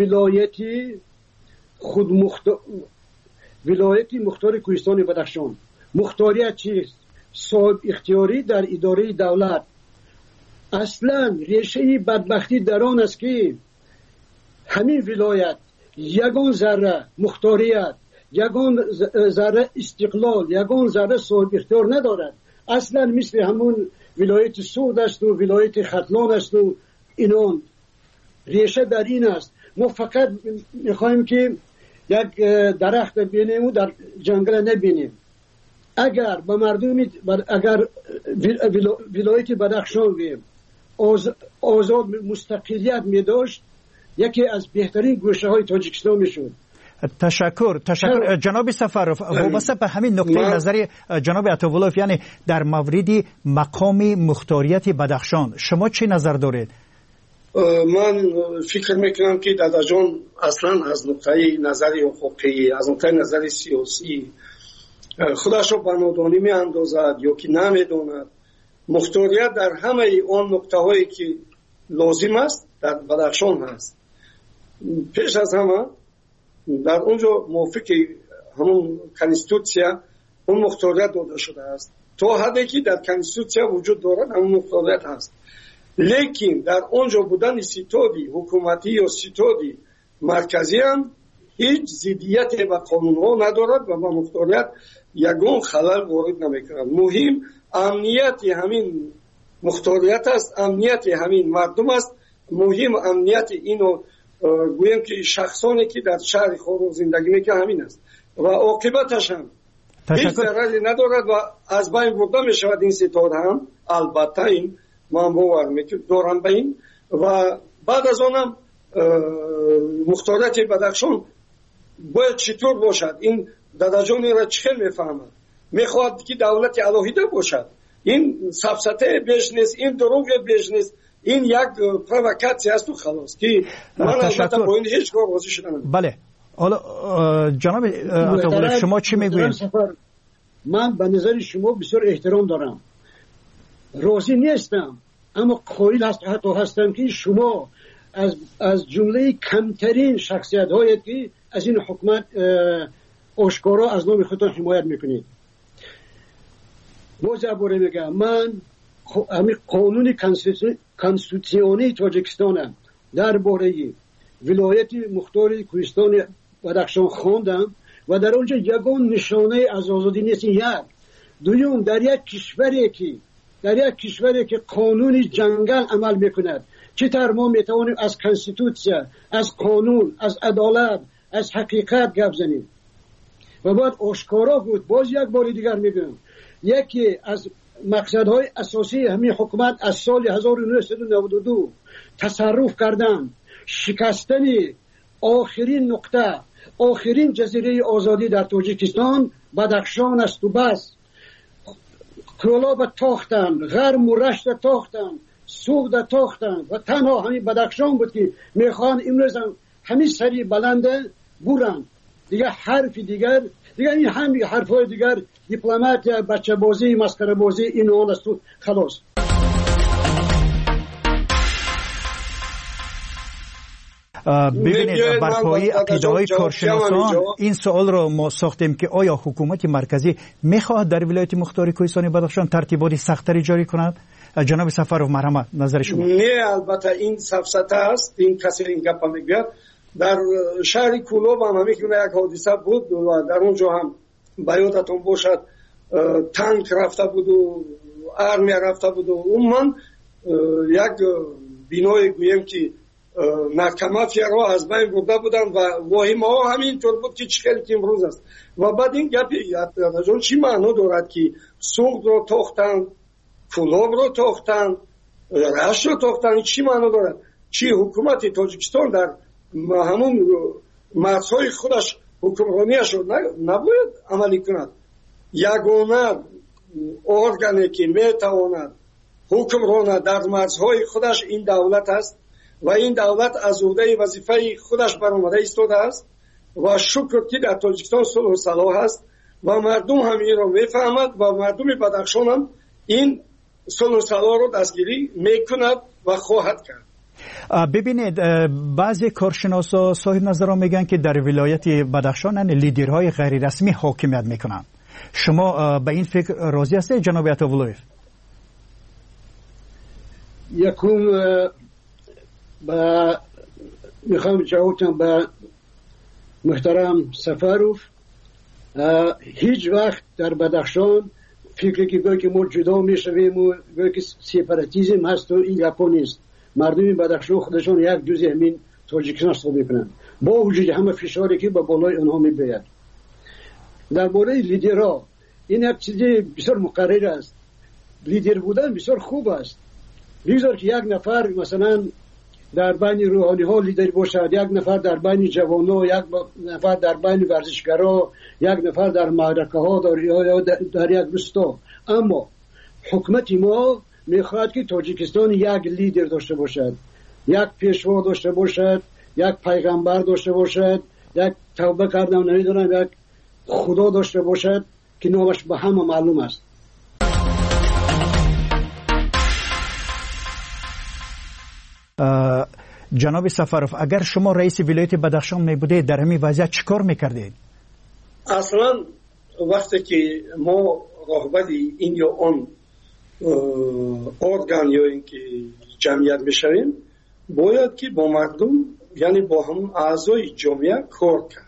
ولایتی مختار کوهستان بدخشان، مختاریت چیست؟ صاحب اختیاری در اداره دولت. اصلا ریشه بدبختی در آن است که همین ولایت یگان ذره مختاریت، یگان ذره استقلال، یگان ذره صاحب اختیار ندارد. اصلا مثل همون ولایت سود است و ولایت ختلان است و اینان. ریشه در این است. ما فقط میخوایم که یک درخت ببینیم و در جنگل نبینیم. اگر به مردم اگر ولایت بدخشان بیم آزاد مستقلیت می داشت، یکی از بهترین گوشه های تاجیکستان می شد. تشکر جناب سفرов. وابسته به همین نقطه نظری جناب عطاالله، یعنی در مورد مقام مختاریت بدخشان شما چه نظر دارید؟ من فکر میکنم که دادا جان اصلا از نقطه نظری حقوقی، از نقطه نظری سیاسی خودش رو به نادانی می اندازد یا که نمیداند. مختاریت در همه آن نقطه هایی که لازم است در بدخشان هست. پیش از همه در اونجا موافق همون کنستیتوسیا اون مختاریت داده شده است. تا حدی که در کنستیتوسیا وجود دارد همون مختاریت هست. لیکن در اونجا بودن ستادی حکومتی یا ستادی مرکزی هم هیچ ضدیت به قانون ها ندارد و به مختاریت یگان خلل وارد نمیکند. مهم امنیت همین مختاریت است، امنیت همین مردم است. مهم امنیت اینو گویم که شخصانی که در شهر خود زندگی میکنند همین است و عاقبتش هم هیچ ضرری ندارد و از بین برده میشود این ستاد هم. البته این من باور میکنم دارم به این و بعد از آنم مختاریت بدخشان باید چطور باشد. این داداجانی را چخیل میفهمد، میخواهد که دولت الهیده باشد. این سفسطه بیش نیست، این دروغ بیش نیست، این یک پروکاسی است و خلاص که من البته با این هیچ کار راضی شدم. بله حالا جناب عطاالله شما چی میگویید؟ من به نظر شما بسیار احترام دارم، راضی نیستم، اما قائل هستم که شما از جمله کمترین شخصیت هایی که از این حکومت آشکارا از نام خودتان حمایت میکنید. باز دوباره میگم من همین قانون کنستیتوسیونی تاجیکستان درباره ولایت مختار کوهستان بدخشان خواندم و در اونجا یگان نشانه از آزادی نیست. یک دوم در یک کشوری که قانون جنگل عمل میکند چطور ما میتوانیم از کنستیتوسیا، از قانون، از عدالت، از حقیقت گپ زنیم؟ و بعد آشکارا بود. باز یک بار دیگر میگم یکی از مقصدهای اساسی همین حکومت از سال 1992 تصرف کردن شکستن آخرین نقطه، آخرین جزیره آزادی در تاجیکستان بدخشان است و بس. کرولاب تاختن، غرم و رشت تاختن، سوغد تاختن و تنها همین بدخشان بود که میخوان امروز همین سری بلنده برن. دیگه حرف دیگر این همین حرفای دیگر دیپلمات یا بچه بازی مسخره بازی این اون است خلاص. ببینید برپایی عقیده‌های کارشناسان این سوال رو ما ساختیم که آیا حکومت مرکزی میخواهد در ولایت مختار کوهستان بدخشان ترتیبات سخت‌تری جاری کند؟ جناب سفرов مرحمت نظر شما. نه البته این سفسطه است، این کسی این گپ میگه. در شهر کولوب هم میگه یک حادثه بود و در اونجا هم بیادتون باشد تانک رفته بود و ارمیا رفته بود و اون من یک بینای گویم که نرکمافیا را از بین برده بودن و واهمه ها همینطور بود که چخیلی که امروز است. و بعد این گپی چی معنی دارد که سوغد رو تاختن، کولوب رو تاختن، رشت رو تاختن، چی معنی دارد؟ چی حکومت تاجیکستان در همون مرزهای خودش حکمرانیش رو نباید عملی کند؟ یگانه ارگانی که میتواند حکمران در مرزهای خودش این دولت است و این دولت از عهده وظیفه خودش برآمده ایستاده است و شکر که در تاجیکستان صلح و صلاح است و مردم هم این را میفهمد و مردم بدخشان هم این صلح و صلاح را دستگیری میکند و خواهد کرد. ببینید بعضی کارشناسا صاحب نظران میگن که در ولایت بدخشان لیدرهای غیر رسمی حاکمیت میکنند. شما به این فکر راضی هستید جناب عطاالله؟ یکم میخوام جوابتم به محترم سفرов. هیچ وقت در بدخشان فکری که گوی که ما جدا میشویم و گوی که سپاراتیسم هست و این گپا نیست. مردم بدخشان خودشان یک جزء همین تاجیکستان حساب میکنند با وجود همه فشاری که به بالای اونها میباید. درباره لیدرها این یک چیز بسیار مقرر است. لیدر بودن بسیار خوب است. بگذار که یک نفر مثلا در بین روحانی ها لیدر باشد، یک نفر در بین جوانان، یک نفر در بین ورزشکارا، یک نفر در معرکه ها در یک روستا. اما حکومت ما میخواهد که تاجیکستان یک لیدر داشته باشد، یک پیشوا داشته باشد، یک پیغمبر داشته باشد، یک توبه کردم نمیدونم یک خدا داشته باشد که نامش به همه معلوم است. جناب سفروف، اگر شما رئیس ولایت بدخشان می بودید در همین وضعیت چیکار میکردید؟ اصلا وقتی که ما راهبری این یا آن ارگان یا اینکه جمعیت بشویم، باید که با مردم یعنی با همون اعضای جامعه کار کرد.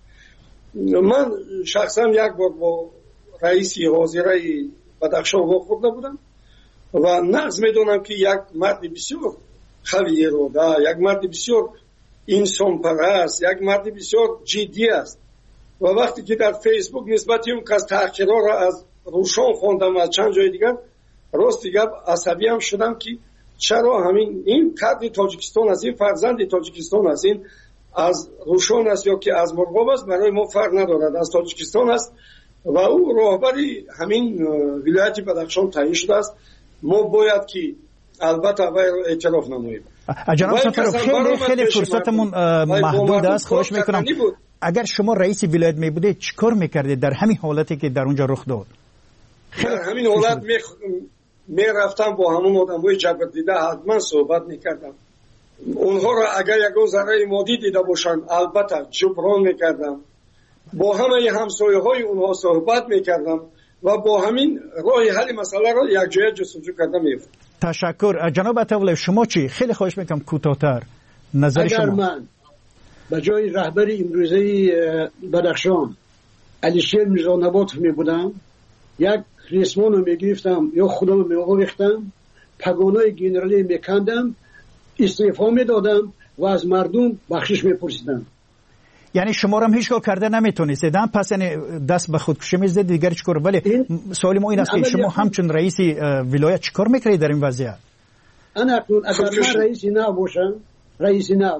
من شخصا یک بار با رئیس حاضره بدخشان واخورده بودم و نقض میدونم که یک مرد بسیار خوی اراده، یک مرد بسیار انسان پرست، یک مرد بسیار جدی است و وقتی که در فیسبوک نسبت اون کس تحقیرها را از روشان خوندم از چند جای دیگر، راست دیگر عصبی هم شدم که چرا همین این کرد تاجیکستان از این فرزند تاجیکستان از این از روشان است یا که از مرغاب است، برای ما فرق ندارد، از تاجیکستان است و او راهبری همین ولایت بدخشان تعیین شده است. ما باید که البته وی را اعتراف نماییم. جناب سفروف، خیلی فرصتمون محدود است، خواهش میکنم اگر شما رئیس ولایت می بودید چیکار میکردید در همین حالتی که در اونجا رخ داد؟ در همین حالت می رفتم با همون آدمای جبر دیده حتما صحبت میکردم. اونها را اگر یکون ذره مادی دیده باشند البته جبران میکردم، با همه همسایه های اونها صحبت میکردم و با همین راه حل مسئله را یک جای جستجو کردم. تشکر. جناب عطاولی، شما چی؟ خیلی خواهش میکنم کوتاه‌تر نظر شما. اگر من به جای رهبر امروزی بدخشان علیشیر میرزانباتوف می بودم، یک ریسمان رو میگرفتم یا خودم رو میآویختم، پگانای گنرالی میکندم، استعفا میدادم و از مردم بخشش میپرسیدم. یعنی شما رو هم هیچ کار کرده نمیتونید، پس یعنی دست به خودکشی میزدید دیگر چیکار؟ ولی سوال ما این است که شما همچون رئیس ولایت چیکار میکردید در این وضعیت؟ انا اکنون اگر من رئیس نه باشم، رئیس نه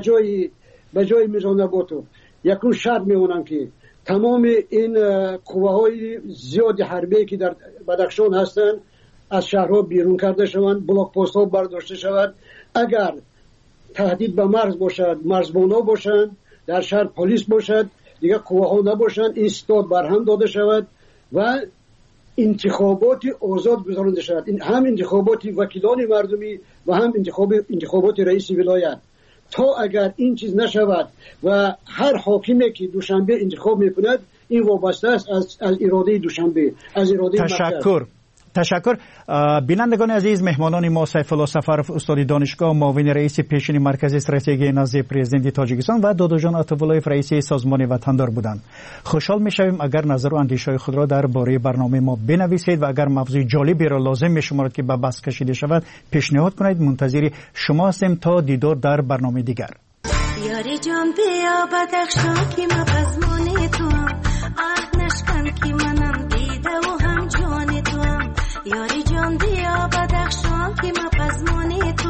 به جای میرزانباتوف یکون شرط میمونم که تمام این قوه‌های زیاد حربی که در بدخشان هستند از شهرها بیرون کرده شوند، بلاک پست ها برداشته شود. اگر تهدید به مرز باشد، مرزبانا باشند، در شهر پلیس باشد، دیگه قوه ها نباشند، این استاد برهم داده شود و انتخابات آزاد گذرانده شود. هم انتخابات وکیلان مردمی و هم انتخابات رئیس ولایت. تا اگر این چیز نشود و هر حاکمی که دوشنبه انتخاب میکند این وابسته است از اراده دوشنبه، از اراده مرکز. تشکر. بینندگان عزیز، مهمانان ما سیف الله سفروف، استاد دانشگاه، معاون رئیس پیشین مرکز استراتژی نظری پرزیدنت تاجیکستان و دادو جان عطاولایف رئیس سازمان وطندار بودند. خوشحال میشویم اگر نظر و اندیشه خود را درباره برنامه ما بنویسید و اگر موضوع جالبی را لازم میشمارید که به بحث کشیده شود پیشنهاد کنید. منتظر شما هستیم تا دیدار در برنامه دیگر. یاری جان بیا بدخشان که مپزمانی تو نشکن که منم دیده و هم جان تو. یاری جان بیا بدخشان که مپزمانی تو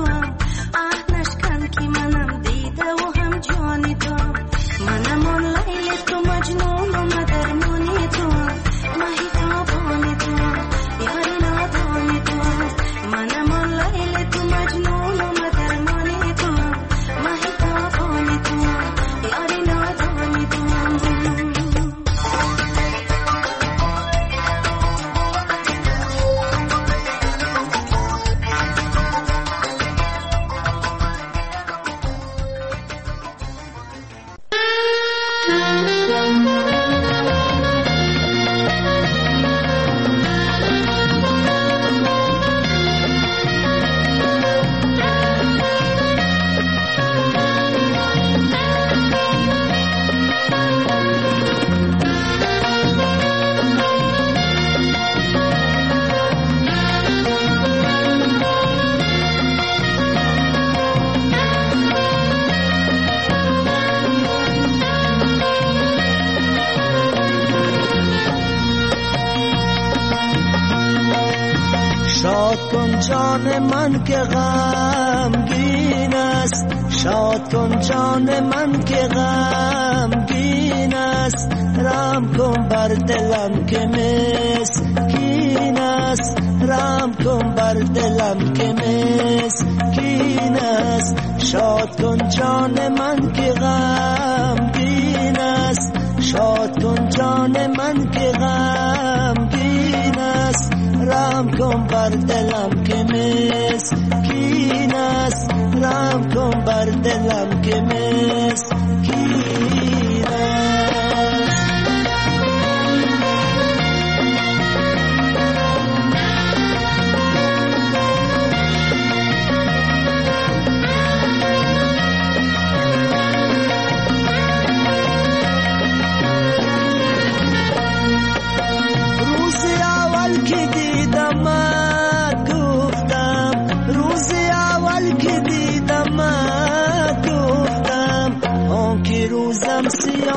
نشکن که منم دیده و هم جان تو. منم آن لیل تو مجنون و مدرمانی تو مهیتابانی تو یاری نادانی تو. منم آن لیل تو مجنون و مدرمانی تو مهیتابانی تو یاری نادانی تو. شاد کن جان من که غمگین است، شاد کن جان من که غمگین است. رحم کن بر دلم که مسکین است، رحم کن بر دلم که مسکین است. شاد کن جان من که غمگین است، شاد کن جان من که غمگین است. رحم کن بر دلم که مسکین است، رحم کن بر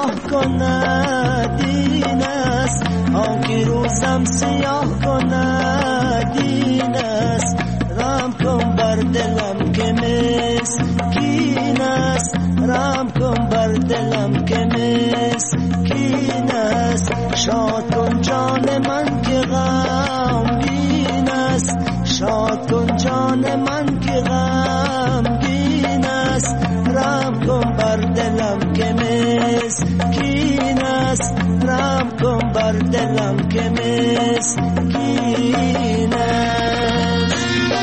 سیاه کند این است آن که روزم سیاه کند این است رحم کن بر دلم که مسکین است رحم کن بر دلم که مسکین است شاد کن جان من که غمگین است شاد کن جان من که غمگین است رحم کن بر دلم که مسکین است رحم کن بر دلم که مسکین است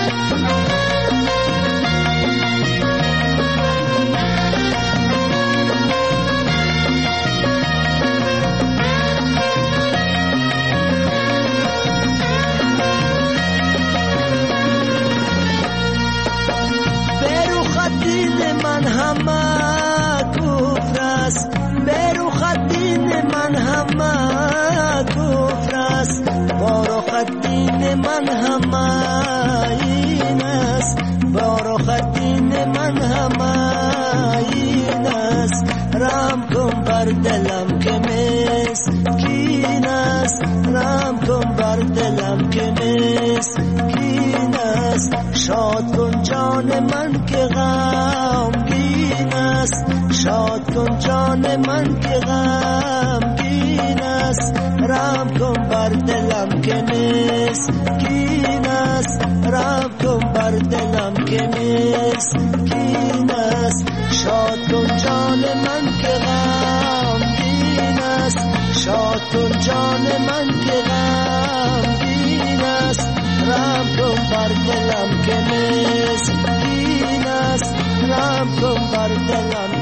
من همه کفر است بروخ دین من همه کفر است باروخ دین من همه این است باروخ دین من همه این است رحم کن بر دلم که مسکین است رحم کن بر دلم که مسکین است شاد کن جان من که غمگین است شاد کن جان من که غمگین است رحم کن بر دلم که مسکین است رحم کن بر دلم که مسکین است شاد کن جان من که غمگین است شاد کن جان من که غمگین است رحم کن بر دلم که مسکین است رحم کن بر دلم